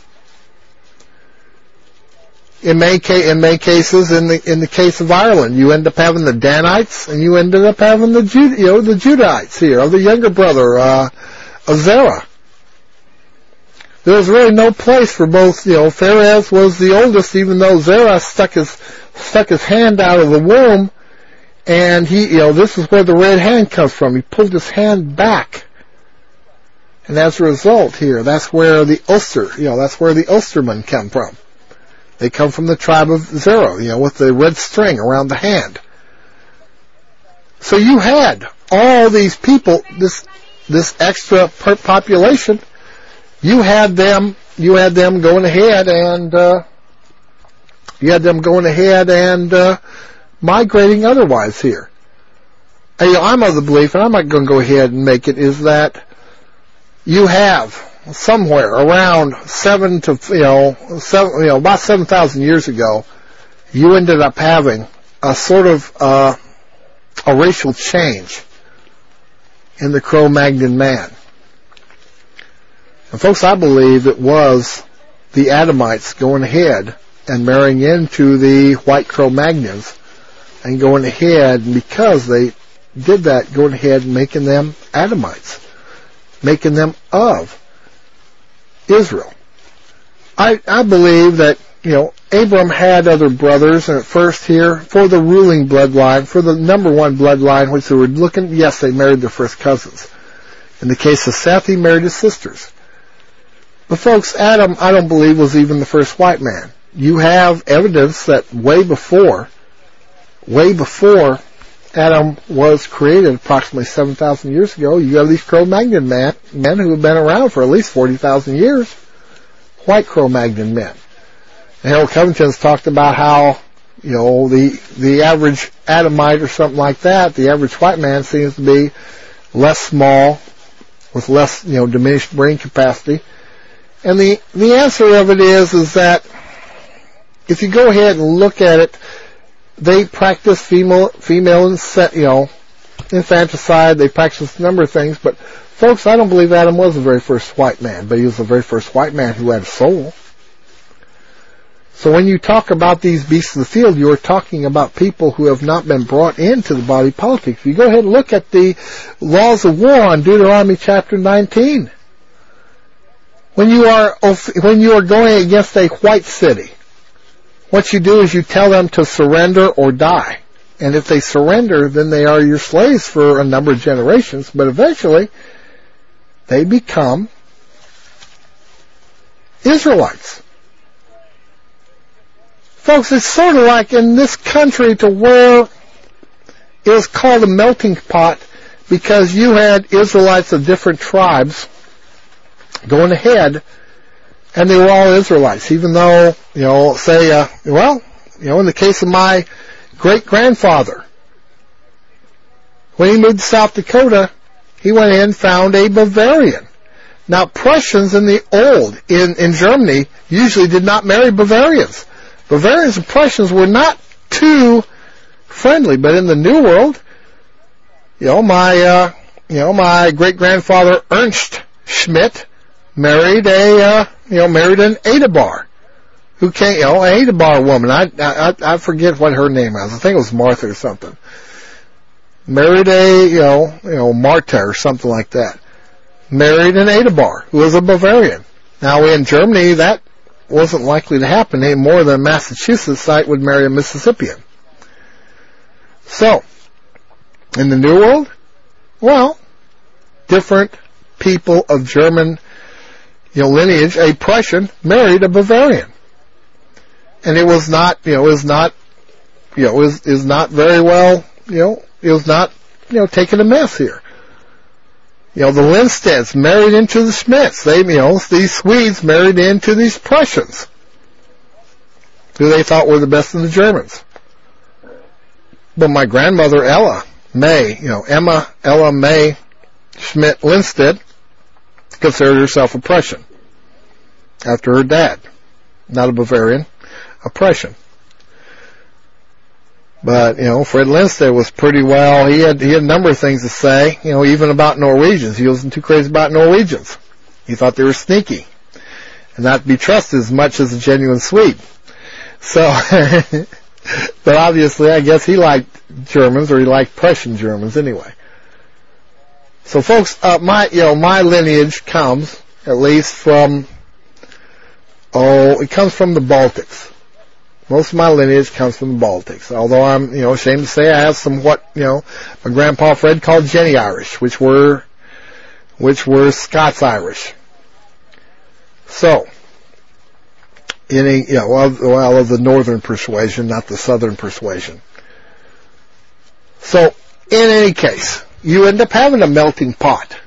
Speaker 1: In many, ca- in many cases, in the in the case of Ireland, you end up having the Danites, and you ended up having the Jude, you know, the Judites here, or the younger brother, uh, of Zerah. There was really no place for both. You know, Pharez was the oldest, even though Zerah stuck his stuck his hand out of the womb, and he, you know, this is where the red hand comes from. He pulled his hand back, and as a result, here, that's where the Ulster, you know, that's where the Ulstermen come from. They come from the tribe of Zerah, you know, with the red string around the hand. So you had all these people, this this extra per population. You had them, you had them going ahead and uh, you had them going ahead and uh, migrating otherwise here. And, you know, I'm of the belief, and I'm not going to go ahead and make it, is that you have somewhere around seven to, you know, seven, you know, about seven thousand years ago, you ended up having a sort of, uh, a racial change in the Cro-Magnon man. And folks, I believe it was the Adamites going ahead and marrying into the white Cro-Magnons and going ahead, and because they did that, going ahead and making them Adamites, making them of Israel. I, I believe that, you know, Abram had other brothers, and at first here, for the ruling bloodline, for the number one bloodline, which they were looking, yes, they married their first cousins. In the case of Seth, he married his sisters. But folks, Adam, I don't believe, was even the first white man. You have evidence that way before, way before Adam was created, approximately seven thousand years ago, you have these Cro-Magnon men, men who have been around for at least forty thousand years, white Cro-Magnon men. And Harold Covington's talked about how, you know, the the average Adamite or something like that, the average white man seems to be less small, with less, you know, diminished brain capacity. And the the answer of it is is that if you go ahead and look at it, they practice female female you know infanticide. They practice a number of things. But folks, I don't believe Adam was the very first white man, but he was the very first white man who had a soul. So when you talk about these beasts of the field, you are talking about people who have not been brought into the body politic. If you go ahead and look at the laws of war on Deuteronomy chapter nineteen, when you are when you are going against a white city, what you do is you tell them to surrender or die. And if they surrender, then they are your slaves for a number of generations, but eventually they become Israelites. Folks, it's sort of like in this country to where it was called a melting pot because you had Israelites of different tribes going ahead, and they were all Israelites, even though, you know, say, uh, well, you know, in the case of my great-grandfather, when he moved to South Dakota, he went in and found a Bavarian. Now, Prussians in the old, in, in Germany, usually did not marry Bavarians. Bavarians and Prussians were not too friendly, but in the New World, you know, my, uh, you know, my great-grandfather Ernst Schmidt married a, uh, you know, married an Adabar, who came, you know, an Adabar woman. I, I, I forget what her name was. I think it was Martha or something. Married a, you know, you know, Marta or something like that. Married an Adabar, who was a Bavarian. Now, in Germany, that wasn't likely to happen any more than a Massachusetts site would marry a Mississippian. So, in the New World, well, different people of German, you know, lineage, a Prussian married a Bavarian. And it was not, you know, it was not, you know, it was, is not very well, you know, it was not, you know, taking a mess here. You know, the Lindsteds married into the Schmidts. They, you know, these Swedes married into these Prussians, who they thought were the best of the Germans. But my grandmother, Ella May, you know, Emma Ella May Schmidt Lindstedt, considered herself a Prussian after her dad. Not a Bavarian, a Prussian. But, you know, Fred Lindstedt was pretty well, he had, he had a number of things to say, you know, even about Norwegians. He wasn't too crazy about Norwegians. He thought they were sneaky and not to be trusted as much as a genuine Swede. So, but obviously, I guess he liked Germans, or he liked Prussian Germans anyway. So folks, uh, my, you know, my lineage comes, at least from, oh, it comes from the Baltics. Most of my lineage comes from the Baltics, although I'm, you know, ashamed to say I have some what, you know, my grandpa Fred called Jenny Irish, which were, which were Scots Irish. So, any, you know, well, well, of the northern persuasion, not the southern persuasion. So, in any case, you end up having a melting pot.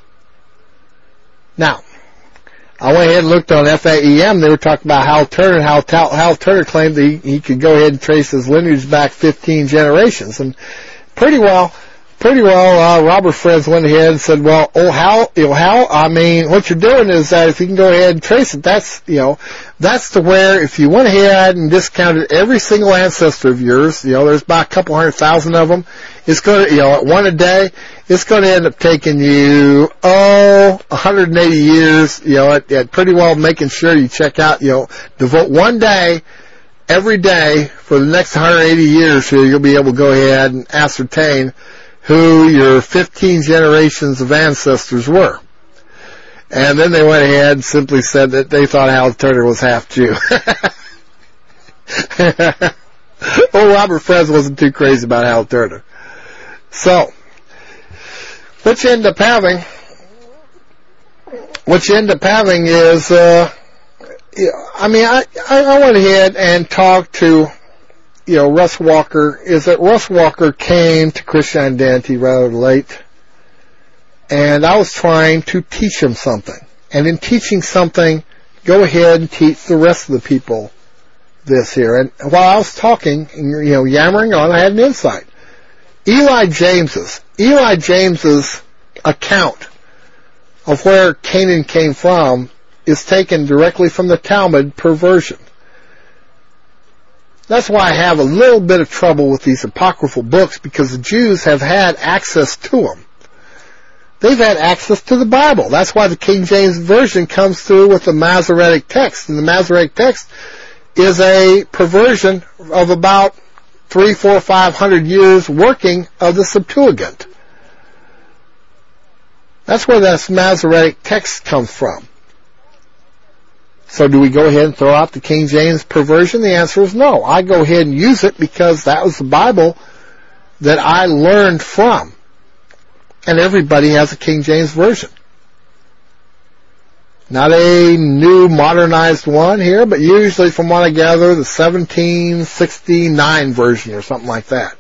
Speaker 1: Now, I went ahead and looked on F A E M. They were talking about Hal Turner, and how Hal Turner claimed that he, he could go ahead and trace his lineage back fifteen generations. And pretty well, pretty well, uh, Robert Freds went ahead and said, well, oh, Hal, you know, Hal, I mean, what you're doing is that if you can go ahead and trace it, that's, you know, that's to where if you went ahead and discounted every single ancestor of yours, you know, there's about a couple hundred thousand of them, it's going to, you know, at one a day, it's going to end up taking you, oh, one hundred eighty years, you know, at, at pretty well making sure you check out, you know, devote one day, every day, for the next one hundred eighty years, so you'll be able to go ahead and ascertain who your fifteen generations of ancestors were. And then they went ahead and simply said that they thought Hal Turner was half Jew. Oh, Robert Freds wasn't too crazy about Hal Turner. So, what you end up having, what you end up having is, uh, I mean, I, I went ahead and talked to, you know, Russ Walker, is that Russ Walker came to Christian Identity rather late, and I was trying to teach him something. And in teaching something, go ahead and teach the rest of the people this here. And while I was talking, you know, yammering on, I had an insight. Eli James's, Eli James's account of where Canaan came from is taken directly from the Talmud per version. That's why I have a little bit of trouble with these apocryphal books, because the Jews have had access to them. They've had access to the Bible. That's why the King James Version comes through with the Masoretic text. And the Masoretic text is a perversion of about three, four, five hundred years working of the Septuagint. That's where that Masoretic text comes from. So do we go ahead and throw out the King James perversion? The answer is no. I go ahead and use it because that was the Bible that I learned from. And everybody has a King James Version. Not a new modernized one here, but usually from what I gather, the seventeen sixty-nine version or something like that.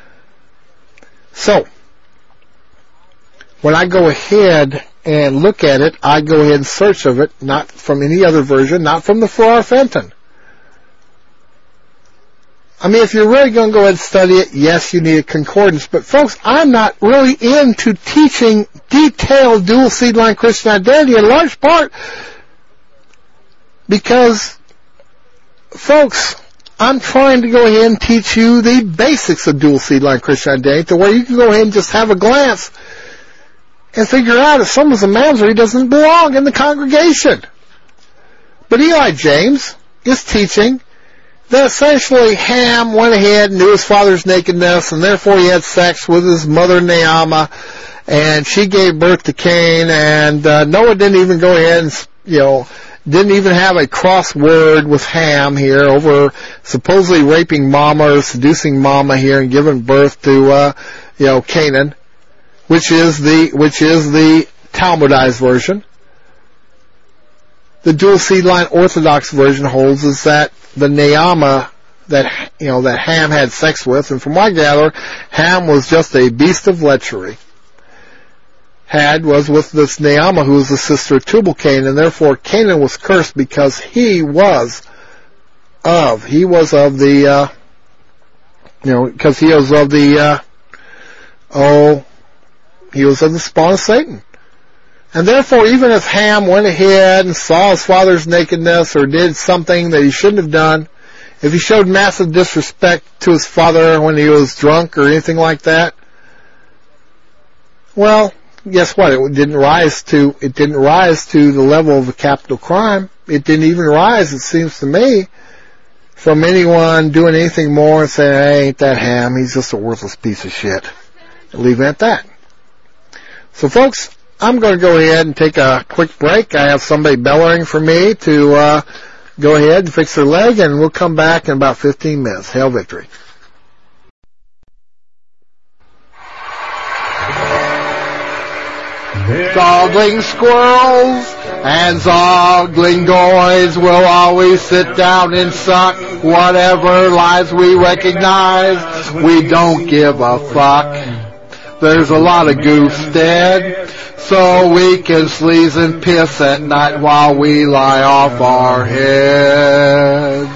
Speaker 1: So, when I go ahead and look at it, I go ahead and search of it, not from any other version, not from the Farrar Fenton. I mean, if you're really going to go ahead and study it, yes, you need a concordance. But, folks, I'm not really into teaching detailed dual seed line Christian identity in large part because, folks, I'm trying to go ahead and teach you the basics of dual seed line Christian identity to where you can go ahead and just have a glance and figure out if someone's a mamzer, he doesn't belong in the congregation. But Eli James is teaching that essentially Ham went ahead and knew his father's nakedness, and therefore he had sex with his mother Naamah, and she gave birth to Cain, and uh, Noah didn't even go ahead and, you know, didn't even have a cross word with Ham here over supposedly raping Mama or seducing Mama here and giving birth to, uh, you know, Canaan, which is the, which is the Talmudized version. The dual seed line Orthodox version holds is that the Naamah that, you know, that Ham had sex with, and from what I gather, Ham was just a beast of lechery, had was with this Naamah, who was the sister of Tubal-Cain, and therefore Canaan was cursed because he was of, he was of the, uh, you know, because he was of the, uh, oh, he was of the spawn of Satan. And therefore, even if Ham went ahead and saw his father's nakedness or did something that he shouldn't have done, if he showed massive disrespect to his father when he was drunk or anything like that, well, guess what? It didn't rise to, it didn't rise to the level of a capital crime. It didn't even rise, it seems to me, from anyone doing anything more and saying, hey, ain't that Ham? He's just a worthless piece of shit. And leave it at that. So, folks, I'm going to go ahead and take a quick break. I have somebody bellowing for me to uh, go ahead and fix their leg, and we'll come back in about fifteen minutes. Hail victory. Zogling squirrels and zogling goys will always sit down and suck whatever lies we recognize. We don't give a fuck. There's a lot of goofs dead, so we can sleaze and piss at night while we lie off our heads.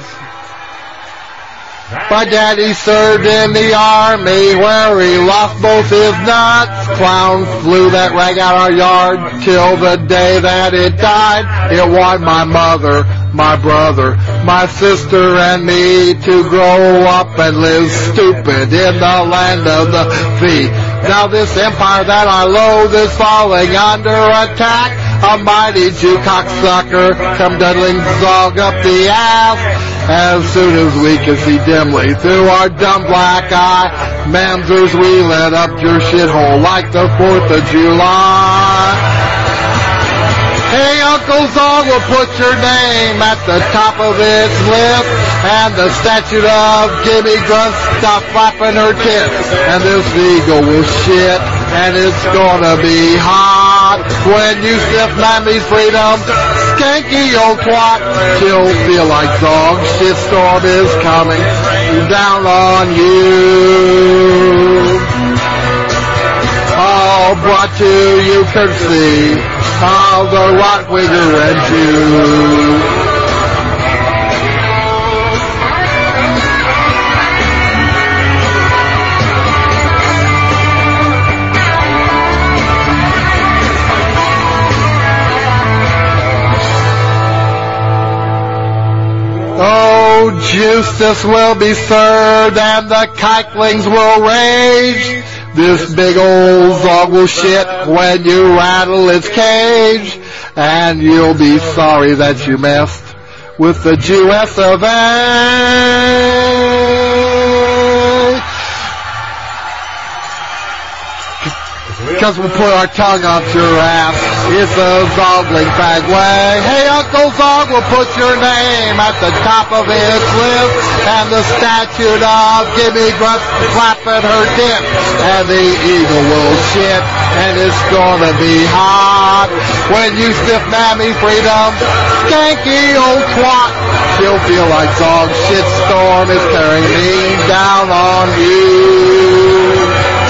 Speaker 1: My daddy served in the army where he lost both his nuts. Clown flew that rag out our yard till the day that it died. It wanted my mother, my brother, my sister, and me to grow up and live stupid in the land of the free. Now this empire that I loathe is falling under attack. A mighty Jew cocksucker come duddling Zog up the ass. As soon as we can see dimly through our dumb black eye, mamzers, we let up your shithole like the fourth of July. Hey, Uncle Zog will put your name at the top of its list, and the statute of Jimmy Grunt stop flapping her tits, and this eagle will shit, and it's gonna be hot when you sniff Mammy's freedom. Skanky old twat, she'll feel like Zog. Shitstorm is coming down on you. All brought to you courtesy of the Rottweiler and Jew. Oh, justice will be served and the kikelings will rage. This big old Zog will shit when you rattle its cage. And you'll be sorry that you messed with the Jewess of A. Because we'll put our tongue up your ass. It's a Zogling fag way. Hey, Uncle Zog will put your name at the top of its list, and the statute of Jimmy Grunt flapping her tip, and the eagle will shit, and it's gonna be hot when you stiff Mammy freedom. Skanky old twat, she'll feel like Zog shitstorm is tearing me down on you.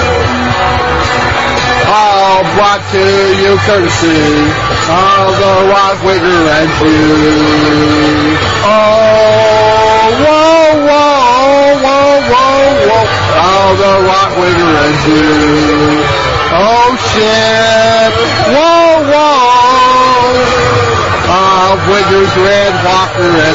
Speaker 1: All brought to you courtesy of the Rottweiler and Jew. Oh, whoa, whoa. whoa, whoa, whoa. Oh, the Rottweiler and Jew. Oh, shit. Whoa, whoa. Oh, Wiggers, Red, Walker, and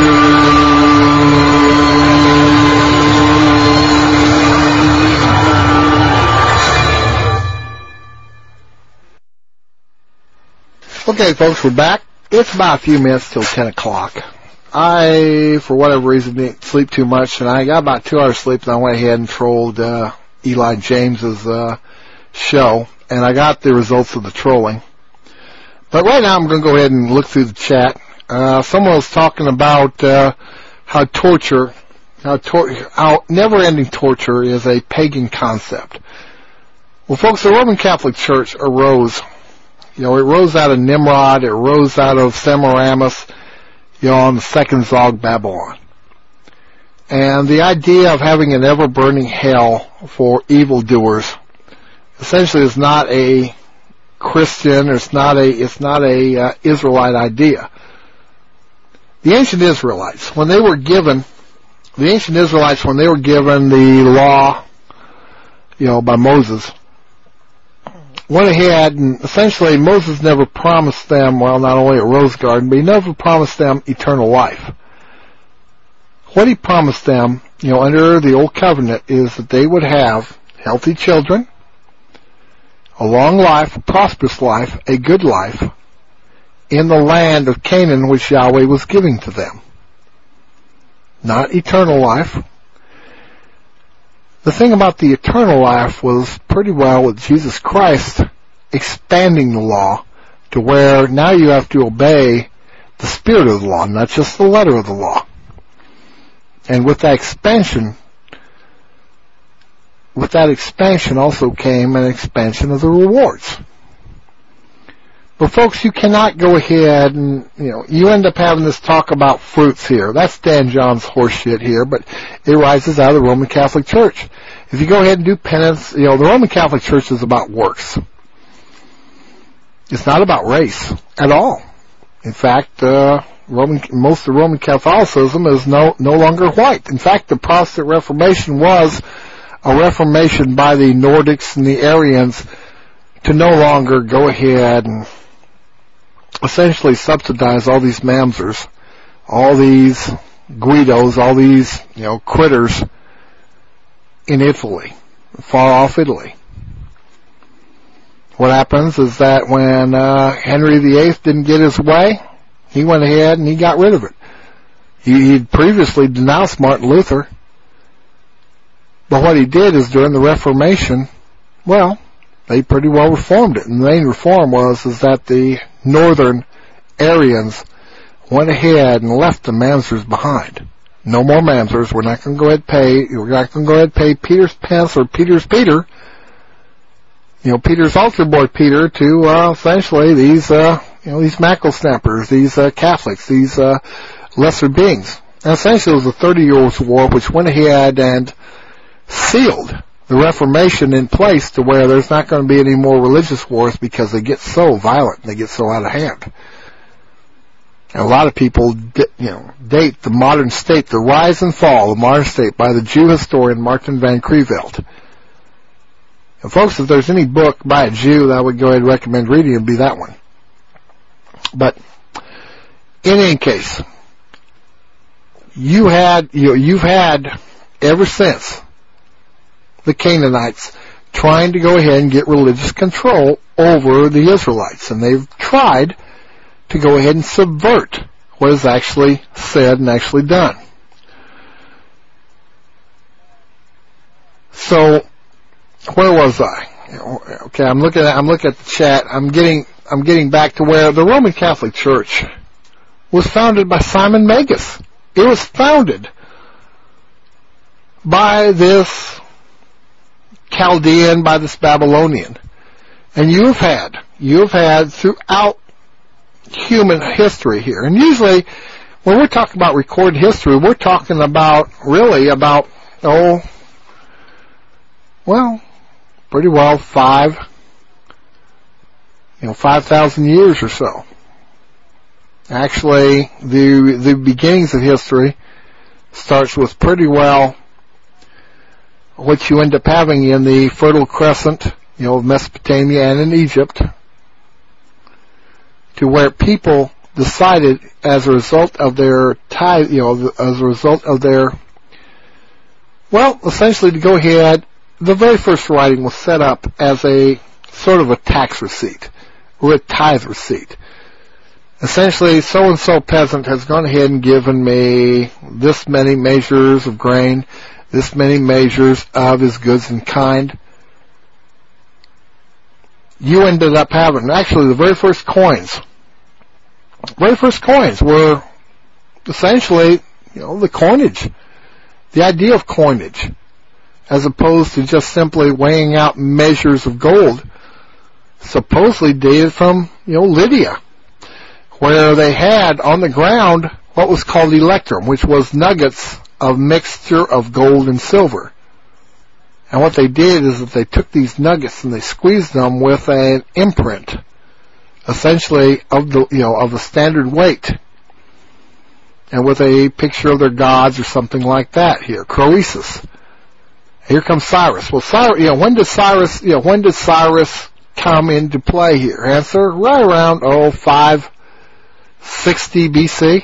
Speaker 1: Jew. Okay, folks, we're back. It's about a few minutes till ten o'clock. I, for whatever reason, didn't sleep too much, and I got about two hours sleep, and I went ahead and trolled uh, Eli James's uh, show, and I got the results of the trolling. But right now I'm going to go ahead and look through the chat. Uh, someone was talking about uh, how torture, how, tor- how never-ending torture is a pagan concept. Well, folks, the Roman Catholic Church arose. You know, it rose out of Nimrod, it rose out of Semiramis, you know, on the second Zog Babylon. And the idea of having an ever-burning hell for evildoers essentially is not a Christian, or it's not a, it's not a uh, Israelite idea. The ancient Israelites, when they were given, the ancient Israelites, when they were given the law, you know, by Moses, went ahead and essentially Moses never promised them, well, not only a rose garden, but he never promised them eternal life. What he promised them, you know, under the old covenant is that they would have healthy children, a long life, a prosperous life, a good life in the land of Canaan which Yahweh was giving to them. Not eternal life. The thing about the eternal life was pretty well with Jesus Christ expanding the law to where now you have to obey the spirit of the law, not just the letter of the law. And with that expansion, with that expansion also came an expansion of the rewards. But folks, you cannot go ahead and, you know, you end up having this talk about fruits here. That's Dan John's horseshit here, but it rises out of the Roman Catholic Church. If you go ahead and do penance, you know, the Roman Catholic Church is about works. It's not about race at all. In fact, uh, Roman, most of Roman Catholicism is no, no longer white. In fact, the Protestant Reformation was a reformation by the Nordics and the Aryans to no longer go ahead and essentially subsidize all these mamsers, all these Guidos, all these, you know, critters in Italy, far off Italy. What happens is that when uh, Henry the Eighth didn't get his way, he went ahead and he got rid of it. He, he'd previously denounced Martin Luther, but what he did is during the Reformation, well, they pretty well reformed it. And the main reform was is that the northern Aryans went ahead and left the mamsers behind. No more mamsers. We're not going to go ahead and pay. We're not going to go ahead and pay Peter's pence or Peter's Peter. You know, Peter's altar boy Peter to uh, essentially these, uh, you know, these mackerel snappers, these uh, Catholics, these uh, lesser beings. And essentially, it was a thirty-year war which went ahead and sealed the Reformation in place to where there's not going to be any more religious wars because they get so violent and they get so out of hand. And a lot of people, you know, date the modern state, the rise and fall of the modern state by the Jew historian Martin van Creveld. And folks, if there's any book by a Jew that I would go ahead and recommend reading, it would be that one. But in any case, you had, you know, you've had ever since the Canaanites trying to go ahead and get religious control over the Israelites, and they've tried to go ahead and subvert what is actually said and actually done. So, where was I? Okay, I'm looking at I'm looking at the chat. I'm getting I'm getting back to where the Roman Catholic Church was founded by Simon Magus. It was founded by this Chaldean, by this Babylonian. And you've had, you've had throughout human history here. And usually, when we're talking about recorded history, we're talking about, really about, oh, well, pretty well five, you know, five thousand years or so. Actually, the, the beginnings of history starts with pretty well what you end up having in the Fertile Crescent, you know, of Mesopotamia and in Egypt, to where people decided as a result of their tithe, you know, as a result of their, well, essentially to go ahead, the very first writing was set up as a sort of a tax receipt, or a tithe receipt. Essentially, so-and-so peasant has gone ahead and given me this many measures of grain, this many measures of his goods in kind. You ended up having, actually the very first coins, very first coins were essentially, you know, the coinage, the idea of coinage, as opposed to just simply weighing out measures of gold, supposedly dated from, you know, Lydia, where they had on the ground what was called electrum, which was nuggets of mixture of gold and silver. And what they did is that they took these nuggets and they squeezed them with an imprint, essentially of the, you know, of a standard weight, and with a picture of their gods or something like that here, Croesus. Here comes Cyrus. Well, Cyrus, you know, when does Cyrus, you know, when did Cyrus come into play here? Answer, right around, oh, five sixty B C.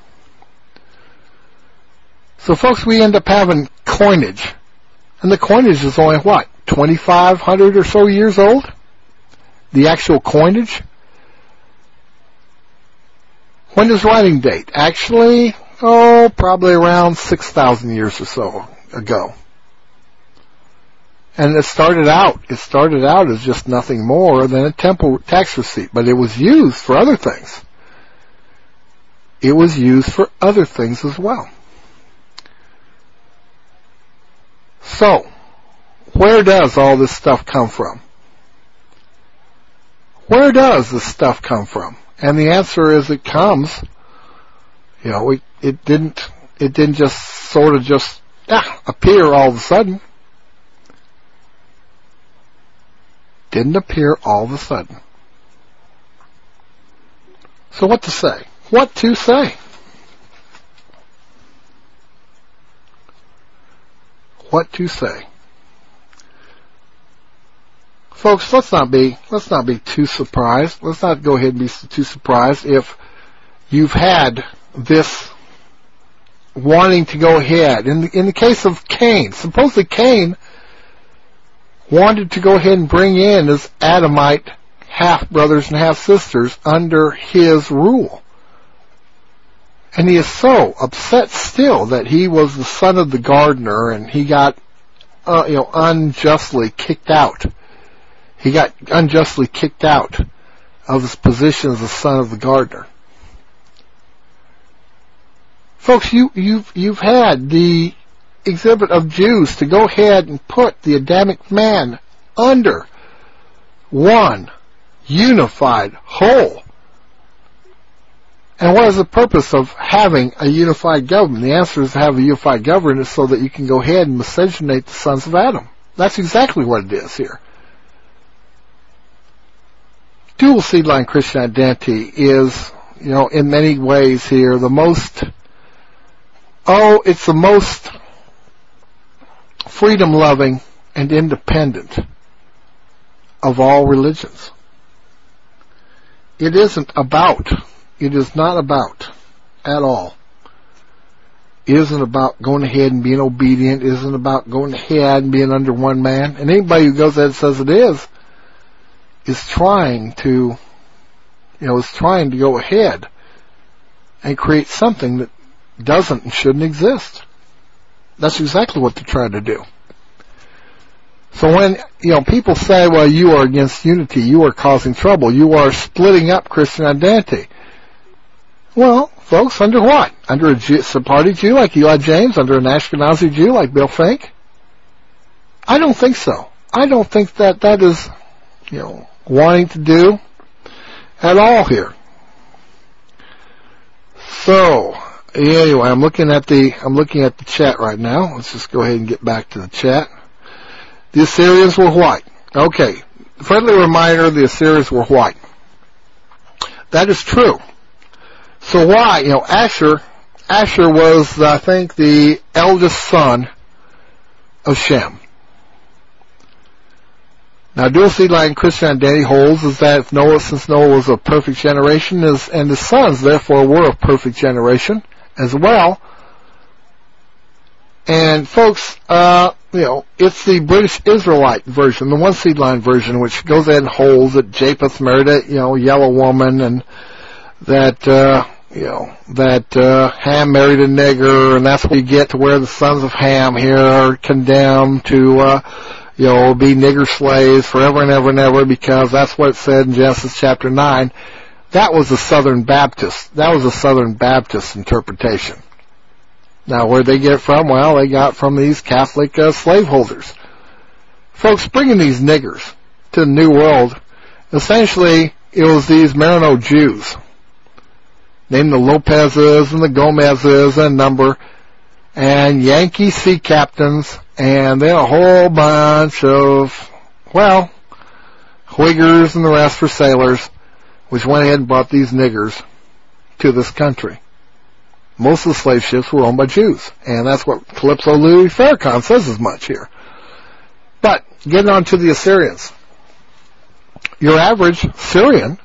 Speaker 1: So, folks, we end up having coinage. And the coinage is only, what, twenty-five hundred or so years old? The actual coinage? When does writing date? Actually, oh, probably around six thousand years or so ago. And it started out, it started out as just nothing more than a temple tax receipt, but it was used for other things. It was used for other things as well. So, where does all this stuff come from? Where does this stuff come from? And the answer is it comes, you know, it, it didn't, it didn't just sort of just ah, appear all of a sudden. Didn't appear all of a sudden. So what to say? What to say? What to say? Folks, let's not be, let's not be too surprised. Let's not go ahead and be too surprised if you've had this wanting to go ahead. In the, in the case of Cain, supposedly Cain wanted to go ahead and bring in his Adamite half-brothers and half-sisters under his rule. And he is so upset still that he was the son of the gardener and he got, uh, you know, unjustly kicked out. He got unjustly kicked out of his position as the son of the gardener. Folks, you, you've, you've had the exhibit of Jews to go ahead and put the Adamic man under one unified whole. And what is the purpose of having a unified government? The answer is to have a unified government so that you can go ahead and miscegenate the sons of Adam. That's exactly what it is here. Dual seed line Christian identity is, you know, in many ways here the most, oh, it's the most freedom-loving and independent of all religions. It isn't about, it is not about at all. It isn't about going ahead and being obedient. It isn't about going ahead and being under one man. And anybody who goes ahead and says it is, is trying to, you know, is trying to go ahead and create something that doesn't and shouldn't exist. That's exactly what they're trying to do. So when, you know, people say, well, you are against unity, you are causing trouble, you are splitting up Christian identity. Well, folks, under what? Under a Jew, Sephardi Jew like Eli James? Under an Ashkenazi Jew like Bill Fink? I don't think so. I don't think that that is, you know, wanting to do at all here. So, anyway, I'm looking at the, I'm looking at the chat right now. Let's just go ahead and get back to the chat. The Assyrians were white. Okay. Friendly reminder, the Assyrians were white. That is true. So why, you know, Asher, Asher was, I think, the eldest son of Shem. Now, dual seed line Christian identity holds is that if Noah, since Noah was a perfect generation, is, and his sons, therefore, were a perfect generation as well. And, folks, uh, you know, it's the British Israelite version, the one seed line version, which goes ahead and holds that Japheth married a, you know, yellow woman, and that, uh, you know, that, uh, Ham married a nigger, and that's what you get to where the sons of Ham here are condemned to, uh, you know, be nigger slaves forever and ever and ever, because that's what it said in Genesis chapter nine. That was a Southern Baptist, that was a Southern Baptist interpretation. Now, where'd they get it from? Well, they got from these Catholic uh, slaveholders. Folks, bringing these niggers to the New World, essentially, it was these Marino Jews, named the Lopezes and the Gomezes and number, and Yankee sea captains, and then a whole bunch of, well, Whiggers and the rest were sailors, which went ahead and brought these niggers to this country. Most of the slave ships were owned by Jews, and that's what Calypso Louis Farrakhan says as much here. But, getting on to the Assyrians. Your average Syrian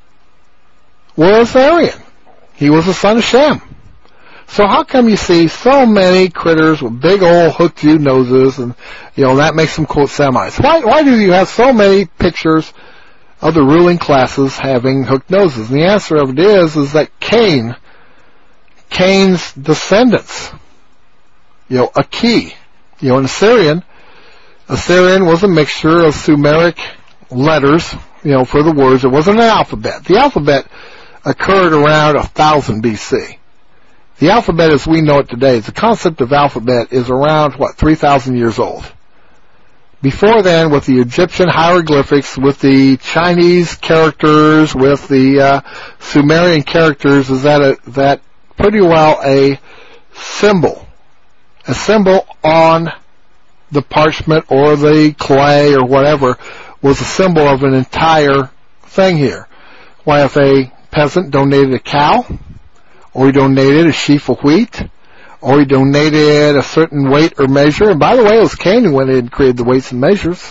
Speaker 1: was Aryan. He was the son of Shem. So how come you see so many critters with big old hooked view noses, and, you know, that makes them quote Semites? Why, why do you have so many pictures of the ruling classes having hooked noses? And the answer of it is, is that Cain, Cain's descendants, you know, a key, you know, an Assyrian, Assyrian was a mixture of Sumeric letters, you know, for the words. It wasn't an alphabet. The alphabet occurred around one thousand B C. The alphabet as we know it today, the concept of alphabet is around, what, three thousand years old. Before then, with the Egyptian hieroglyphics, with the Chinese characters, with the uh, Sumerian characters, is that a, that pretty well a symbol, a symbol on the parchment or the clay or whatever was a symbol of an entire thing here. Why, if a peasant donated a cow, or he donated a sheaf of wheat, or he donated a certain weight or measure, and by the way, it was Cain who went ahead and created the weights and measures.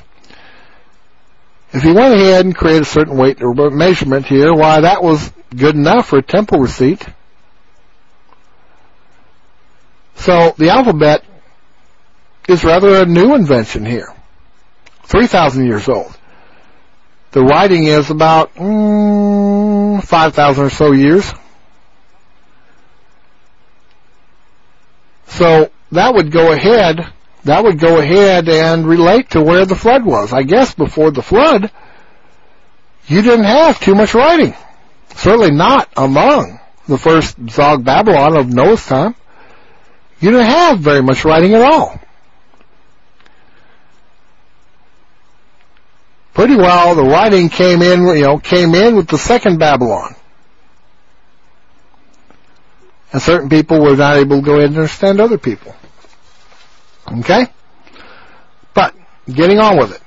Speaker 1: If he went ahead and created a certain weight or measurement here, why, that was good enough for a temple receipt. So the alphabet is rather a new invention here, three thousand years old. The writing is about mm, five thousand or so years. So that would go ahead, that would go ahead and relate to where the flood was. I guess before the flood, you didn't have too much writing. Certainly not among the first Zog Babylon of Noah's time. You didn't have very much writing at all. Pretty well, the writing came in, you know, came in with the second Babylon. And certain people were not able to go ahead and understand other people. Okay? But, getting on with it.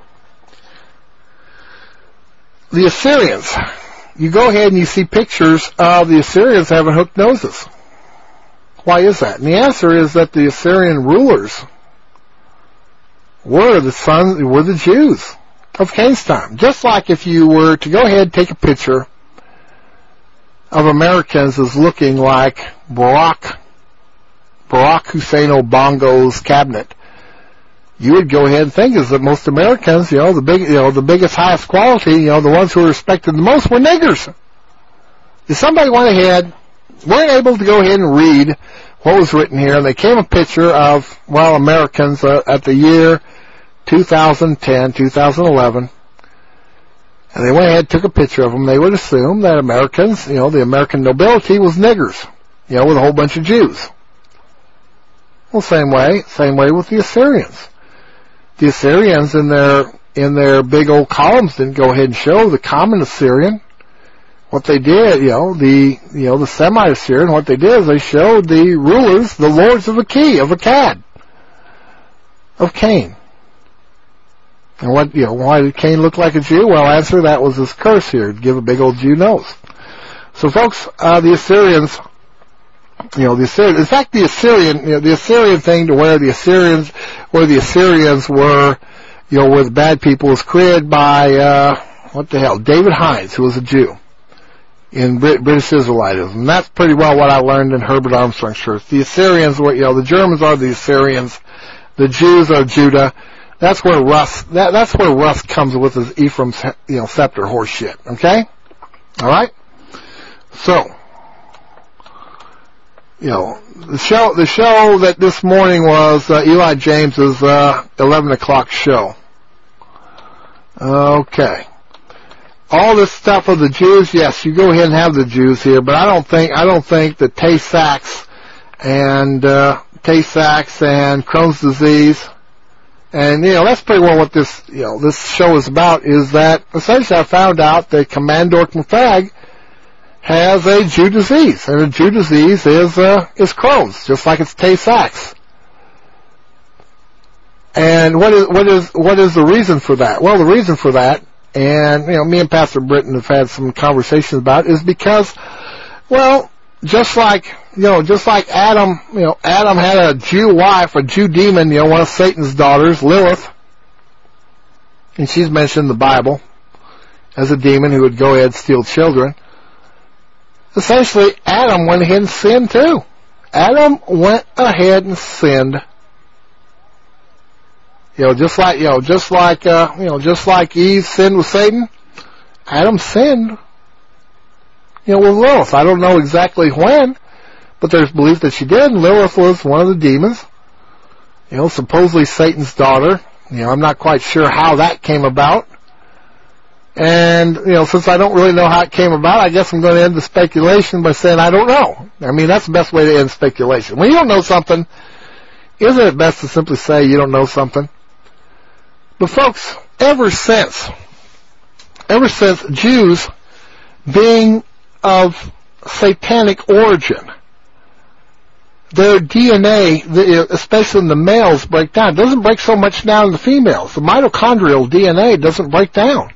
Speaker 1: The Assyrians. You go ahead and you see pictures of the Assyrians having hooked noses. Why is that? And the answer is that the Assyrian rulers were the sons, were the Jews of Cain's time. Just like if you were to go ahead and take a picture of Americans as looking like Barack, Barack Hussein Obongo's cabinet, you would go ahead and think is that most Americans, you know, the big, you know, the biggest, highest quality, you know, the ones who were respected the most were niggers. If somebody went ahead, weren't able to go ahead and read what was written here, and they came a picture of, well, Americans uh, at the year two thousand ten, two thousand eleven, and they went ahead and took a picture of them, they would assume that Americans, you know, the American nobility was niggers, you know, with a whole bunch of Jews. Well, same way, same way with the Assyrians. The Assyrians in their, in their big old columns didn't go ahead and show the common Assyrian. What they did, you know, the, you know, the Semite-Assyrian, what they did is they showed the rulers, the lords of Aki, of Akkad, of Cain. And what, you know, why did Cain look like a Jew? Well, answer, that was his curse here, to give a big old Jew nose. So folks, uh, the Assyrians you know, the Assyrians, in fact, the Assyrian, you know, the Assyrian thing to where the Assyrians, where the Assyrians were, you know, were the bad people was created by, uh, what the hell, David Hines, who was a Jew in Brit- British Israelitism. And that's pretty well what I learned in Herbert Armstrong's church. The Assyrians were, you know, the Germans are the Assyrians, the Jews are Judah. That's where Russ, that, that's where Russ comes with his Ephraim's, you know, scepter horse shit. Okay? Alright? So, you know, the show, the show that this morning was, uh, Eli James's, uh, eleven o'clock show. Okay. All this stuff of the Jews, yes, you go ahead and have the Jews here, but I don't think, I don't think that Tay-Sachs and, uh, Tay-Sachs and Crohn's disease, and, you know, that's pretty well what this, you know, this show is about, is that essentially I found out that Commandor McFag has a Jew disease, and a Jew disease is, uh, is Crohn's, just like it's Tay-Sachs. And what is, what is, what is the reason for that? Well, the reason for that, and, you know, me and Pastor Britton have had some conversations about it, is because, well, just like, you know, just like Adam, you know, Adam had a Jew wife, a Jew demon, you know, one of Satan's daughters, Lilith, and she's mentioned in the Bible as a demon who would go ahead and steal children. Essentially, Adam went ahead and sinned too. Adam went ahead and sinned. You know, just like, you know, just like, uh, you know, just like Eve sinned with Satan, Adam sinned, you know, with Lilith. I don't know exactly when, but there's belief that she did, and Lilith was one of the demons. You know, supposedly Satan's daughter. You know, I'm not quite sure how that came about. And, you know, since I don't really know how it came about, I guess I'm going to end the speculation by saying I don't know. I mean, that's the best way to end speculation. When you don't know something, isn't it best to simply say you don't know something? But folks, ever since, ever since Jews being of satanic origin, their D N A, especially in the males, break down. It doesn't break so much down in the females. The mitochondrial D N A doesn't break down.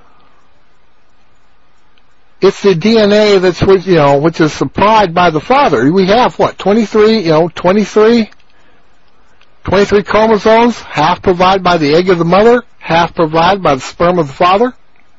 Speaker 1: It's the D N A that's, you know, which is supplied by the father. We have what, twenty-three, you know, twenty-three, twenty-three chromosomes, half provided by the egg of the mother, half provided by the sperm of the father.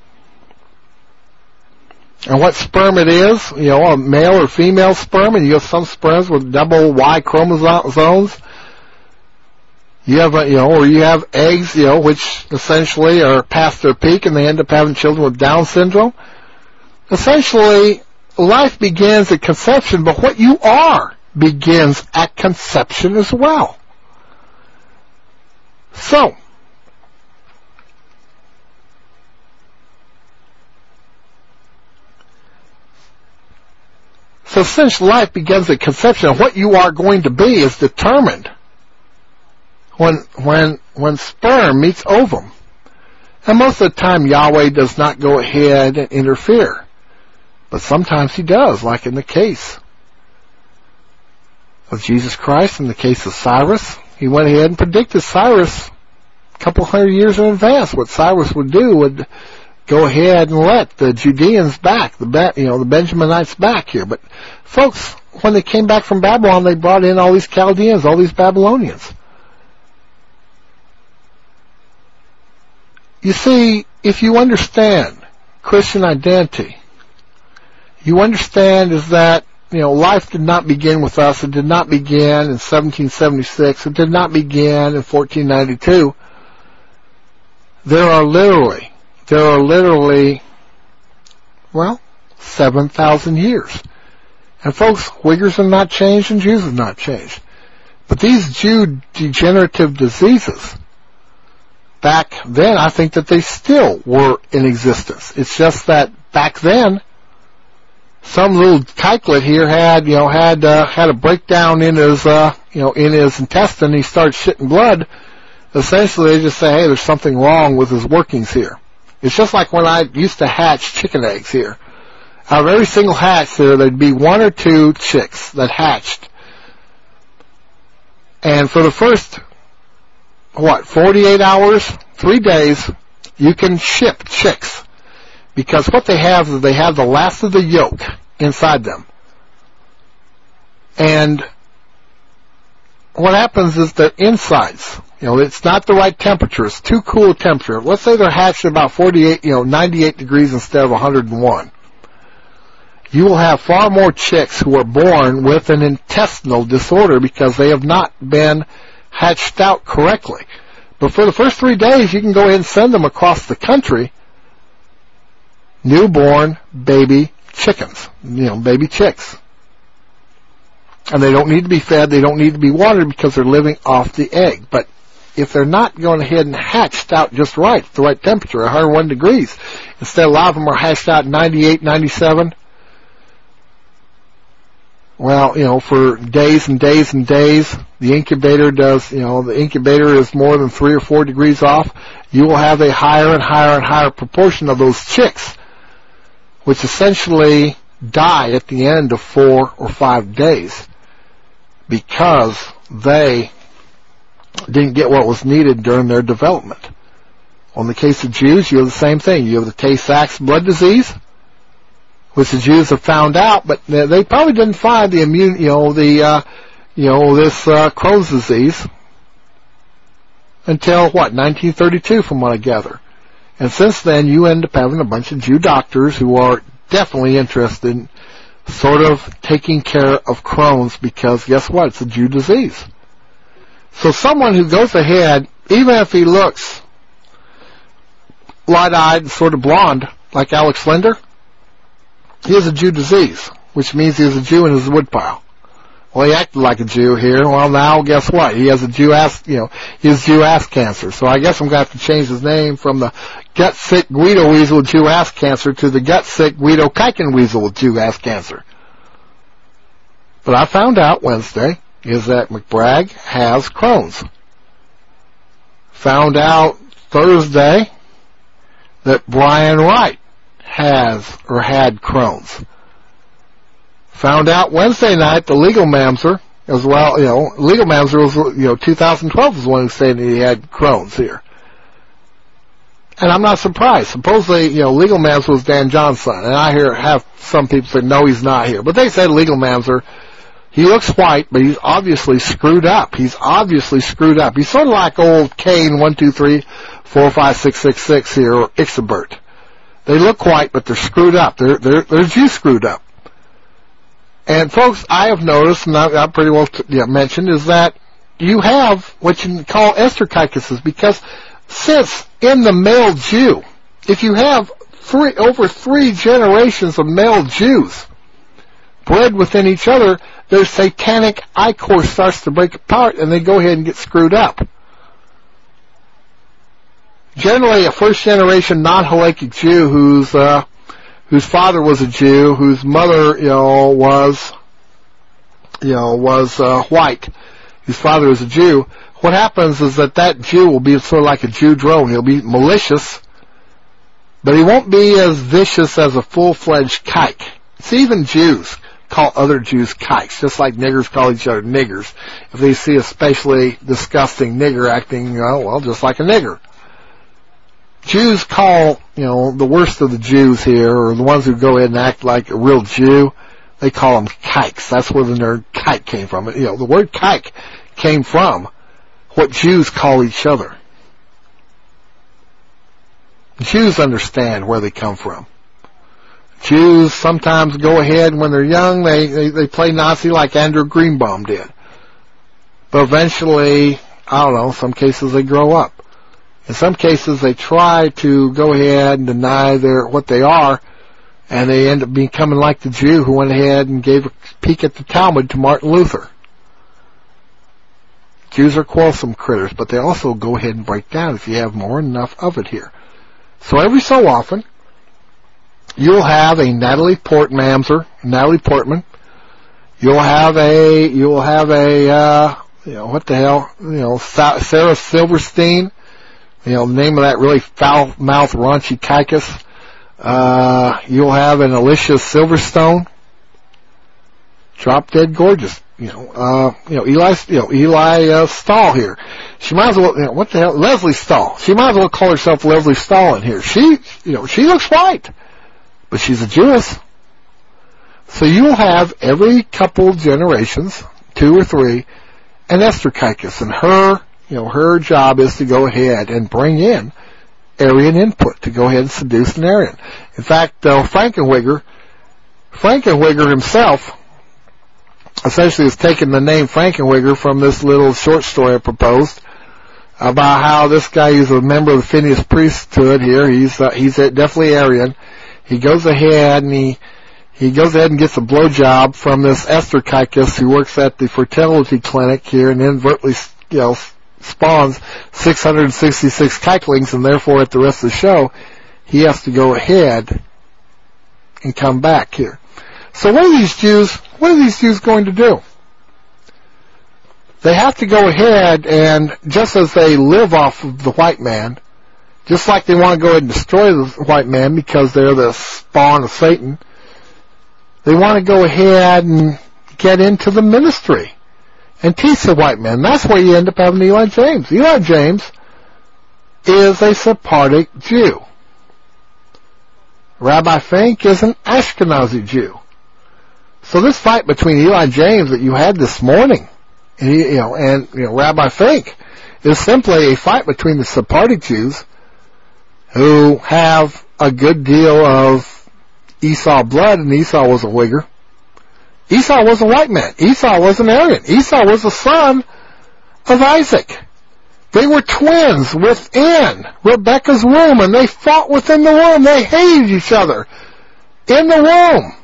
Speaker 1: And what sperm it is, you know, a male or female sperm, and you have some sperms with double Y chromosomes. You have, a, you know, or you have eggs, you know, which essentially are past their peak and they end up having children with Down syndrome. Essentially, life begins at conception, but what you are begins at conception as well. So, so since life begins at conception, what you are going to be is determined when, when, when sperm meets ovum. And most of the time Yahweh does not go ahead and interfere. But sometimes he does, like in the case of Jesus Christ, in the case of Cyrus. He went ahead and predicted Cyrus a couple hundred years in advance. What Cyrus would do would go ahead and let the Judeans back, the you know the Benjaminites back here. But folks, when they came back from Babylon, they brought in all these Chaldeans, all these Babylonians. You see, if you understand Christian identity, you understand is that, you know, life did not begin with us. It did not begin in seventeen seventy-six. It did not begin in fourteen ninety-two. There are literally, there are literally, well, seven thousand years. And folks, Uyghurs have not changed and Jews have not changed. But these Jew degenerative diseases, back then, I think that they still were in existence. It's just that back then, some little kikelet here had, you know, had, uh, had a breakdown in his, uh, you know, in his intestine. He started shitting blood. Essentially, they just say, hey, there's something wrong with his workings here. It's just like when I used to hatch chicken eggs here. Out of every single hatch there, there'd be one or two chicks that hatched. And for the first, what, forty-eight hours, three days, you can ship chicks. Because what they have is they have the last of the yolk inside them. And what happens is their insides, you know, it's not the right temperature. It's too cool a temperature. Let's say they're hatched at about forty-eight, you know, ninety-eight degrees instead of one hundred one. You will have far more chicks who are born with an intestinal disorder because they have not been hatched out correctly. But for the first three days, you can go ahead and send them across the country, newborn baby chickens, you know, baby chicks. And they don't need to be fed, they don't need to be watered because they're living off the egg. But if they're not going ahead and hatched out just right, at the right temperature, one hundred one degrees, instead a lot of them are hatched out at ninety-eight, ninety-seven, well, you know, for days and days and days, the incubator does, you know, the incubator is more than three or four degrees off, you will have a higher and higher and higher proportion of those chicks, which essentially die at the end of four or five days because they didn't get what was needed during their development. On the case of Jews, you have the same thing. You have the Tay-Sachs blood disease, which the Jews have found out, but they probably didn't find the immune, you know, the, uh, you know, this uh, Crohn's disease until what, nineteen thirty-two, from what I gather. And since then, you end up having a bunch of Jew doctors who are definitely interested in sort of taking care of Crohn's because guess what? It's a Jew disease. So someone who goes ahead, even if he looks light-eyed and sort of blonde like Alex Linder, he has a Jew disease, which means he has a Jew in his woodpile. Well, he acted like a Jew here. Well, now guess what? He has a Jew ass, you know, he has Jew ass cancer. So I guess I'm going to have to change his name from the gut-sick Guido Weasel with Jew ass cancer to the gut-sick Guido Kiken Weasel with Jew ass cancer. But I found out Wednesday is that McBragg has Crohn's. Found out Thursday that Brian Wright has or had Crohn's. Found out Wednesday night the Legal Mamser as well, you know, Legal Mamser was, you know, two thousand twelve was the one who said he had Crohn's here. And I'm not surprised. Supposedly, you know, Legal Mamser was Dan Johnson, and I hear have some people say, no, he's not here. But they said Legal Mamser, he looks white, but he's obviously screwed up. He's obviously screwed up. He's sort of like old Kane one two three four five six six six here, or Ixabert. They look white, but they're screwed up. They're, they're, they're Jew screwed up. And folks, I have noticed, and I, I pretty well t- yeah, mentioned, is that you have what you call esterchichises, because since in the male Jew, if you have three, over three generations of male Jews bred within each other, their satanic ichor starts to break apart, and they go ahead and get screwed up. Generally, a first-generation non-halachic Jew whose uh, whose father was a Jew, whose mother, you know, was, you know, was uh, white, whose father was a Jew. What happens is that that Jew will be sort of like a Jew drone. He'll be malicious, but he won't be as vicious as a full-fledged kike. See, even Jews call other Jews kikes, just like niggers call each other niggers. If they see a especially disgusting nigger acting, you know, well, just like a nigger. Jews call, you know, the worst of the Jews here, or the ones who go ahead and act like a real Jew, they call them kikes. That's where the word kike came from. You know, the word kike came from what Jews call each other. Jews understand where they come from. Jews sometimes go ahead when they're young, they, they, they play Nazi like Andrew Greenbaum did. But eventually, I don't know, in some cases they grow up. In some cases, they try to go ahead and deny their what they are, and they end up becoming like the Jew who went ahead and gave a peek at the Talmud to Martin Luther. Jews are quarrelsome critters, but they also go ahead and break down if you have more than enough of it here. So every so often, you'll have a Natalie Portman, Natalie Portman. You'll have a, you'll have a, uh, you know, what the hell, you know, Sarah Silverstein. You know, the name of that really foul-mouthed, raunchy kikis. Uh, you'll have an Alicia Silverstone. Drop dead gorgeous. You know, uh, you know, Eli, you know, Eli, uh, Stahl here. She might as well, you know, what the hell, Leslie Stahl. She might as well call herself Leslie Stahl in here. She, you know, she looks white, but she's a Jewess. So you'll have every couple generations, two or three, an Esterkykos, and her, you know, her job is to go ahead and bring in Aryan input, to go ahead and seduce an Aryan. In fact, uh, Frankenweger, Frankenweger himself essentially has taken the name Frankenweger from this little short story I proposed about how this guy is a member of the Phineas priesthood here. He's uh, he's definitely Aryan. He goes ahead and he he goes ahead and gets a blowjob from this Esterkykos who works at the fertility clinic here, and inadvertently, you know, spawns six hundred sixty-six kyklings, and therefore at the rest of the show he has to go ahead and come back here. So what are these Jews, what are these Jews going to do? They have to go ahead and, just as they live off of the white man, just like they want to go ahead and destroy the white man because they're the spawn of Satan, they want to go ahead and get into the ministry and teach the white man. That's where you end up having Eli James. Eli James is a Sephardic Jew. Rabbi Fink is an Ashkenazi Jew. So this fight between Eli James that you had this morning, and, you know, and you know, Rabbi Fink, is simply a fight between the Sephardic Jews who have a good deal of Esau blood, and Esau was a Wigger. Esau was a white man. Esau was an Aryan. Esau was the son of Isaac. They were twins within Rebekah's womb, and they fought within the womb. They hated each other in the womb.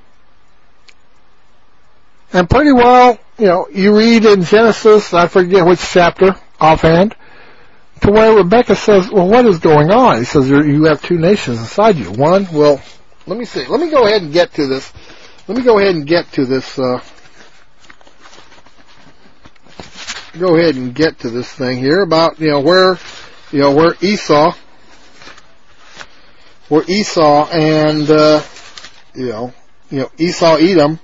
Speaker 1: And pretty well, you know, you read in Genesis, I forget which chapter offhand, to where Rebekah says, well, what is going on? He says, you have two nations inside you. One, well, let me see. Let me go ahead and get to this. Let me go ahead and get to this, uh, go ahead and get to this thing here about, you know, where, you know, where Esau, where Esau and, uh, you know, you know, Esau, Edom,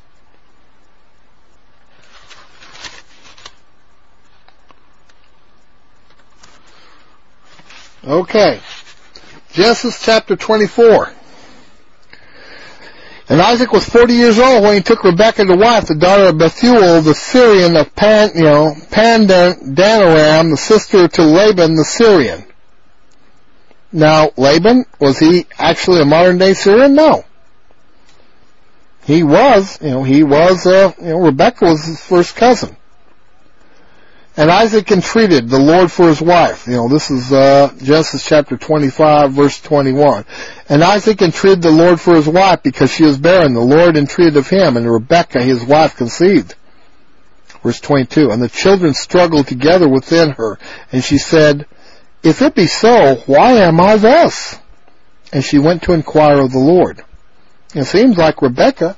Speaker 1: okay. Genesis chapter twenty-four. And Isaac was forty years old when he took Rebekah to wife, the daughter of Bethuel, the Syrian of Pan, you know, Pandanaram, the sister to Laban, the Syrian. Now, Laban, was he actually a modern day Syrian? No. He was, you know, he was, uh, you know, Rebekah was his first cousin. And Isaac entreated the Lord for his wife. You know, this is uh, Genesis chapter twenty-five, verse twenty-one. And Isaac entreated the Lord for his wife because she was barren. The Lord entreated of him, and Rebekah his wife conceived. Verse twenty-two. And the children struggled together within her, and she said, if it be so, why am I thus? And she went to inquire of the Lord. It seems like Rebekah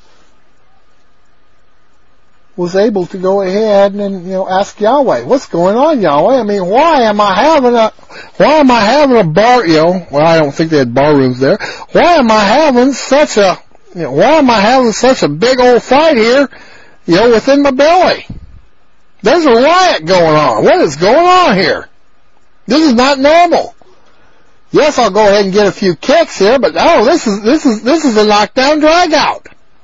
Speaker 1: was able to go ahead and, you know, ask Yahweh, what's going on, Yahweh? I mean, why am I having a, why am I having a bar, you know, well, I don't think they had bar rooms there. Why am I having such a, you know, why am I having such a big old fight here, you know, within my belly? There's a riot going on. What is going on here? This is not normal. Yes, I'll go ahead and get a few kicks here, but oh, this is, this is, this is a knockdown drag out.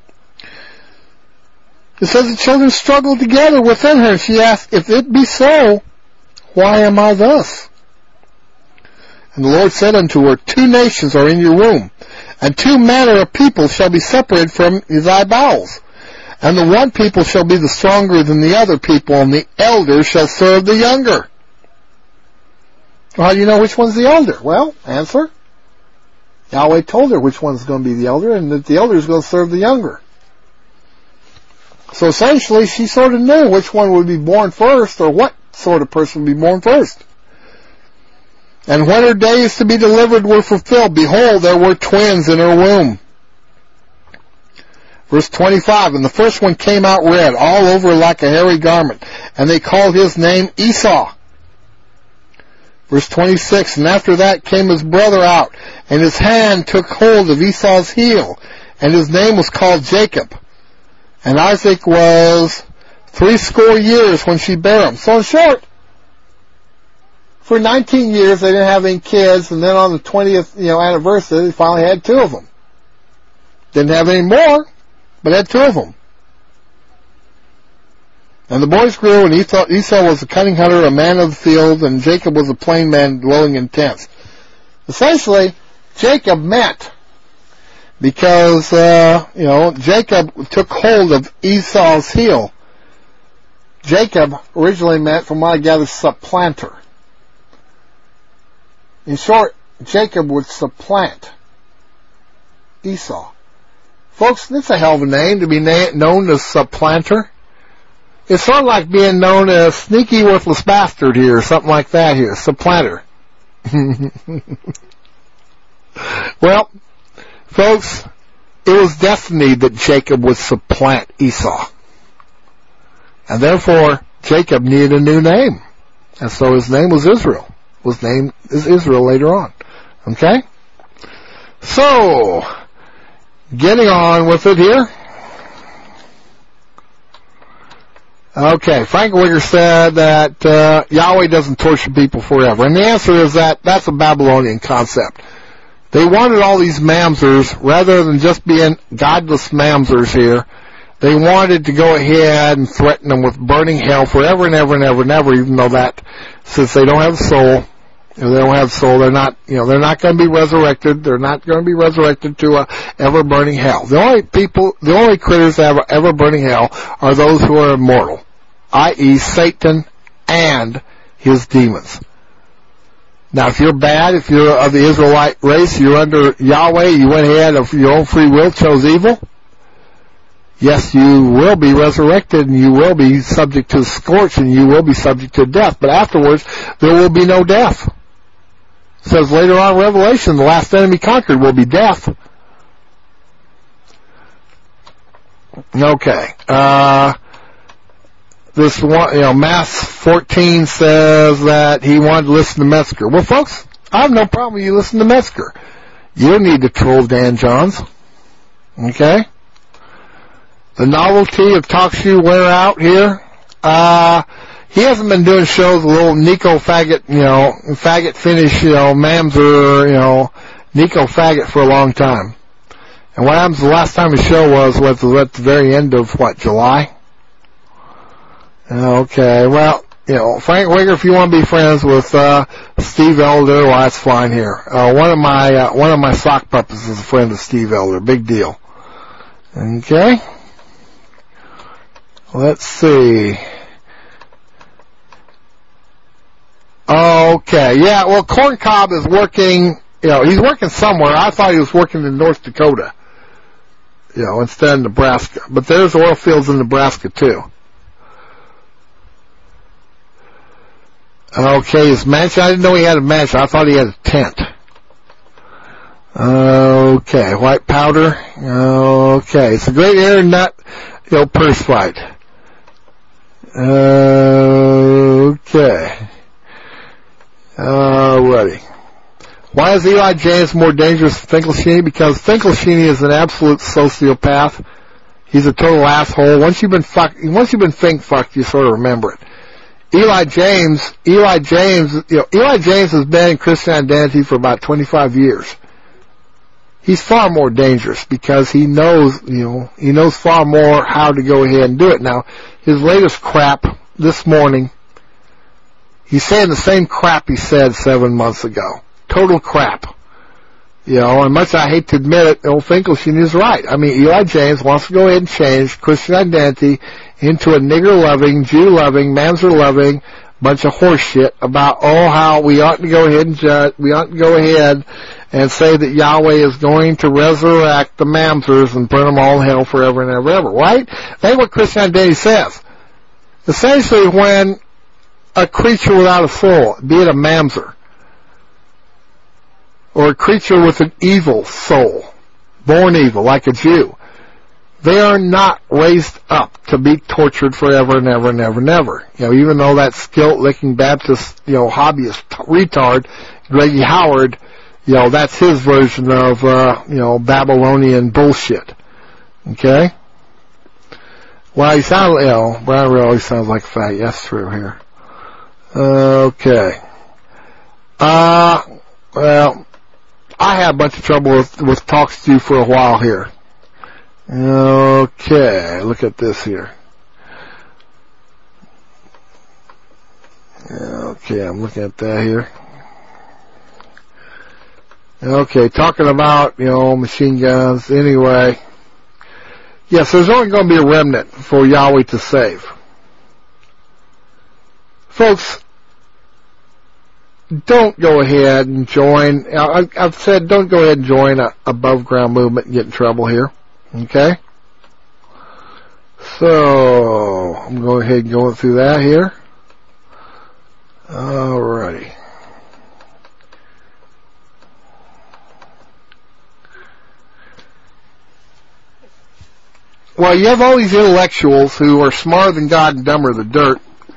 Speaker 1: It says the children struggled together within her. She asked, if it be so, why am I thus? And the Lord said unto her, two nations are in your womb, and two manner of people shall be separated from thy bowels. And the one people shall be the stronger than the other people, and the elder shall serve the younger. Well, how do you know which one's the elder? Well, answer. Yahweh told her which one's going to be the elder, and that the elder is going to serve the younger. So essentially, she sort of knew which one would be born first, or what sort of person would be born first. And when her days to be delivered were fulfilled, behold, there were twins in her womb. Verse twenty-five, and the first one came out red, all over like a hairy garment, and they called his name Esau. Verse twenty-six, and after that came his brother out, and his hand took hold of Esau's heel, and his name was called Jacob. And Isaac was threescore years when she bare him. So in short, for nineteen years they didn't have any kids, and then on the twentieth, you know, anniversary they finally had two of them. Didn't have any more. but had two of them. And the boys grew, and Esau, Esau was a cunning hunter, a man of the field, and Jacob was a plain man dwelling in tents. Essentially, Jacob meant, because, uh, you know, Jacob took hold of Esau's heel. Jacob originally meant, from what I gather, supplanter. In short, Jacob would supplant Esau. Folks, that's a hell of a name to be na- known as supplanter. It's sort of like being known as sneaky worthless bastard here, or something like that here, supplanter. Well, folks, it was destiny that Jacob would supplant Esau. And therefore, Jacob needed a new name. And so his name was Israel. Was named as Israel later on. Okay? So, getting on with it here. Okay, Frank Wigger said that uh, Yahweh doesn't torture people forever. And the answer is that that's a Babylonian concept. They wanted all these mamzers, rather than just being godless mamzers here, they wanted to go ahead and threaten them with burning hell forever and ever and ever and ever, even though that, since they don't have a soul, they don't have a soul, they're not, you know, they're not going to be resurrected, they're not going to be resurrected to a ever-burning hell. The only people, the only critters that have ever-burning hell are those who are immortal, that is. Satan and his demons. Now, if you're bad, if you're of the Israelite race, you're under Yahweh, you went ahead of your own free will, chose evil, yes, you will be resurrected, and you will be subject to scorch, and you will be subject to death. But afterwards, there will be no death. It says later on in Revelation, the last enemy conquered will be death. Okay. Uh, this one, you know, Mass fourteen says that he wanted to listen to Metzger. Well, folks, I have no problem with you listening to Metzger. You don't need to troll Dan Johns. Okay? The novelty of talk shoe wear out here. Uh, he hasn't been doing shows with little Nico Faggot, you know, Faggot finish, you know, Mamzer, you know, Nico Faggot for a long time. And what happens the last time his show was, was at the very end of, what, July? Okay, well, you know, Frank Wigger, if you want to be friends with, uh, Steve Elder, well, that's fine here. Uh, one of my, uh, one of my sock puppets is a friend of Steve Elder. Big deal. Okay. Let's see. Okay, yeah, well, Corn Cob is working, you know, he's working somewhere. I thought he was working in North Dakota, you know, instead of Nebraska. But there's oil fields in Nebraska, too. Okay, his mansion, I didn't know he had a mansion. I thought he had a tent. Okay, white powder. Okay, it's a great air nut, you know, purse fight. Okay. Alrighty. Why is Eli James more dangerous than Finkelstein? Because Finkelstein is an absolute sociopath. He's a total asshole. Once you've been fucked, once you've been fink fucked, you sort of remember it. Eli James, Eli James, you know, Eli James has been in Christian identity for about twenty-five years. He's far more dangerous because he knows, you know, he knows far more how to go ahead and do it. Now, his latest crap this morning, he's saying the same crap he said seven months ago. Total crap. You know, and much I hate to admit it, old Finkelstein is right. I mean, Eli James wants to go ahead and change Christian identity into a nigger-loving, Jew-loving, Mamzer-loving bunch of horse shit about, oh, how we ought to go ahead and judge, we ought to go ahead and say that Yahweh is going to resurrect the Mamzers and burn them all in hell forever and ever, ever, right? That's what Christian identity says. Essentially, when a creature without a soul, be it a Mamzer, or a creature with an evil soul, born evil, like a Jew, they are not raised up to be tortured forever and ever and ever and ever. You know, even though that skilt-licking Baptist, you know, hobbyist retard, Greggy Howard, you know, that's his version of, uh, you know, Babylonian bullshit. Okay? Well, he sounds, you know, Brian really sounds like a fag. That's true here. Okay. Uh, well, I had a bunch of trouble with, with talk stew for a while here. Okay, look at this here. Okay, I'm looking at that here. Okay, talking about, you know, machine guns. Anyway, yes, there's only going to be a remnant for Yahweh to save. Folks, don't go ahead and join. I've said don't go ahead and join a above ground movement and get in trouble here. Okay? So, I'm going ahead and going through that here. Alrighty. Well, you have all these intellectuals who are smarter than God and dumber than dirt.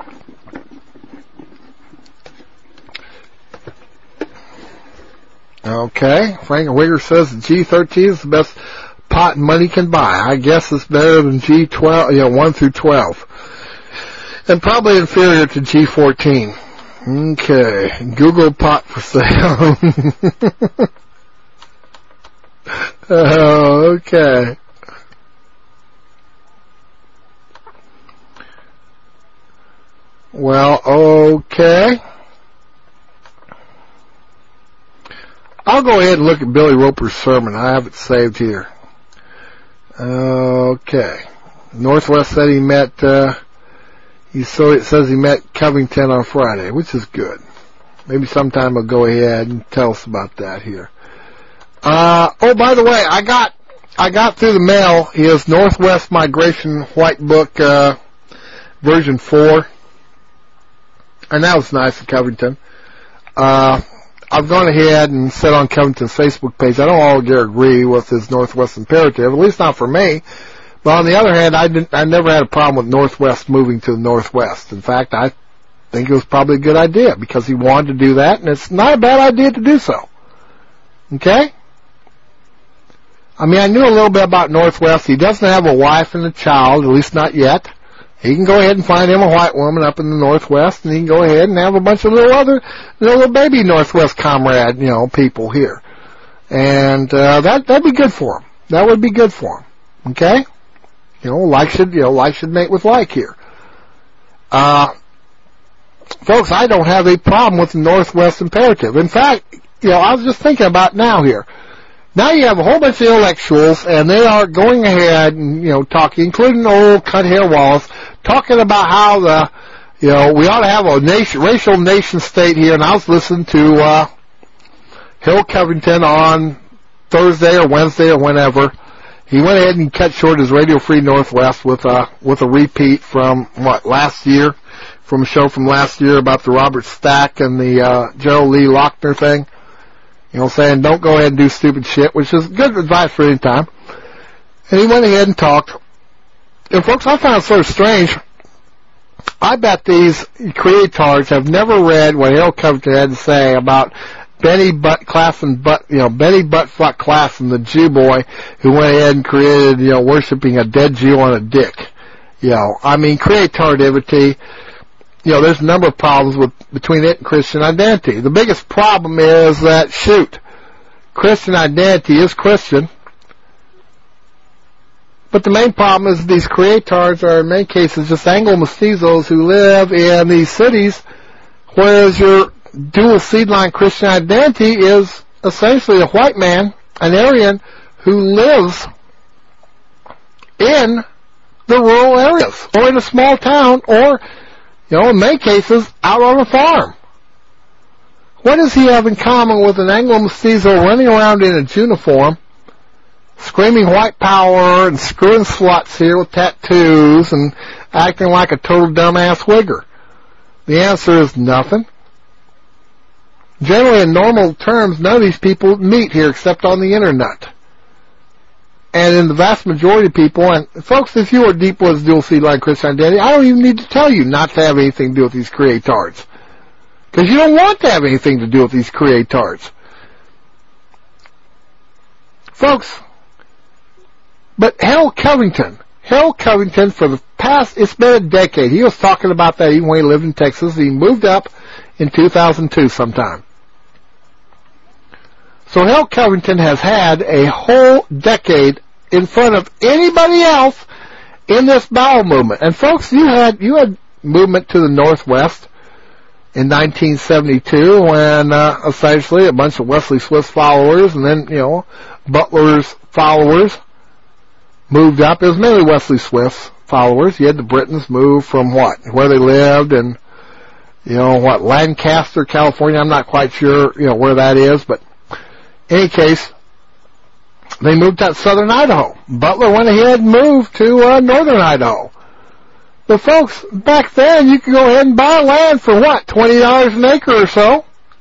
Speaker 1: Okay, Frank Wigger says the G thirteen is the best pot money can buy. I guess it's better than G twelve, you know, one through twelve. And probably inferior to G fourteen. Okay, Google pot for sale. Oh, okay. Well, okay. I'll go ahead and look at Billy Roper's sermon. I have it saved here. Okay. Northwest said he met, uh, he so it says he met Covington on Friday, which is good. Maybe sometime I'll go ahead and tell us about that here. Uh, oh, by the way, I got, I got through the mail his Northwest Migration White Book, uh, version four. And that was nice of Covington. Uh, I've gone ahead and said on Covington's Facebook page, I don't altogether agree with his Northwest imperative, at least not for me. But on the other hand, I didn't, I never had a problem with Northwest moving to the Northwest. In fact, I think it was probably a good idea because he wanted to do that, and it's not a bad idea to do so. Okay? I mean, I knew a little bit about Northwest. He doesn't have a wife and a child, at least not yet. He can go ahead and find him a white woman up in the Northwest, and he can go ahead and have a bunch of little other, little baby Northwest comrade, you know, people here. And, uh, that, that'd be good for him. That would be good for him. Okay? You know, like should, you know, like should mate with like here. Uh, folks, I don't have a problem with the Northwest imperative. In fact, you know, I was just thinking about now here. Now you have a whole bunch of intellectuals, and they are going ahead and, you know, talking, including old Cut Hair Wallace, talking about how the, you know, we ought to have a nation, racial nation state here. And I was listening to uh, Harold Covington on Thursday or Wednesday or whenever. He went ahead and cut short his Radio Free Northwest with a with a repeat from what last year, from a show from last year about the Robert Stack and the uh, Gerald Lee Lochner thing. You know, saying don't go ahead and do stupid shit, which is good advice for any time. And he went ahead and talked. And folks, I found it sort of strange. I bet these creators have never read what Harold Covington had to say about Benny Butt Classen, Butt, you know, Benny Buttfuck Classen, the Jew boy who went ahead and created, you know, worshiping a dead Jew on a dick. You know, I mean, creativity. You know, there's a number of problems with between it and Christian identity. The biggest problem is that, shoot, Christian identity is Christian, but the main problem is these creators are in many cases just Anglo-mestizos who live in these cities, whereas your dual seed-line Christian identity is essentially a white man, an Aryan, who lives in the rural areas, or in a small town, or you know, in many cases, out on a farm. What does he have in common with an Anglo-mestizo running around in a uniform, screaming white power and screwing sluts here with tattoos and acting like a total dumbass wigger? The answer is nothing. Generally, in normal terms, none of these people meet here except on the internet. And in the vast majority of people, and folks, if you are deep with dual seed line Christian identity, I don't even need to tell you not to have anything to do with these creators. Because you don't want to have anything to do with these creators. Folks, but Harold Covington, Harold Covington for the past, it's been a decade. He was talking about that even when he lived in Texas. He moved up in two thousand two sometime. So Harold Covington has had a whole decade in front of anybody else in this bowel movement. And folks, you had you had movement to the Northwest in nineteen seventy-two when uh, essentially a bunch of Wesley Swift's followers and then, you know, Butler's followers moved up. It was mainly Wesley Swift's followers. You had the Britons move from what? Where they lived and, you know, what, Lancaster, California. I'm not quite sure, you know, where that is, but in any case, they moved to southern Idaho. Butler went ahead and moved to uh, northern Idaho. But folks, back then you could go ahead and buy land for what, twenty dollars an acre or so?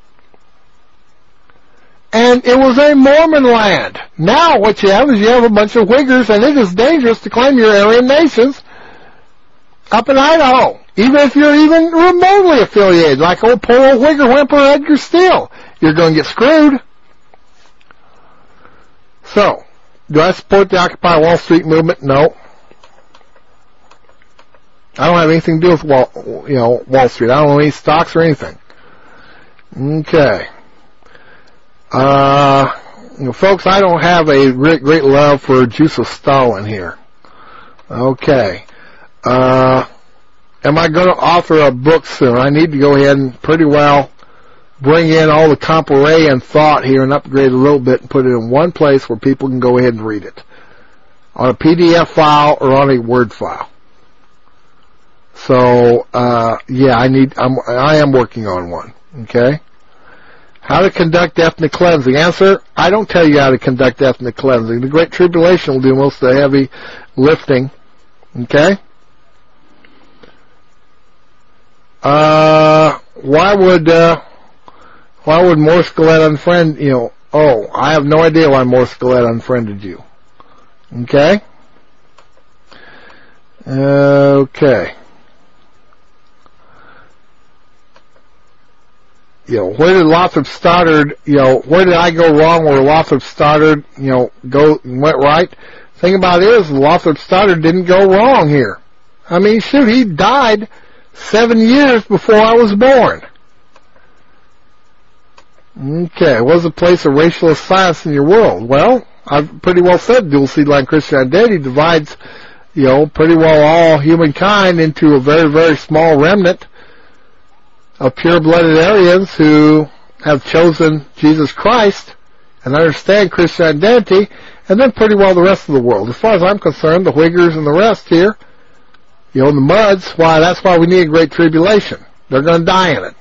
Speaker 1: And it was a Mormon land. Now what you have is you have a bunch of Wiggers, and it is dangerous to claim your Aryan nations up in Idaho, even if you're even remotely affiliated, like old poor old Wigger Whimper Edgar Steele. You're going to get screwed. So, do I support the Occupy Wall Street movement? No. I don't have anything to do with Wall, you know, Wall Street. I don't own any stocks or anything. Okay. Uh, you know, folks, I don't have a great, great love for Juice of Stalin here. Okay. Uh, am I going to author a book soon? I need to go ahead and pretty well bring in all the Comparé thought here and upgrade a little bit and put it in one place where people can go ahead and read it. On a P D F file or on a Word file. So, uh, yeah, I need, I'm, I am working on one. Okay? How to conduct ethnic cleansing. Answer, I don't tell you how to conduct ethnic cleansing. The Great Tribulation will do most of the heavy lifting. Okay? Uh, why would, uh, why would Morse Gillette unfriend, you know, oh, I have no idea why Morse Gillette unfriended you. Okay? Okay. You know, where did Lothrop Stoddard, you know, where did I go wrong where Lothrop Stoddard, you know, go, went right? The thing about it is, Lothrop Stoddard didn't go wrong here. I mean, shoot, he died seven years before I was born. Okay, what is the place of racialist science in your world? Well, I've pretty well said dual seed line Christian identity divides, you know, pretty well all humankind into a very, very small remnant of pure-blooded Aryans who have chosen Jesus Christ and understand Christian identity, and then pretty well the rest of the world. As far as I'm concerned, the Wiggers and the rest here, you know, the muds, why, that's why we need a great tribulation. They're going to die in it.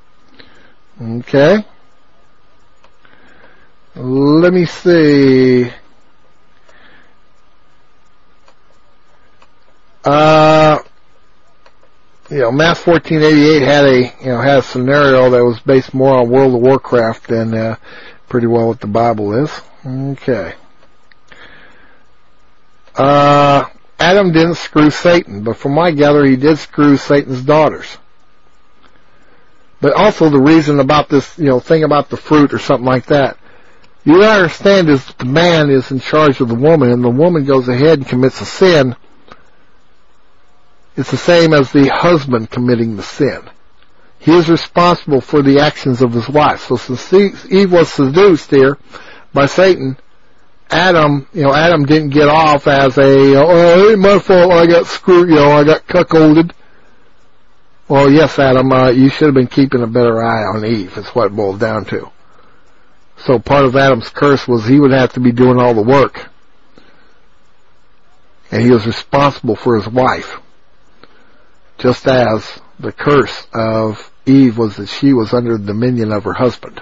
Speaker 1: Okay. Let me see. Uh, you know, Mass fourteen eighty-eight had a, you know, had a scenario that was based more on World of Warcraft than uh, pretty well what the Bible is. Okay. Uh, Adam didn't screw Satan, but from my gather, he did screw Satan's daughters. But also the reason about this, you know, thing about the fruit or something like that. You understand is that the man is in charge of the woman, and the woman goes ahead and commits a sin. It's the same as the husband committing the sin. He is responsible for the actions of his wife. So since Eve was seduced here by Satan, Adam, you know, Adam didn't get off as a, oh, it ain't my fault, I got screwed, you know, I got cuckolded. Well, yes, Adam, uh, you should have been keeping a better eye on Eve. That's what it boiled down to. So part of Adam's curse was he would have to be doing all the work. And he was responsible for his wife. Just as the curse of Eve was that she was under the dominion of her husband.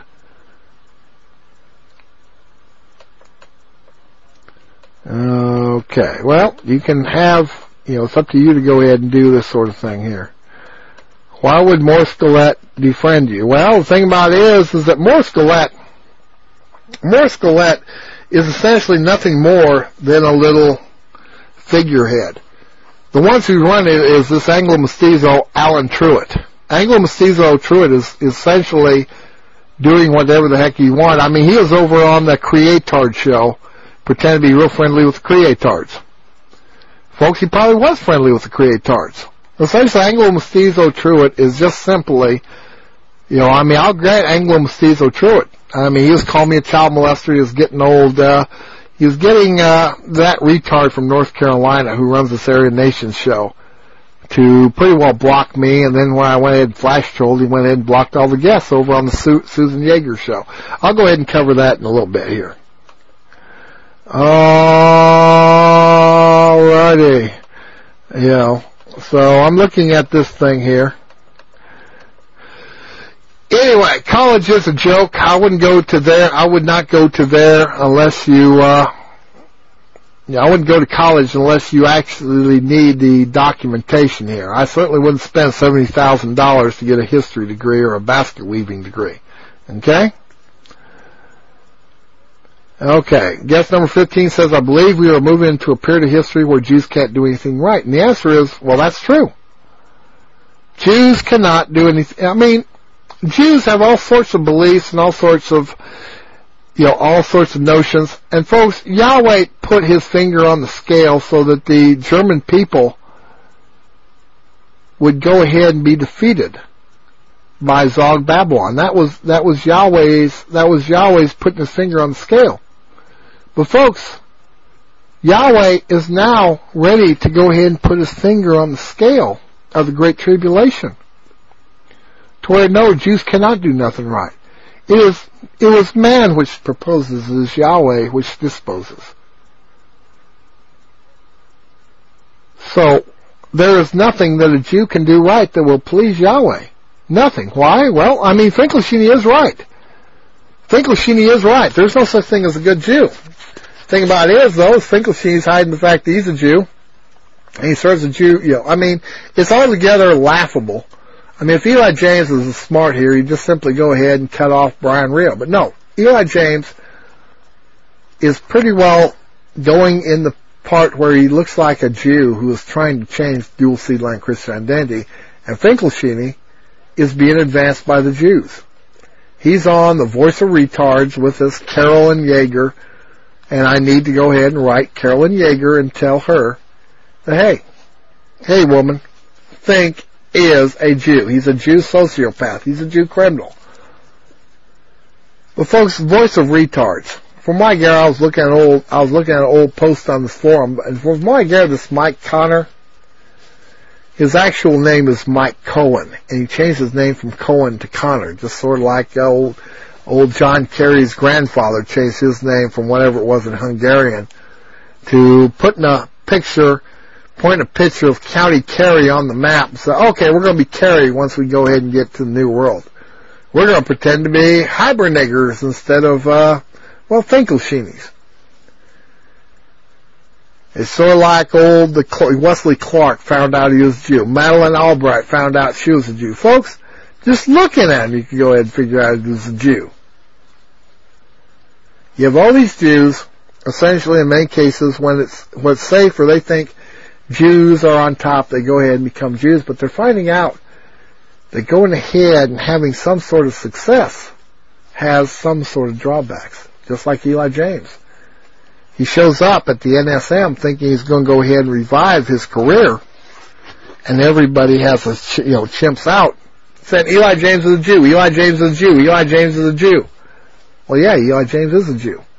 Speaker 1: Okay, well, you can have, you know, it's up to you to go ahead and do this sort of thing here. Why would Morse Gillette defriend you? Well, the thing about it is, is that Morse Gillette, Morse Gillette is essentially nothing more than a little figurehead. The ones who run it is this Anglo-Mestizo Alan Truitt. Anglo-Mestizo Truitt is essentially doing whatever the heck he wants. I mean, he was over on the Creatard show, pretending to be real friendly with the Creatards. Folks, he probably was friendly with the Creatards. Essentially, Anglo-Mestizo Truitt is just simply, you know, I mean, I'll grant Anglo-Mestizo Truitt. I mean, he was calling me a child molester. He was getting old, uh, he was getting uh, that retard from North Carolina who runs this Area Nations show to pretty well block me, and then when I went ahead and flash trolled, he went ahead and blocked all the guests over on the Su- Susan Yeager show. I'll go ahead and cover that in a little bit here. Alrighty. You know, so I'm looking at this thing here. Anyway, college is a joke. I wouldn't go to there. I would not go to there unless you, uh, yeah, I wouldn't go to college unless you actually need the documentation here. I certainly wouldn't spend seventy thousand dollars to get a history degree or a basket weaving degree. Okay? Okay. Guest number fifteen says, I believe we are moving into a period of history where Jews can't do anything right. And the answer is, well, that's true. Jews cannot do anything. I mean, Jews have all sorts of beliefs and all sorts of, you know, all sorts of notions. And folks, Yahweh put his finger on the scale so that the German people would go ahead and be defeated by Zog Babylon. That was, that was Yahweh's, that was Yahweh's putting his finger on the scale. But folks, Yahweh is now ready to go ahead and put his finger on the scale of the Great Tribulation. To where, no, Jews cannot do nothing right. It is, it was man which proposes, it is Yahweh which disposes. So, there is nothing that a Jew can do right that will please Yahweh. Nothing. Why? Well, I mean, Finkelstein is right. Finkelstein is right. There's no such thing as a good Jew. The thing about it is, though, is Finkelstein's hiding the fact that he's a Jew, and he serves a Jew, you know, I mean, it's altogether laughable. I mean, if Eli James was smart here, he'd just simply go ahead and cut off Brian Rio. But no, Eli James is pretty well going in the part where he looks like a Jew who is trying to change dual seed line Christian identity, and Finkelstein is being advanced by the Jews. He's on the Voice of Retards with this Carolyn Yeager, and I need to go ahead and write Carolyn Yeager and tell her that, hey, hey woman, think is a Jew. He's a Jew sociopath. He's a Jew criminal. But folks, Voice of Retards. From what I gather, I was looking at an old, I was looking at an old post on this forum, and from what I gather, this Mike Connor, his actual name is Mike Cohen, and he changed his name from Cohen to Connor, just sort of like old, old John Kerry's grandfather changed his name from whatever it was in Hungarian to putting a picture, point a picture of County Kerry on the map and say, okay, we're going to be Kerry once we go ahead and get to the New World. We're going to pretend to be hibernators instead of, uh, well, Finkelsteinies. It's sort of like old the Wesley Clark found out he was a Jew. Madeleine Albright found out she was a Jew. Folks, just looking at him, you can go ahead and figure out he was a Jew. You have all these Jews, essentially in many cases, when it's what's safe or they think Jews are on top, they go ahead and become Jews, but they're finding out that going ahead and having some sort of success has some sort of drawbacks, just like Eli James. He shows up at the N S M thinking he's going to go ahead and revive his career, and everybody has a, you know, chimps out, saying Eli James is a Jew, Eli James is a Jew, Eli James is a Jew. Well, yeah, Eli James is a Jew.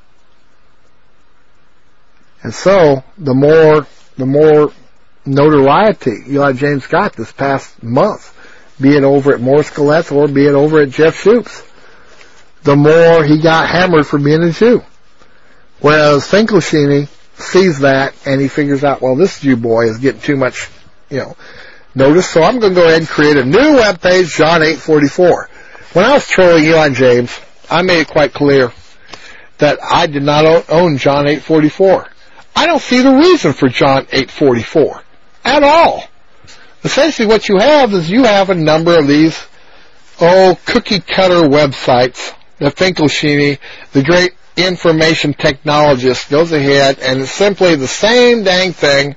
Speaker 1: And so, the more, the more notoriety Eli James got this past month, be it over at Morris Gillette or be it over at Jeff Shoops, the more he got hammered for being a Jew. Whereas Finkelstein sees that and he figures out, well, this Jew boy is getting too much, you know, notice, so I'm going to go ahead and create a new web page, John eight forty-four. When I was trolling Eli James, I made it quite clear that I did not own John eight forty-four. I don't see the reason for John eight forty-four at all. Essentially what you have is you have a number of these, oh, cookie-cutter websites that Finkelstein, the great information technologist, goes ahead and it's simply the same dang thing,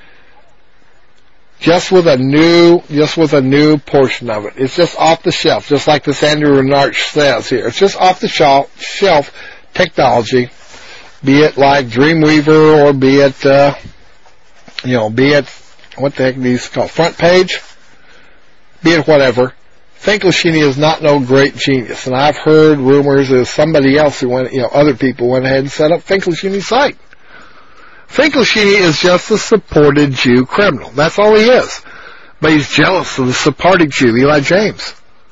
Speaker 1: just with a new, just with a new portion of it. It's just off the shelf, just like this Andrew Renarch says here. It's just off the shelf, shelf technology, be it like Dreamweaver or be it, uh, you know, be it, what the heck are these called, front page, be it whatever. Finkelstein is not no great genius, and I've heard rumors of somebody else who went, you know, other people went ahead and set up Finkelstein's site. Finkelstein is just a supported Jew criminal. That's all he is. But he's jealous of the supporting Jew, Eli James.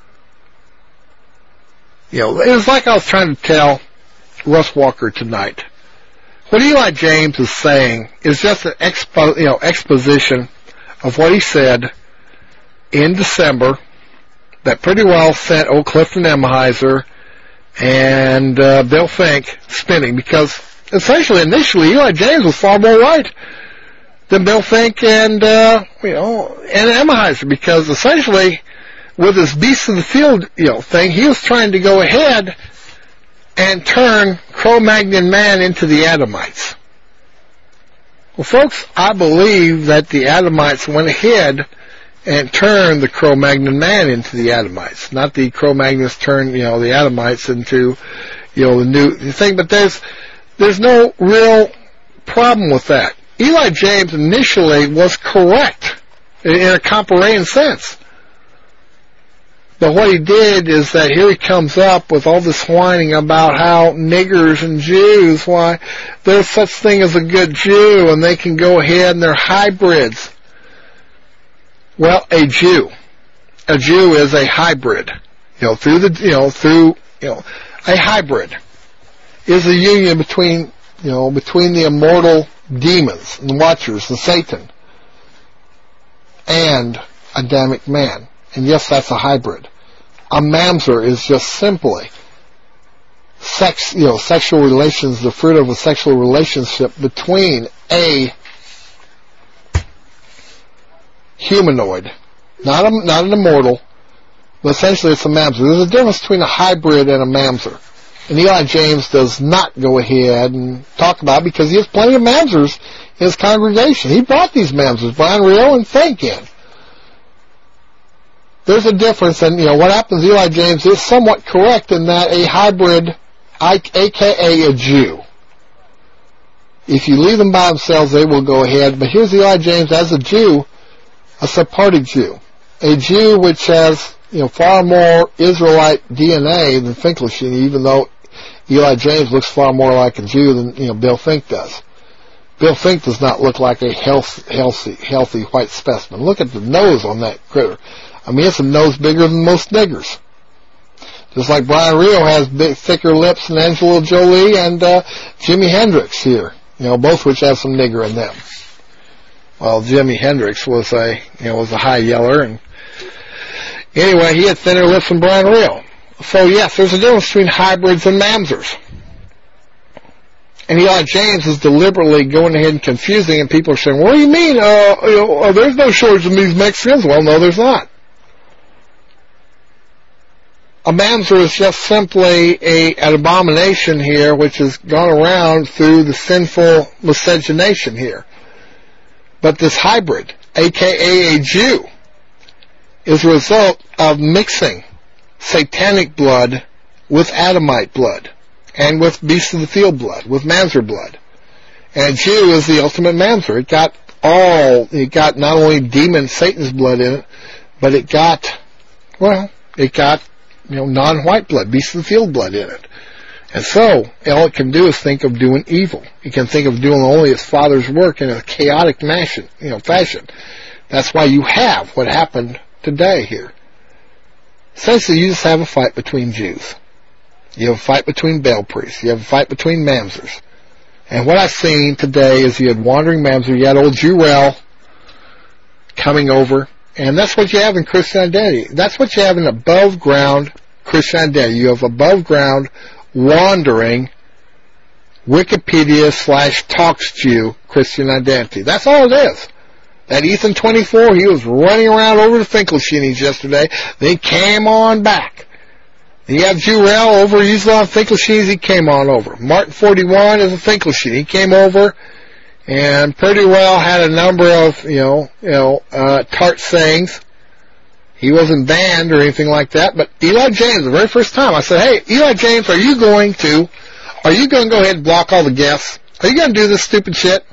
Speaker 1: You know, it was like I was trying to tell Russ Walker tonight. What Eli James is saying is just an expo, you know, exposition of what he said in December that pretty well sent old Clifton Emheiser and uh, Bill Fink spinning, because essentially initially Eli James was far more right than Bill Fink and uh, you know and Emheiser, because essentially with his Beast of the Field, you know, thing, he was trying to go ahead and turn Cro-Magnon man into the Adamites. Well, folks, I believe that the Adamites went ahead and turned the Cro-Magnon man into the Adamites, not the Cro-Magnons turned, you know, the Adamites into, you know, the new thing. But there's there's no real problem with that. Eli James initially was correct in a Comparaian sense. But what he did is that here he comes up with all this whining about how niggers and Jews, why there's such thing as a good Jew and they can go ahead and they're hybrids. Well, a Jew, a Jew is a hybrid. You know, through the, you know, through, you know, a hybrid is a union between, you know, between the immortal demons and watchers and Satan and Adamic man. And yes, that's a hybrid. A mamzer is just simply sex, you know, sexual relations, the fruit of a sexual relationship between a humanoid, not a, not an immortal, but essentially it's a mamzer. There's a difference between a hybrid and a mamzer. And Eli James does not go ahead and talk about it because he has plenty of mamzers in his congregation. He brought these mamzers, Brian Rio and Fink in. There's a difference, and you know what happens. Eli James is somewhat correct in that a hybrid, aka a Jew, if you leave them by themselves, they will go ahead. But here's Eli James as a Jew, a Sephardic Jew, a Jew which has, you know, far more Israelite D N A than Finkelstein, even though Eli James looks far more like a Jew than, you know, Bill Fink does. Bill Fink does not look like a health, healthy, healthy white specimen. Look at the nose on that critter. I mean, it's a nose bigger than most niggers. Just like Brian Rio has big, thicker lips than Angela Jolie and uh, Jimi Hendrix here. You know, both which have some nigger in them. Well, Jimi Hendrix was a, you know, was a high yeller, and anyway, he had thinner lips than Brian Rio. So yes, there's a difference between hybrids and mamzers. And Eli James is deliberately going ahead and confusing, and people are saying, "What do you mean? Uh, you know, uh, there's no shortage of these Mexicans." Well, no, there's not. A mamzer is just simply a, an abomination here which has gone around through the sinful miscegenation here. But this hybrid, aka a Jew, is a result of mixing satanic blood with Adamite blood and with beast of the field blood, with mamzer blood. And a Jew is the ultimate mamzer. It got all, it got not only demon Satan's blood in it, but it got, well, it got, you know, non-white blood, beast of the field blood in it. And so, all it can do is think of doing evil. It can think of doing only its father's work in a chaotic fashion, you know, fashion. That's why you have what happened today here. Essentially, you just have a fight between Jews. You have a fight between Baal priests. You have a fight between mamzers. And what I've seen today is you had wandering mamzer, you had old Jurel coming over. And that's what you have in Christian identity. That's what you have in above ground Christian identity. You have above ground, wandering, Wikipedia slash talks Jew Christian identity. That's all it is. That Ethan twenty-four, he was running around over to Finkelstein's yesterday. Then he came on back. You have Jurel over, he's on Finkelstein's, he came on over. Martin forty-one is a Finkelstein. He came over and pretty well had a number of, you know, you know, uh, tart sayings. He wasn't banned or anything like that, but Eli James, the very first time, I said, "Hey, Eli James, are you going to, are you going to go ahead and block all the guests? Are you going to do this stupid shit?"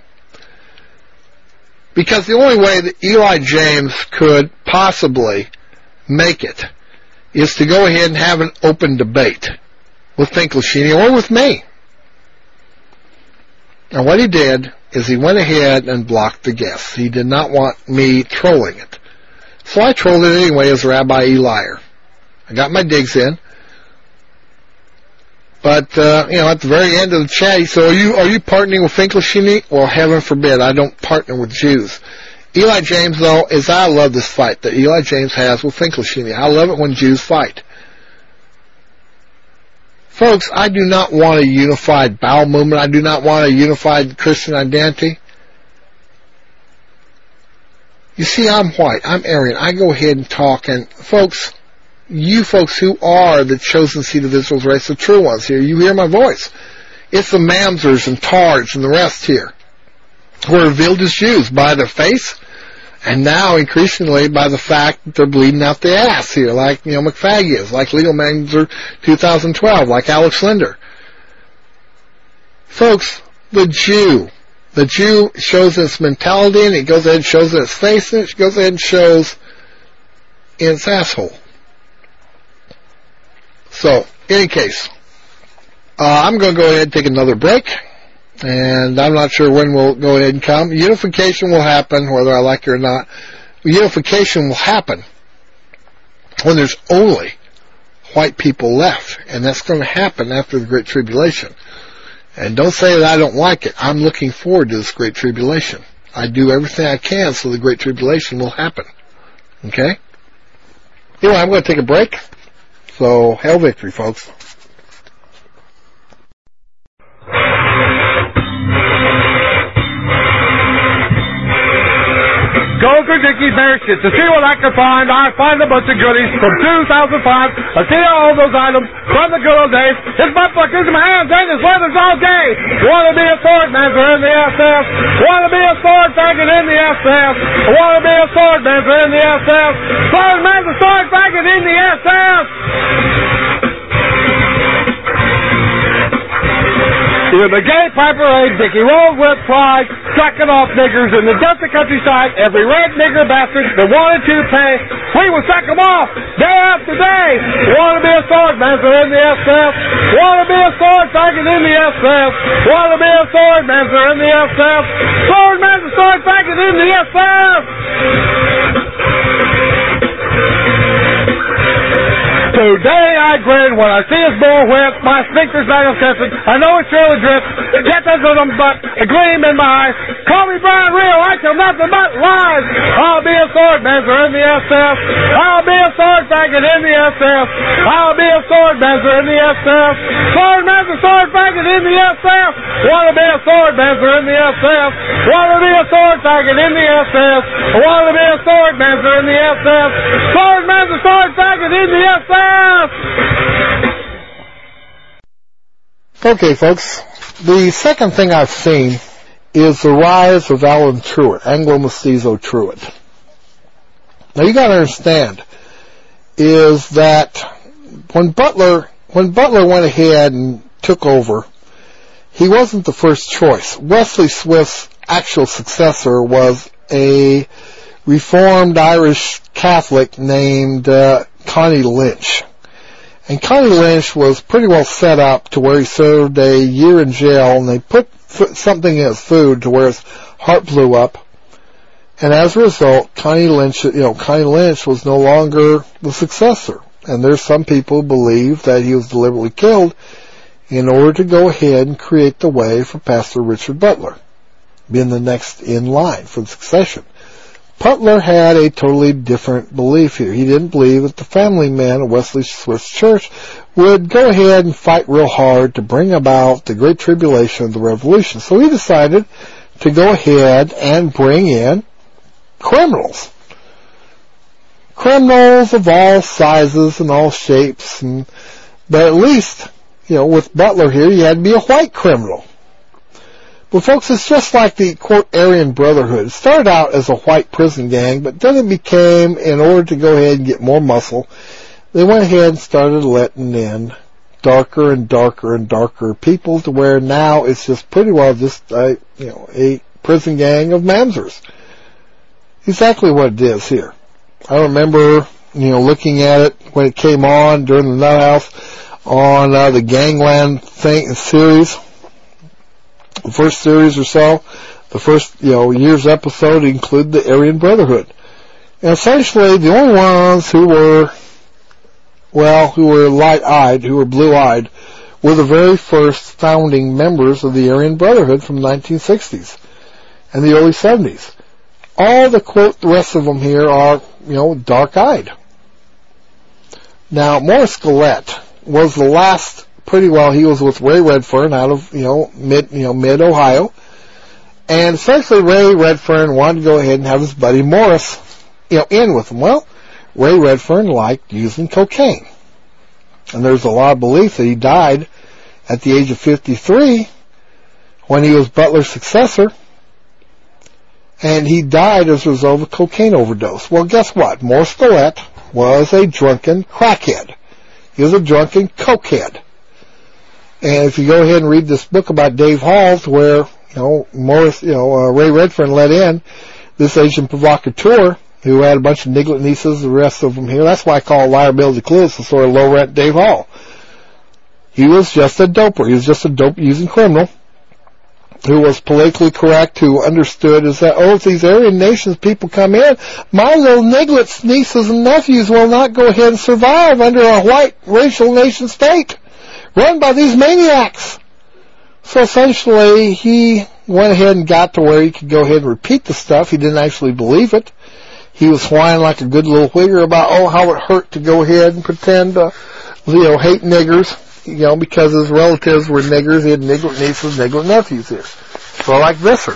Speaker 1: Because the only way that Eli James could possibly make it is to go ahead and have an open debate with Finkelstein or with me. And what he did is he went ahead and blocked the guests. He did not want me trolling it. So I trolled it anyway as Rabbi Eliar. I got my digs in. But, uh, you know, at the very end of the chat, he said, are you, are you partnering with Finkelstein? Well, heaven forbid, I don't partner with Jews. Eli James, though, is I love this fight that Eli James has with Finkelstein. I love it when Jews fight. Folks, I do not want a unified bowel movement. I do not want a unified Christian identity. You see, I'm white. I'm Aryan. I go ahead and talk, and folks, you folks who are the chosen seed of Israel's race, the true ones here, you hear my voice. It's the Mamzers and Tards and the rest here who are revealed as Jews by their face, and now increasingly by the fact that they're bleeding out the ass here, like, you know, McFaggy is, like Legal Mamzer two thousand twelve, like Alex Linder. Folks, the Jew, the Jew shows its mentality, and it goes ahead and shows in its face, and it goes ahead and shows in its asshole. So, in any case, uh, I'm going to go ahead and take another break, and I'm not sure when we'll go ahead and come. Unification will happen, whether I like it or not. Unification will happen when there's only white people left, and that's going to happen after the Great Tribulation. And don't say that I don't like it. I'm looking forward to this Great Tribulation. I do everything I can so the Great Tribulation will happen. Okay? Anyway, I'm going to take a break. So, hail victory, folks.
Speaker 2: Go to Dickie's Bearshit to see what I can find. I find a bunch of goodies from two thousand five. I see all those items from the good old days. His butt pluck is in my hands and his weather's all day. Want to be a sword mancer in the S S? Want to be a sword faggot in the S S? Want to be a sword mancer in the S S? Sword mancer, sword faggot in the S S! In the gay pie parade, Dickie rolled with pride, sucking off niggers in the dusty countryside. Every red nigger bastard that wanted to pay, we would suck them off day after day. Want to be a sword mancer in the S S? Want to be a sword faggot in the S S? Want to be a sword mancer in the S S? Sword mancer, sword faggot in the S S! Today I grin when I see his bull whip. My sphincter's back of tested. I know it's surely drip. Get that on butt, a gleam in my eyes. Call me Brian Real, I tell nothing but lies. I'll be a sword mancer in the S S. I'll be a sword faggot in the S S. I'll be a sword mancer in the S S. Sword mancer, sword faggot in the S S. Want to be a sword mancer in the S S. Want to be a sword faggot in the S S. Want to be a sword mancer in the S S. Sword mancer, sword faggot in the S S.
Speaker 1: Okay, folks, the second thing I've seen is the rise of Alan Truitt, Anglo-Mestizo Truitt. Now you gotta understand is that when Butler, when Butler went ahead and took over, he wasn't the first choice. Wesley Swift's actual successor was a Reformed Irish Catholic named uh, Connie Lynch. And Connie Lynch was pretty well set up to where he served a year in jail, and they put f- something in his food to where his heart blew up. And as a result, Connie Lynch, you know, Connie Lynch was no longer the successor. And there's some people who believe that he was deliberately killed in order to go ahead and create the way for Pastor Richard Butler, being the next in line for the succession. Butler had a totally different belief here. He didn't believe that the family men of Wesley Swift's church would go ahead and fight real hard to bring about the Great Tribulation of the Revolution. So he decided to go ahead and bring in criminals. Criminals of all sizes and all shapes. And, but at least, you know, with Butler here, you had to be a white criminal. Well, folks, it's just like the, quote, Aryan Brotherhood. It started out as a white prison gang, but then it became, in order to go ahead and get more muscle, they went ahead and started letting in darker and darker and darker people to where now it's just pretty well just, a, you know, a prison gang of Mamzers. Exactly what it is here. I remember you know, looking at it when it came on during the Nut House on uh, the Gangland thing, series, the first series or so, the first, you know, year's episode included the Aryan Brotherhood. And essentially, the only ones who were, well, who were light-eyed, who were blue-eyed, were the very first founding members of the Aryan Brotherhood from the nineteen sixties and the early seventies. All the, quote, the rest of them here are, you know, dark-eyed. Now, Morris Gillette was the last, pretty well, he was with Ray Redfern out of, you know, mid, you know, mid-Ohio. And essentially Ray Redfern wanted to go ahead and have his buddy Morris, you know, in with him. Well, Ray Redfern liked using cocaine. And there's a lot of belief that he died at the age of fifty-three when he was Butler's successor. And he died as a result of a cocaine overdose. Well, guess what? Morris Gillette was a drunken crackhead. He was a drunken cokehead. And if you go ahead and read this book about Dave Halls, where, you know, Morris, you know, uh, Ray Redfern let in this Asian provocateur who had a bunch of niglet nieces, the rest of them here. That's why I call Liability Clues the sort of low-rent Dave Hall. He was just a doper. He was just a dope-using criminal who was politically correct, who understood is that, oh, if these Aryan nations people come in, my little niglets, nieces, and nephews will not go ahead and survive under a white racial nation state run by these maniacs. So essentially, he went ahead and got to where he could go ahead and repeat the stuff. He didn't actually believe it. He was whining like a good little whigger about, oh, how it hurt to go ahead and pretend, uh, you know, hate niggers, you know, because his relatives were niggers. He had niglet nieces, niglet nephews here. So like Visser.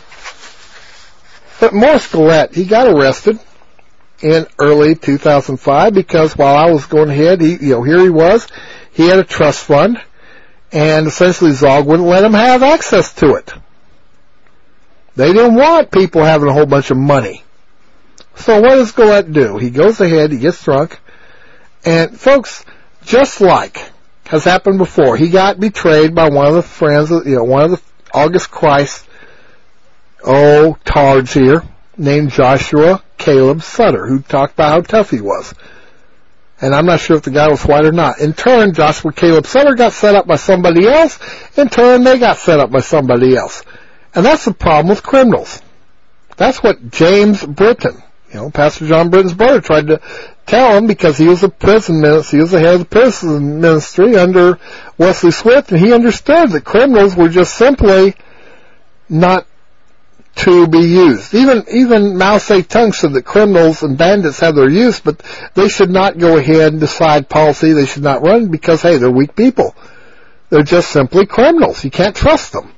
Speaker 1: But Morris Gillette, he got arrested in early two thousand five because while I was going ahead, he, you know, here he was. He had a trust fund, and essentially Zog wouldn't let him have access to it. They didn't want people having a whole bunch of money. So what does Gillette do? He goes ahead, he gets drunk, and folks, just like has happened before, he got betrayed by one of the friends, of, you know, one of the August Christ, oh, tards here, named Joshua Caleb Sutter, who talked about how tough he was. And I'm not sure if the guy was white or not. In turn, Joshua Caleb Sutter got set up by somebody else. In turn, they got set up by somebody else. And that's the problem with criminals. That's what James Britton, you know, Pastor John Britton's brother, tried to tell him because he was a prison minister. He was the head of the prison ministry under Wesley Swift, and he understood that criminals were just simply not to be used. Even even Mao Zedong said that criminals and bandits have their use, but they should not go ahead and decide policy. They should not run because, hey, they're weak people. They're just simply criminals. You can't trust them.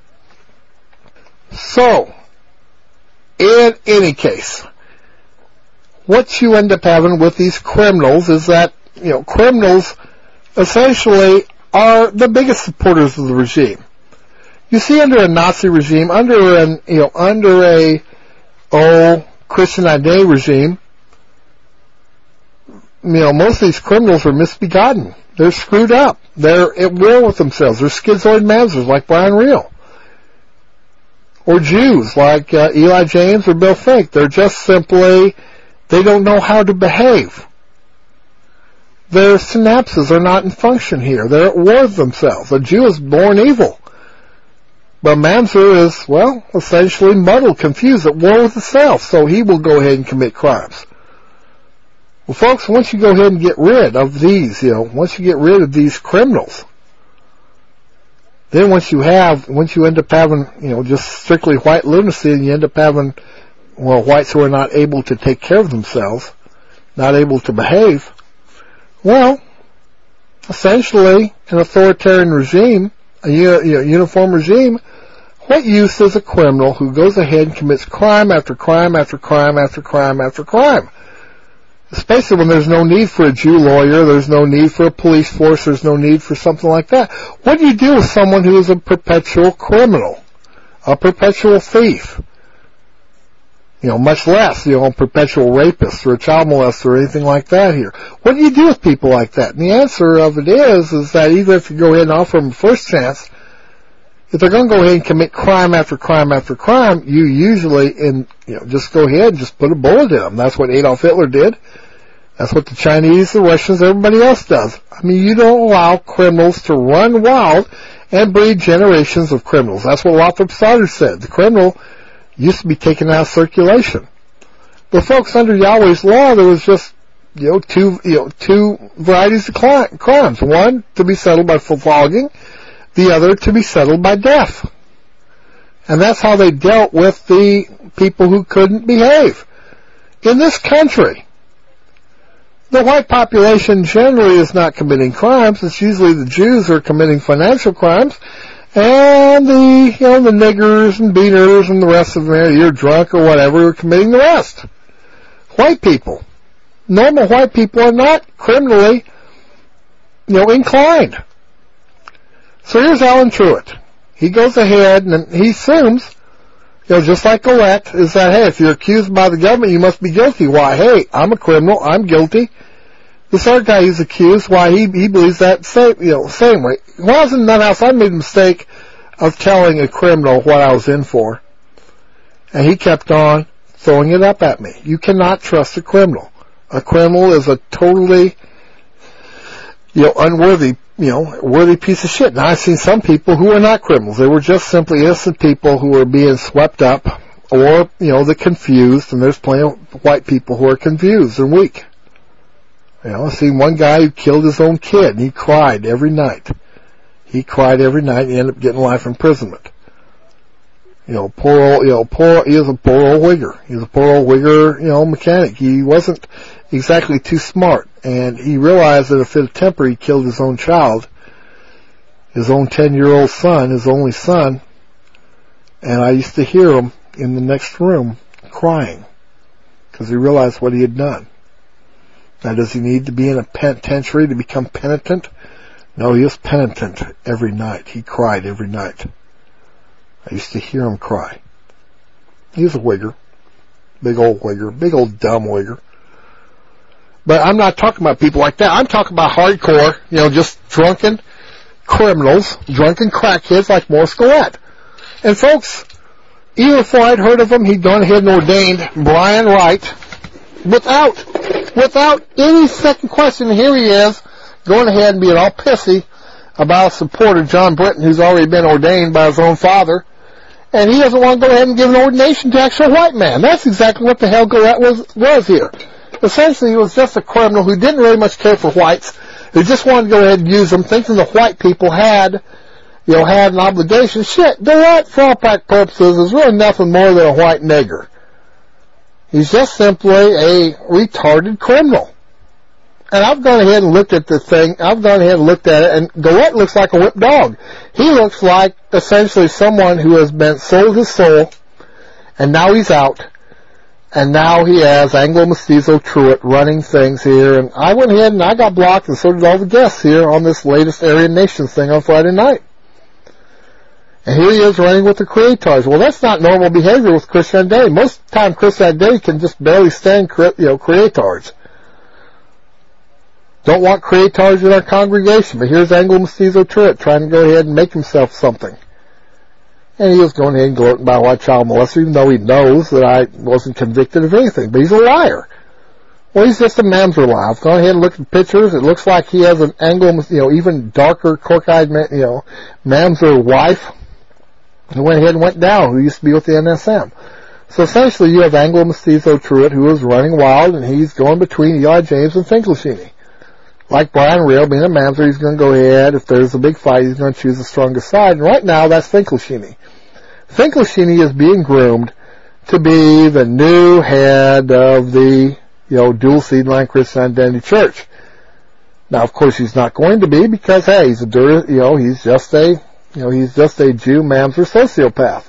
Speaker 1: So, in any case, what you end up having with these criminals is that, you know, criminals essentially are the biggest supporters of the regime. You see, under a Nazi regime, under an, you know, under a, oh, Christian Identity regime, you know, most of these criminals are misbegotten. They're screwed up. They're at war with themselves. They're schizoid mamzers like Brian Reel. Or Jews like uh, Eli James or Bill Fink. They're just simply, they don't know how to behave. Their synapses are not in function here. They're at war with themselves. A Jew is born evil. But Mamzer is, well, essentially muddled, confused, at war with himself, so he will go ahead and commit crimes. Well, folks, once you go ahead and get rid of these, you know, once you get rid of these criminals, then once you have, once you end up having, you know, just strictly white lunacy, and you end up having, well, whites who are not able to take care of themselves, not able to behave, well, essentially, an authoritarian regime, a you know, uniform regime, what use is a criminal who goes ahead and commits crime after crime after crime after crime after crime? Especially when there's no need for a Jew lawyer, there's no need for a police force, there's no need for something like that. What do you do with someone who is a perpetual criminal, a perpetual thief? You know, much less, you know, a perpetual rapist or a child molester or anything like that here. What do you do with people like that? And the answer of it is, is that even if you go ahead and offer them a first chance, if they're going to go ahead and commit crime after crime after crime, you usually, in, you know, just go ahead and just put a bullet in them. That's what Adolf Hitler did. That's what the Chinese, the Russians, everybody else does. I mean, you don't allow criminals to run wild and breed generations of criminals. That's what Lothrop Stoddard said. The criminal used to be taken out of circulation. But folks, under Yahweh's law, there was just, you know, two, you know, two varieties of crimes. One to be settled by flogging, the other to be settled by death. And that's how they dealt with the people who couldn't behave. In this country, the white population generally is not committing crimes. It's usually the Jews who are committing financial crimes, and the, you know, the niggers and beaners and the rest of them, you're drunk or whatever, are committing the rest. White people, normal white people are not criminally, you know, inclined. So here's Alan Truitt. He goes ahead and he assumes, you know, just like Colette, is that, hey, if you're accused by the government, you must be guilty. Why? Hey, I'm a criminal. I'm guilty. This other guy who's accused, why, he he believes that same, you know, same way. When I was in that house, I made the mistake of telling a criminal what I was in for. And he kept on throwing it up at me. You cannot trust a criminal. A criminal is a totally, you know, unworthy, you know, worthy piece of shit. Now, I've seen some people who are not criminals. They were just simply innocent people who were being swept up, or, you know, the confused, and there's plenty of white people who are confused and weak. You know, I've seen one guy who killed his own kid, and he cried every night. He cried every night, and he ended up getting life imprisonment. You know, poor old, you know, poor, he was a poor old Wigger. He was a poor old Wigger, you know, mechanic. He wasn't exactly too smart, and he realized that in a fit of temper, he killed his own child, his own ten-year-old son, his only son, and I used to hear him in the next room crying, because he realized what he had done. Now, does he need to be in a penitentiary to become penitent? No, he was penitent every night. He cried every night. I used to hear him cry. He was a Wigger. Big old Wigger. Big old dumb Wigger. But I'm not talking about people like that. I'm talking about hardcore, you know, just drunken criminals, drunken crackheads like Morris Collette. And folks, even before I'd heard of him, he'd gone ahead and ordained Brian Wright without, without any second question. Here he is, going ahead and being all pissy about a supporter, John Britton, who's already been ordained by his own father. And he doesn't want to go ahead and give an ordination to an actual white man. That's exactly what the hell Collette was, was here. Essentially, he was just a criminal who didn't really much care for whites, who just wanted to go ahead and use them, thinking the white people had, you know, had an obligation. Shit, Collette, for all practical purposes, is really nothing more than a white nigger. He's just simply a retarded criminal. And I've gone ahead and looked at the thing. I've gone ahead and looked at it, and Collette looks like a whipped dog. He looks like essentially someone who has been sold his soul, and now he's out, and now he has Anglo-Mestizo Truitt running things here. And I went ahead and I got blocked, and so did all the guests here on this latest Aryan Nations thing on Friday night. And here he is running with the creators. Well, that's not normal behavior with Christian Day. Most of the time, Christian Day can just barely stand, you know, creators. Don't want creators in our congregation, but here's Anglo-Mestizo Truitt trying to go ahead and make himself something. And he was going ahead and gloating about white child molester, even though he knows that I wasn't convicted of anything. But he's a liar. Well, he's just a mamzer lie. I've gone ahead and looked at pictures. It looks like he has an Anglo, you know, even darker, cork-eyed, you know, mamzer wife who went ahead and went down, who used to be with the N S M. So essentially, you have Anglo-Mestizo Truitt, who is running wild, and he's going between Eli James and Finkelstein. Like Brian Real, being a mamzer, he's going to go ahead. If there's a big fight, he's going to choose the strongest side. And right now, that's Finkelstein. Finkelstein is being groomed to be the new head of the, you know, dual seed line Christian Identity Church. Now, of course, he's not going to be because, hey, he's a, you know, he's just a, you know, he's just a Jew mamzer sociopath.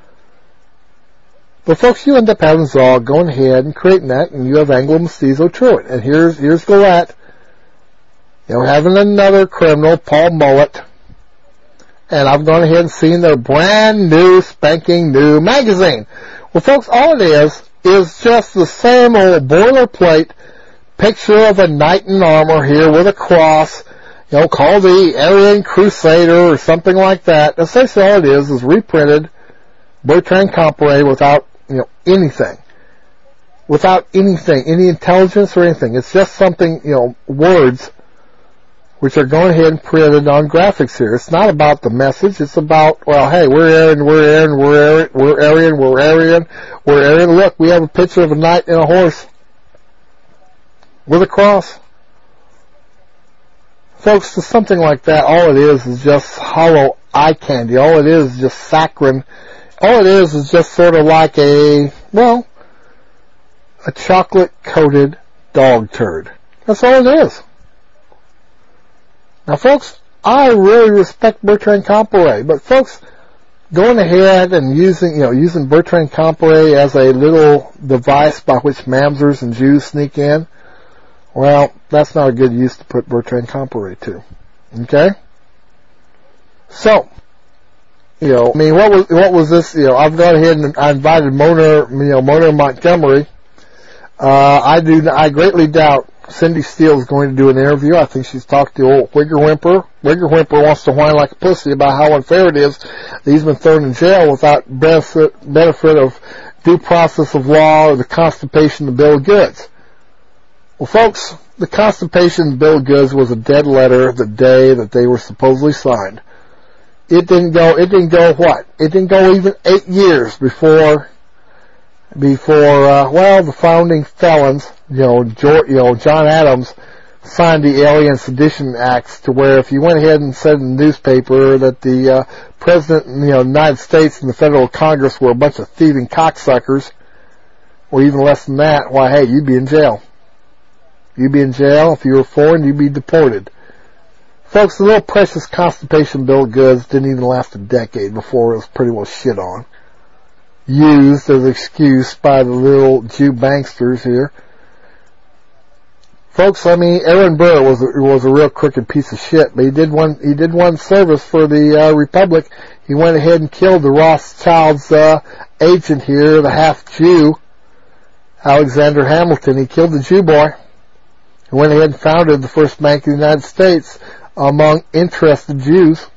Speaker 1: But folks, you end up having Zog going ahead and creating that, and you have Anglo-Mestizo Truitt. And here's, here's Collette. You know, having another criminal, Paul Mullet, and I've gone ahead and seen their brand new, spanking new magazine. Well, folks, all it is, is just the same old boilerplate picture of a knight in armor here with a cross, you know, called the Aryan Crusader or something like that. Essentially all it is is reprinted Bertrand Comparet without, you know, anything. without anything, any intelligence or anything. It's just something, you know, words which are going ahead and printed on graphics here. It's not about the message. It's about, well, hey, we're Aaron, we're Aaron, we're Aaron, we're Aryan, we're Aryan, we're Aaron. Look, we have a picture of a knight and a horse with a cross. Folks, to something like that, all it is is just hollow eye candy. All it is is just saccharine. All it is is just sort of like a, well, a chocolate-coated dog turd. That's all it is. Now, folks, I really respect Bertrand Comparet, but folks, going ahead and using, you know, using Bertrand Comparet as a little device by which Mamzers and Jews sneak in, well, that's not a good use to put Bertrand Comparet to. Okay? So, you know, I mean, what was, what was this, you know, I've gone ahead and I invited Mona, you know, Mona Montgomery. Uh, I do, I greatly doubt Cindy Steele is going to do an interview. I think she's talked to old Wigger Whimper. Wigger Whimper wants to whine like a pussy about how unfair it is that he's been thrown in jail without benefit, benefit of due process of law or the constipation of the Bill of Goods. Well, folks, the constipation of the Bill of Goods was a dead letter the day that they were supposedly signed. It didn't go, it didn't go what? It didn't go even eight years before before, uh, well, the founding felons, you know, George, you know, John Adams signed the Alien Sedition Acts to where if you went ahead and said in the newspaper that the, uh, President, you know, the United States and the Federal Congress were a bunch of thieving cocksuckers, or even less than that, why, hey, you'd be in jail. You'd be in jail. If you were foreign, you'd be deported. Folks, the little precious constipation bill of goods didn't even last a decade before it was pretty well shit on. Used as an excuse by the little Jew banksters here. Folks, I mean, Aaron Burr was a, was a real crooked piece of shit, but he did one, he did one service for the, uh, Republic. He went ahead and killed the Rothschild's, uh, agent here, the half-Jew, Alexander Hamilton. He killed the Jew boy. He went ahead and founded the first bank in the United States among interested Jews.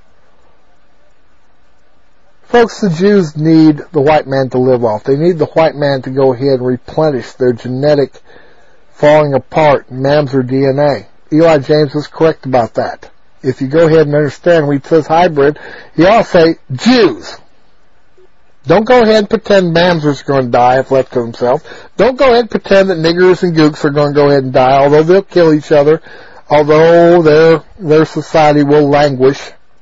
Speaker 1: Folks, the Jews need the white man to live off. They need the white man to go ahead and replenish their genetic falling apart Mamzer D N A. Eli James was correct about that. If you go ahead and understand when he says hybrid, he ought to say Jews. Don't go ahead and pretend Mamzers are going to die if left to themselves. Don't go ahead and pretend that niggers and gooks are going to go ahead and die, although they'll kill each other, although their their society will languish.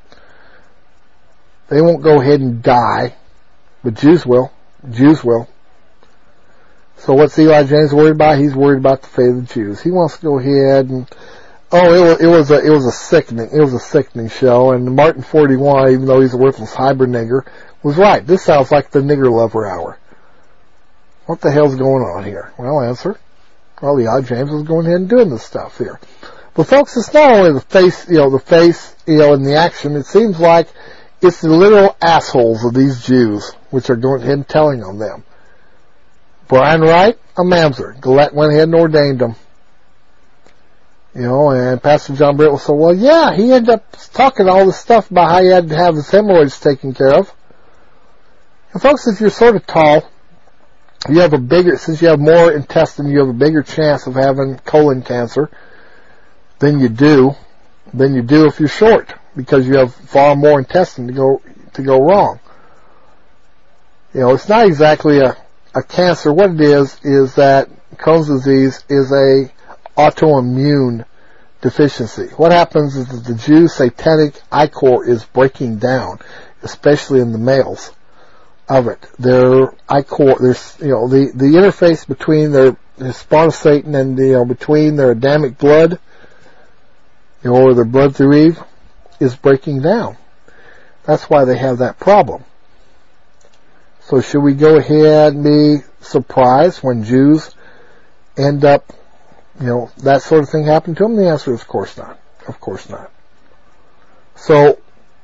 Speaker 1: They won't go ahead and die, but Jews will. Jews will. So what's Eli James worried about? He's worried about the fate of the Jews. He wants to go ahead and, oh, it was, it was a, it was a sickening, it was a sickening show, and Martin forty-one, even though he's a worthless hybrid nigger, was right. This sounds like the nigger lover hour. What the hell's going on here? Well, answer. Well, Eli James was going ahead and doing this stuff here. But folks, it's not only the face, you know, the face, you know, and the action. It seems like it's the literal assholes of these Jews, which are going ahead and telling on them. Brian Wright, a Mamzer. Gillette went ahead and ordained him. You know, and Pastor John Britt will say, well, yeah, he ended up talking all this stuff about how he had to have his hemorrhoids taken care of. And folks, if you're sort of tall, you have a bigger, since you have more intestine, you have a bigger chance of having colon cancer than you do, than you do if you're short, because you have far more intestine to go, to go wrong. You know, it's not exactly a, a cancer. What it is, is that Crohn's disease is a autoimmune deficiency. What happens is that the Jew's satanic ichor is breaking down, especially in the males of it. Their ichor, there's, you know, the, the interface between their, their spawn of Satan and, you know, between their Adamic blood, you know, or their blood through Eve, is breaking down. That's why they have that problem. So should we go ahead and be surprised when Jews end up, you know, that sort of thing happen to them? The answer is of course not. Of course not. So,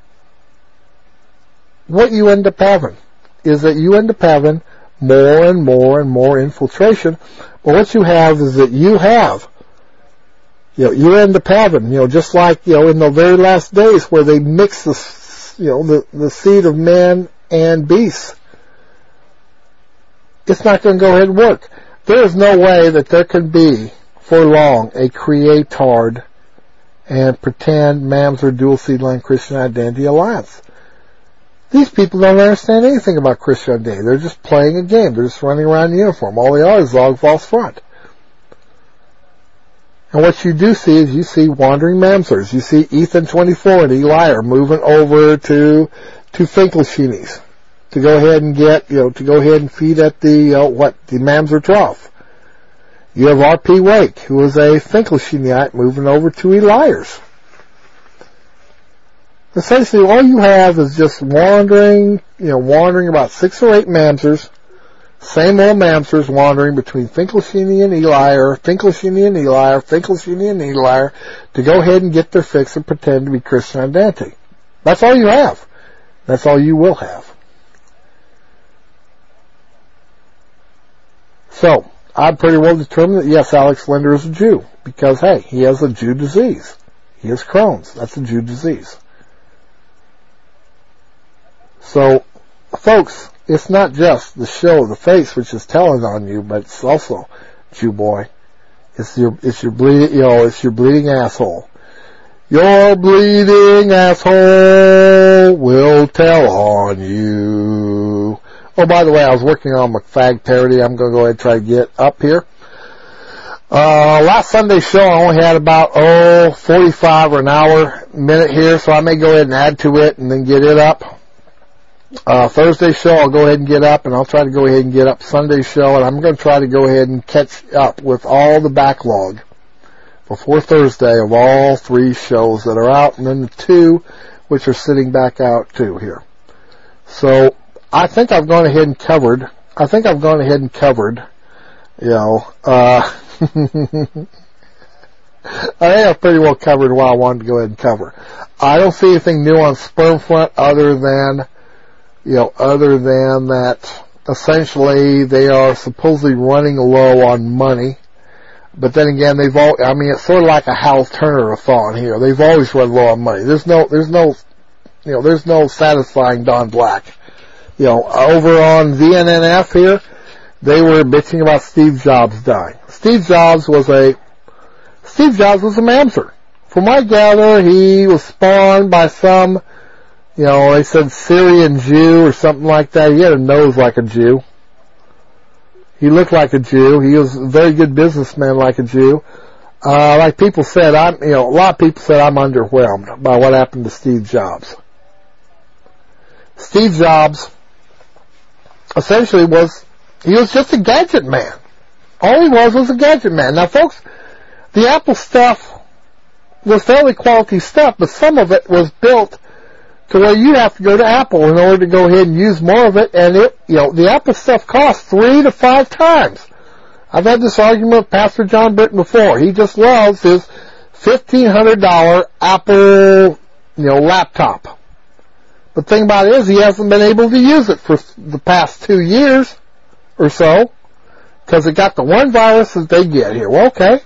Speaker 1: what you end up having is that you end up having more and more and more infiltration. But what you have is that you have, you know, you end up having, you know, just like, you know, in the very last days where they mix the, you know, the, the seed of man and beasts. It's not going to go ahead and work. There is no way that there can be, for long, a creatard and pretend Mamzer dual seed line Christian Identity alliance. These people don't understand anything about Christian Identity. They're just playing a game. They're just running around in uniform. All they are is Zog False Front. And what you do see is you see wandering Mamzers. You see Ethan twenty-four and Eli are moving over to to Finkelshini's to go ahead and get, you know, to go ahead and feed at the, uh, what, the Mamzer trough. You have R P Wake, who is a Finkelshiniite, moving over to Eliers. Essentially, all you have is just wandering, you know, wandering about six or eight Mamzers, same old Mamzers wandering between Finkelshini and Elier, Finkelshini and Elier, Finkelshini and Elier, to go ahead and get their fix and pretend to be Christian Identity. That's all you have. That's all you will have. So, I'm pretty well determined that, yes, Alex Linder is a Jew, because, hey, he has a Jew disease. He has Crohn's. That's a Jew disease. So, folks, it's not just the show, the face, which is telling on you, but it's also, Jew boy, it's your, it's your bleeding, you know, it's your bleeding asshole. Your bleeding asshole will tell on you. Oh, by the way, I was working on McFag parody. I'm going to go ahead and try to get up here. Uh, last Sunday's show, I only had about, oh, forty-five or an hour minute here, so I may go ahead and add to it and then get it up. Uh, Thursday's show, I'll go ahead and get up, and I'll try to go ahead and get up Sunday's show, and I'm going to try to go ahead and catch up with all the backlog before Thursday of all three shows that are out, and then the two which are sitting back out too here. So, I think I've gone ahead and covered, I think I've gone ahead and covered, you know, uh, I think I've pretty well covered what I wanted to go ahead and cover. I don't see anything new on Sperm Front other than, you know, other than that essentially they are supposedly running low on money. But then again, they've all, I mean, it's sort of like a Hal Turner-a-thon here. They've always run low on money. There's no, there's no, you know, there's no satisfying Don Black. You know, over on V N N F here, they were bitching about Steve Jobs dying. Steve Jobs was a, Steve Jobs was a Mamzer. From what I gather, he was spawned by some, you know, they said Syrian Jew or something like that. He had a nose like a Jew. He looked like a Jew. He was a very good businessman like a Jew. Uh, like people said, I'm, you know, a lot of people said I'm underwhelmed by what happened to Steve Jobs. Steve Jobs essentially was, he was just a gadget man. All he was was a gadget man. Now folks, the Apple stuff was fairly quality stuff, but some of it was built to where you have to go to Apple in order to go ahead and use more of it, and it, you know, the Apple stuff costs three to five times. I've had this argument with Pastor John Britton before. He just loves his fifteen hundred dollars Apple, you know, laptop. But the thing about it is he hasn't been able to use it for the past two years or so, because it got the one virus that they get here. Well, okay.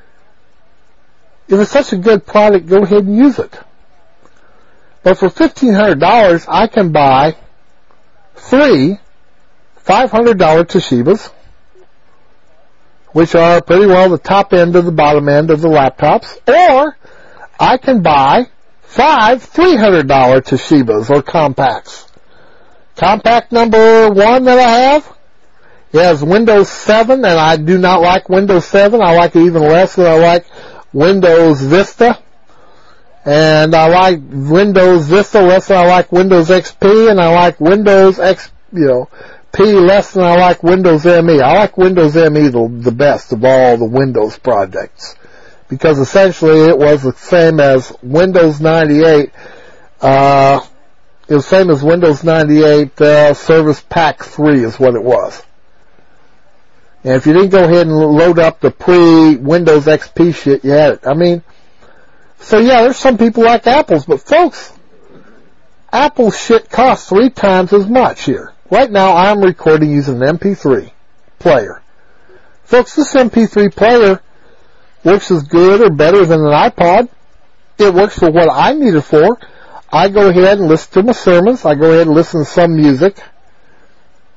Speaker 1: If it's such a good product, go ahead and use it. But for fifteen hundred dollars, I can buy three five hundred dollars Toshibas, which are pretty well the top end of the bottom end of the laptops, or I can buy five three hundred dollars Toshibas or compacts. Compact number one that I have, it has Windows seven, and I do not like Windows seven. I like it even less than I like Windows Vista. And I like Windows Vista less than I like Windows X P, and I like Windows X, you know, P less than I like Windows M E. I like Windows M E the, the best of all the Windows projects, because essentially it was the same as Windows ninety-eight, uh, it was the same as Windows ninety-eight, uh, Service Pack three is what it was. And if you didn't go ahead and load up the pre-Windows X P shit, you had it. I mean, so yeah, there's some people like Apple's, but folks, Apple shit costs three times as much here. Right now, I'm recording using an M P three player. Folks, this M P three player works as good or better than an iPod. It works for what I need it for. I go ahead and listen to my sermons. I go ahead and listen to some music.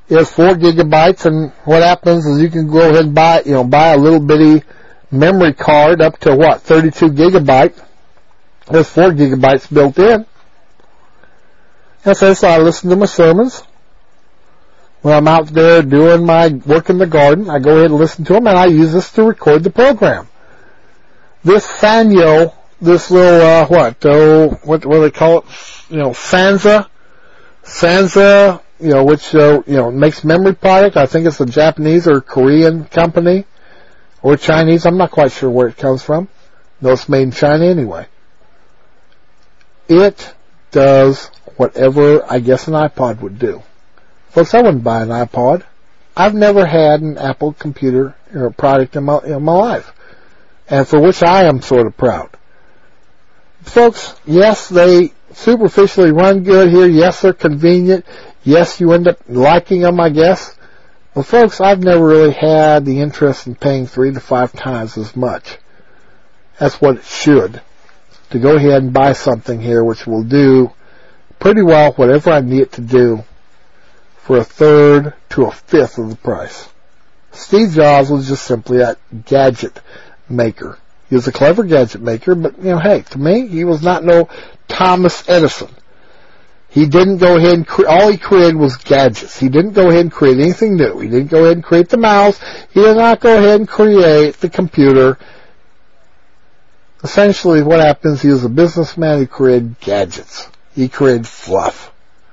Speaker 1: is four gigabytes, and what happens is you can go ahead and buy, you know, buy a little bitty memory card up to what, thirty-two gigabyte. There's four gigabytes built in. And so, so I listen to my sermons. When I'm out there doing my work in the garden, I go ahead and listen to them, and I use this to record the program. This Sanyo, this little, uh, what, oh, what, what do they call it? You know, Sansa, Sansa, you know, which, uh, you know, makes memory product. I think it's a Japanese or Korean company, or Chinese. I'm not quite sure where it comes from. No, it's made in China anyway. It does whatever, I guess, an iPod would do. Folks, I wouldn't buy an iPod. I've never had an Apple computer or product in my, in my life, and for which I am sort of proud. Folks, yes, they superficially run good here. Yes, they're convenient. Yes, you end up liking them, I guess. But folks, I've never really had the interest in paying three to five times as much. That's what it should. To go ahead and buy something here which will do pretty well whatever I need it to do for a third to a fifth of the price. Steve Jobs was just simply a gadget maker. He was a clever gadget maker, but, you know, hey, to me, he was not no Thomas Edison. He didn't go ahead and cre- all he created was gadgets. He didn't go ahead and create anything new. He didn't go ahead and create the mouse. He did not go ahead and create the computer. Essentially, what happens, he was a businessman who created gadgets. He created fluff.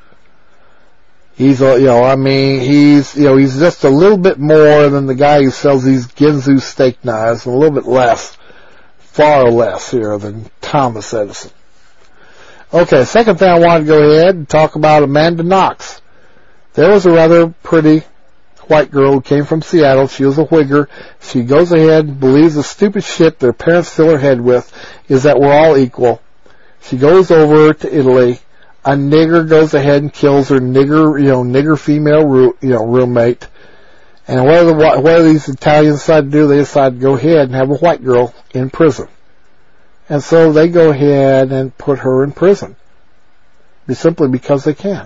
Speaker 1: He's, a, you know, I mean, he's, you know, he's just a little bit more than the guy who sells these Ginsu steak knives, and a little bit less, far less here than Thomas Edison. Okay, second thing I wanted to go ahead and talk about Amanda Knox. There was a rather pretty white girl who came from Seattle. She was a Whigger. She goes ahead and believes the stupid shit their parents fill her head with is that we're all equal. She goes over to Italy. A nigger goes ahead and kills her nigger, you know, nigger female, ro- you know, roommate. And what do, the, what do these Italians decide to do? They decide to go ahead and have a white girl in prison. And so they go ahead and put her in prison. Simply because they can.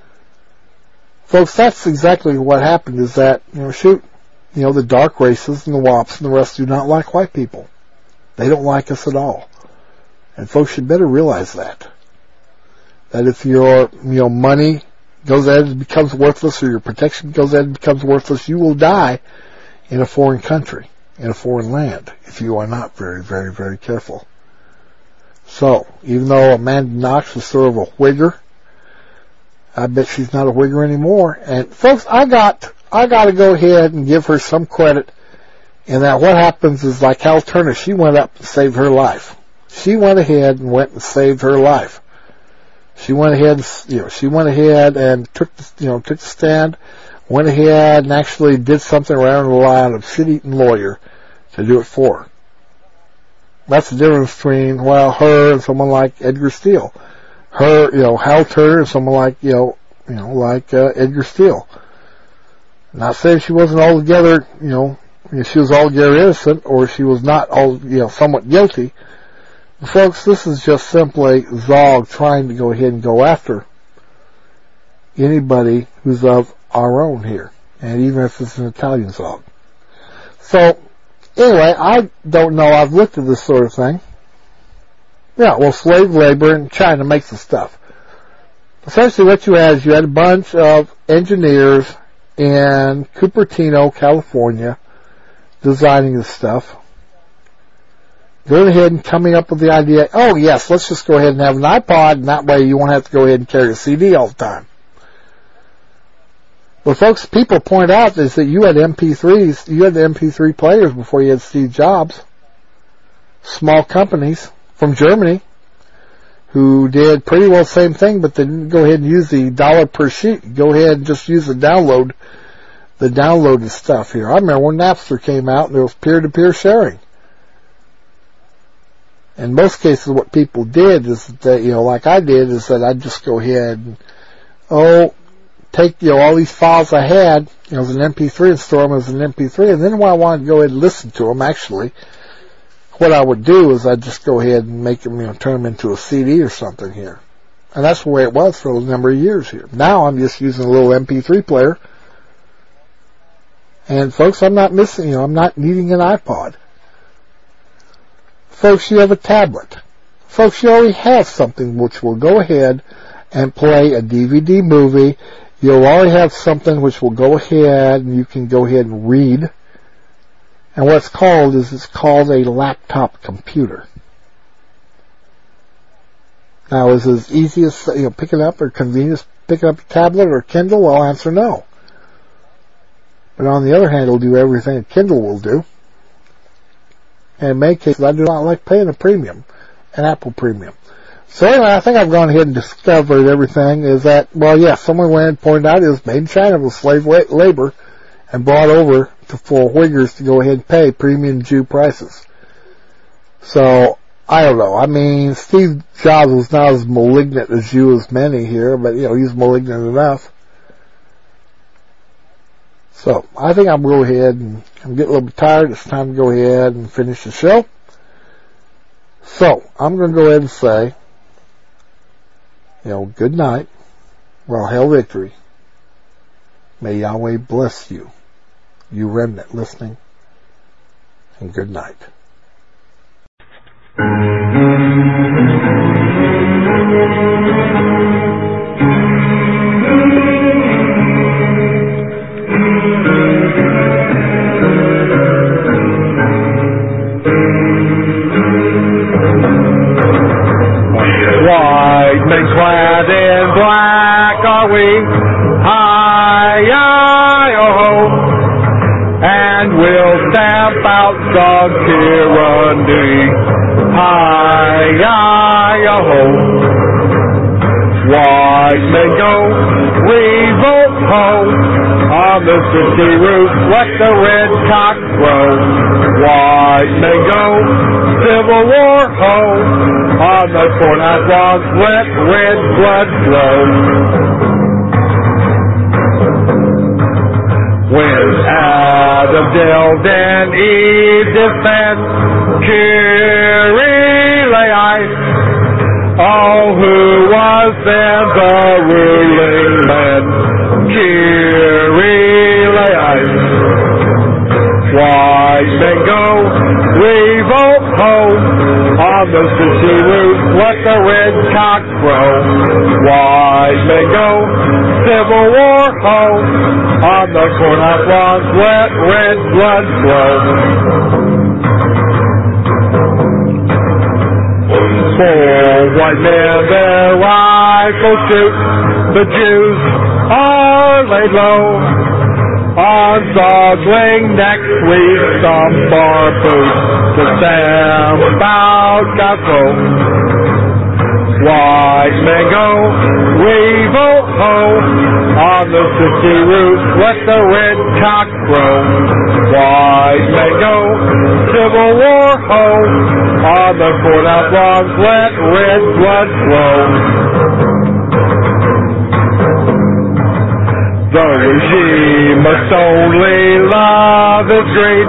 Speaker 1: Folks, that's exactly what happened, is that, you know, shoot, you know, the dark races and the W A Ps and the rest do not like white people. They don't like us at all. And folks, you better realize that. That if your, you know, money goes ahead and becomes worthless, or your protection goes ahead and becomes worthless, you will die in a foreign country, in a foreign land, if you are not very, very, very careful. So, even though Amanda Knox was sort of a Whigger, I bet she's not a Whigger anymore. And folks, I got, I got to go ahead and give her some credit in that what happens is, like Hal Turner, she went up and saved her life. She went ahead and went and saved her life. She went ahead, and, you know, she went ahead and took, the, you know, took the stand, went ahead and actually did something around the line of shit-eating lawyer to do it for her. That's the difference between, well, her and someone like Edgar Steele. Her, you know, Hal Turner and someone like, you know, you know, like uh, Edgar Steele. Not saying she wasn't altogether, you know, she was altogether innocent, or she was not all, you know, somewhat guilty. But folks, this is just simply Zog trying to go ahead and go after anybody who's of our own here, and even if it's an Italian Zog. So, anyway, I don't know. I've looked at this sort of thing. Yeah, well, slave labor in China makes the stuff. Essentially what you had is you had a bunch of engineers in Cupertino, California, designing this stuff. Going ahead and coming up with the idea, oh yes, let's just go ahead and have an iPod, and that way you won't have to go ahead and carry a C D all the time. Well, folks, people point out is that you had M P threes, you had the M P three players before you had Steve Jobs. Small companies from Germany who did pretty well the same thing, but they didn't go ahead and use the dollar per sheet. Go ahead and just use the download, the downloaded stuff here. I remember when Napster came out and there was peer-to-peer sharing. In most cases, what people did is that, you know, like I did, is that I'd just go ahead and, oh, take, you know, all these files I had, you know, as an M P three and store them as an M P three, and then when I wanted to go ahead and listen to them, actually, what I would do is I'd just go ahead and make them, you know, turn them into a C D or something here. And that's the way it was for a number of years here. Now I'm just using a little M P three player And folks, I'm not missing, you know, I'm not needing an iPod. Folks, you have a tablet. Folks, you already have something which will go ahead and play a D V D movie. You'll already have something which will go ahead and you can go ahead and read. And what it's called is it's called a laptop computer. Now, is it as easy as, you know, picking up or convenient as picking up a tablet or Kindle? Well, I'll answer no. But on the other hand, it'll do everything a Kindle will do. And in many cases, I do not like paying a premium, an Apple premium. So anyway, I think I've gone ahead and discovered everything is that, well, yes, someone went and pointed out it was made in China with slave labor and brought over to, for Uyghurs to go ahead and pay premium Jew prices. So, I don't know. I mean, Steve Jobs was not as malignant as you as many here, but, you know, he's malignant enough. So, I think I'm going to go ahead and I'm getting a little bit tired. It's time to go ahead and finish the show. So, I'm going to go ahead and say, you know, good night. Well, hail victory. May Yahweh bless you, you remnant listening, and good night.
Speaker 2: White men clad in black are we, hi-yi-oh-ho, and we'll stamp out dog tyranny, hi-yi-oh-ho. White men go, revolt ho, on the city roof let the red cock crow. White men go, Civil War ho, on the courthouse walls let red blood flow. When Adam delved and Eve defend, Kyrie, oh, who was then the ruling man? Kyrie, white men go, revolt ho, on the city roof let the red cock crow. White men go, Civil War ho, on the courthouse lawns let red blood flow. Four white men their rifles shoot, the Jews are laid low. On Zogling next we stomp our boots to stamp about gospel. White men go, revolt ho, on the city roof let the red cock crow. White men go, Civil War ho, on the courthouse lawns let red blood flow. The regime must only love its greed,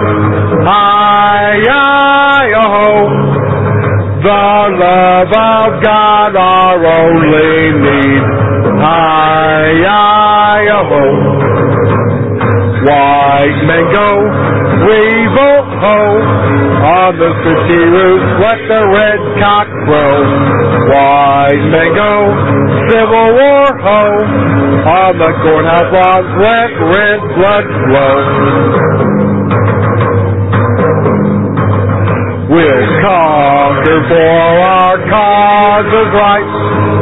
Speaker 2: hi-yi-oh-ho. The love of God our only need, hi-yi-oh-ho. White men go, revolt ho, on the city roof let the red cock crow. White men go, Civil War ho, on the courthouse lawns let red blood flow. We'll conquer for our cause is right,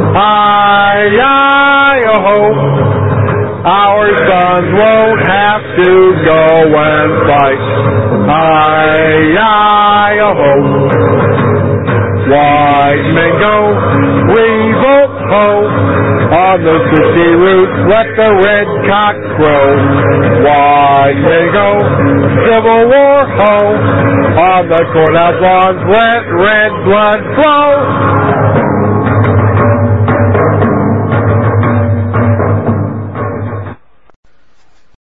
Speaker 2: hi-yi-oh-ho. Our sons won't have to go and fight, hi-yi-oh-ho. White men go, revolt ho, on the city roof let the red cock crow. White men go, Civil War ho, on the courthouse lawns let red blood flow.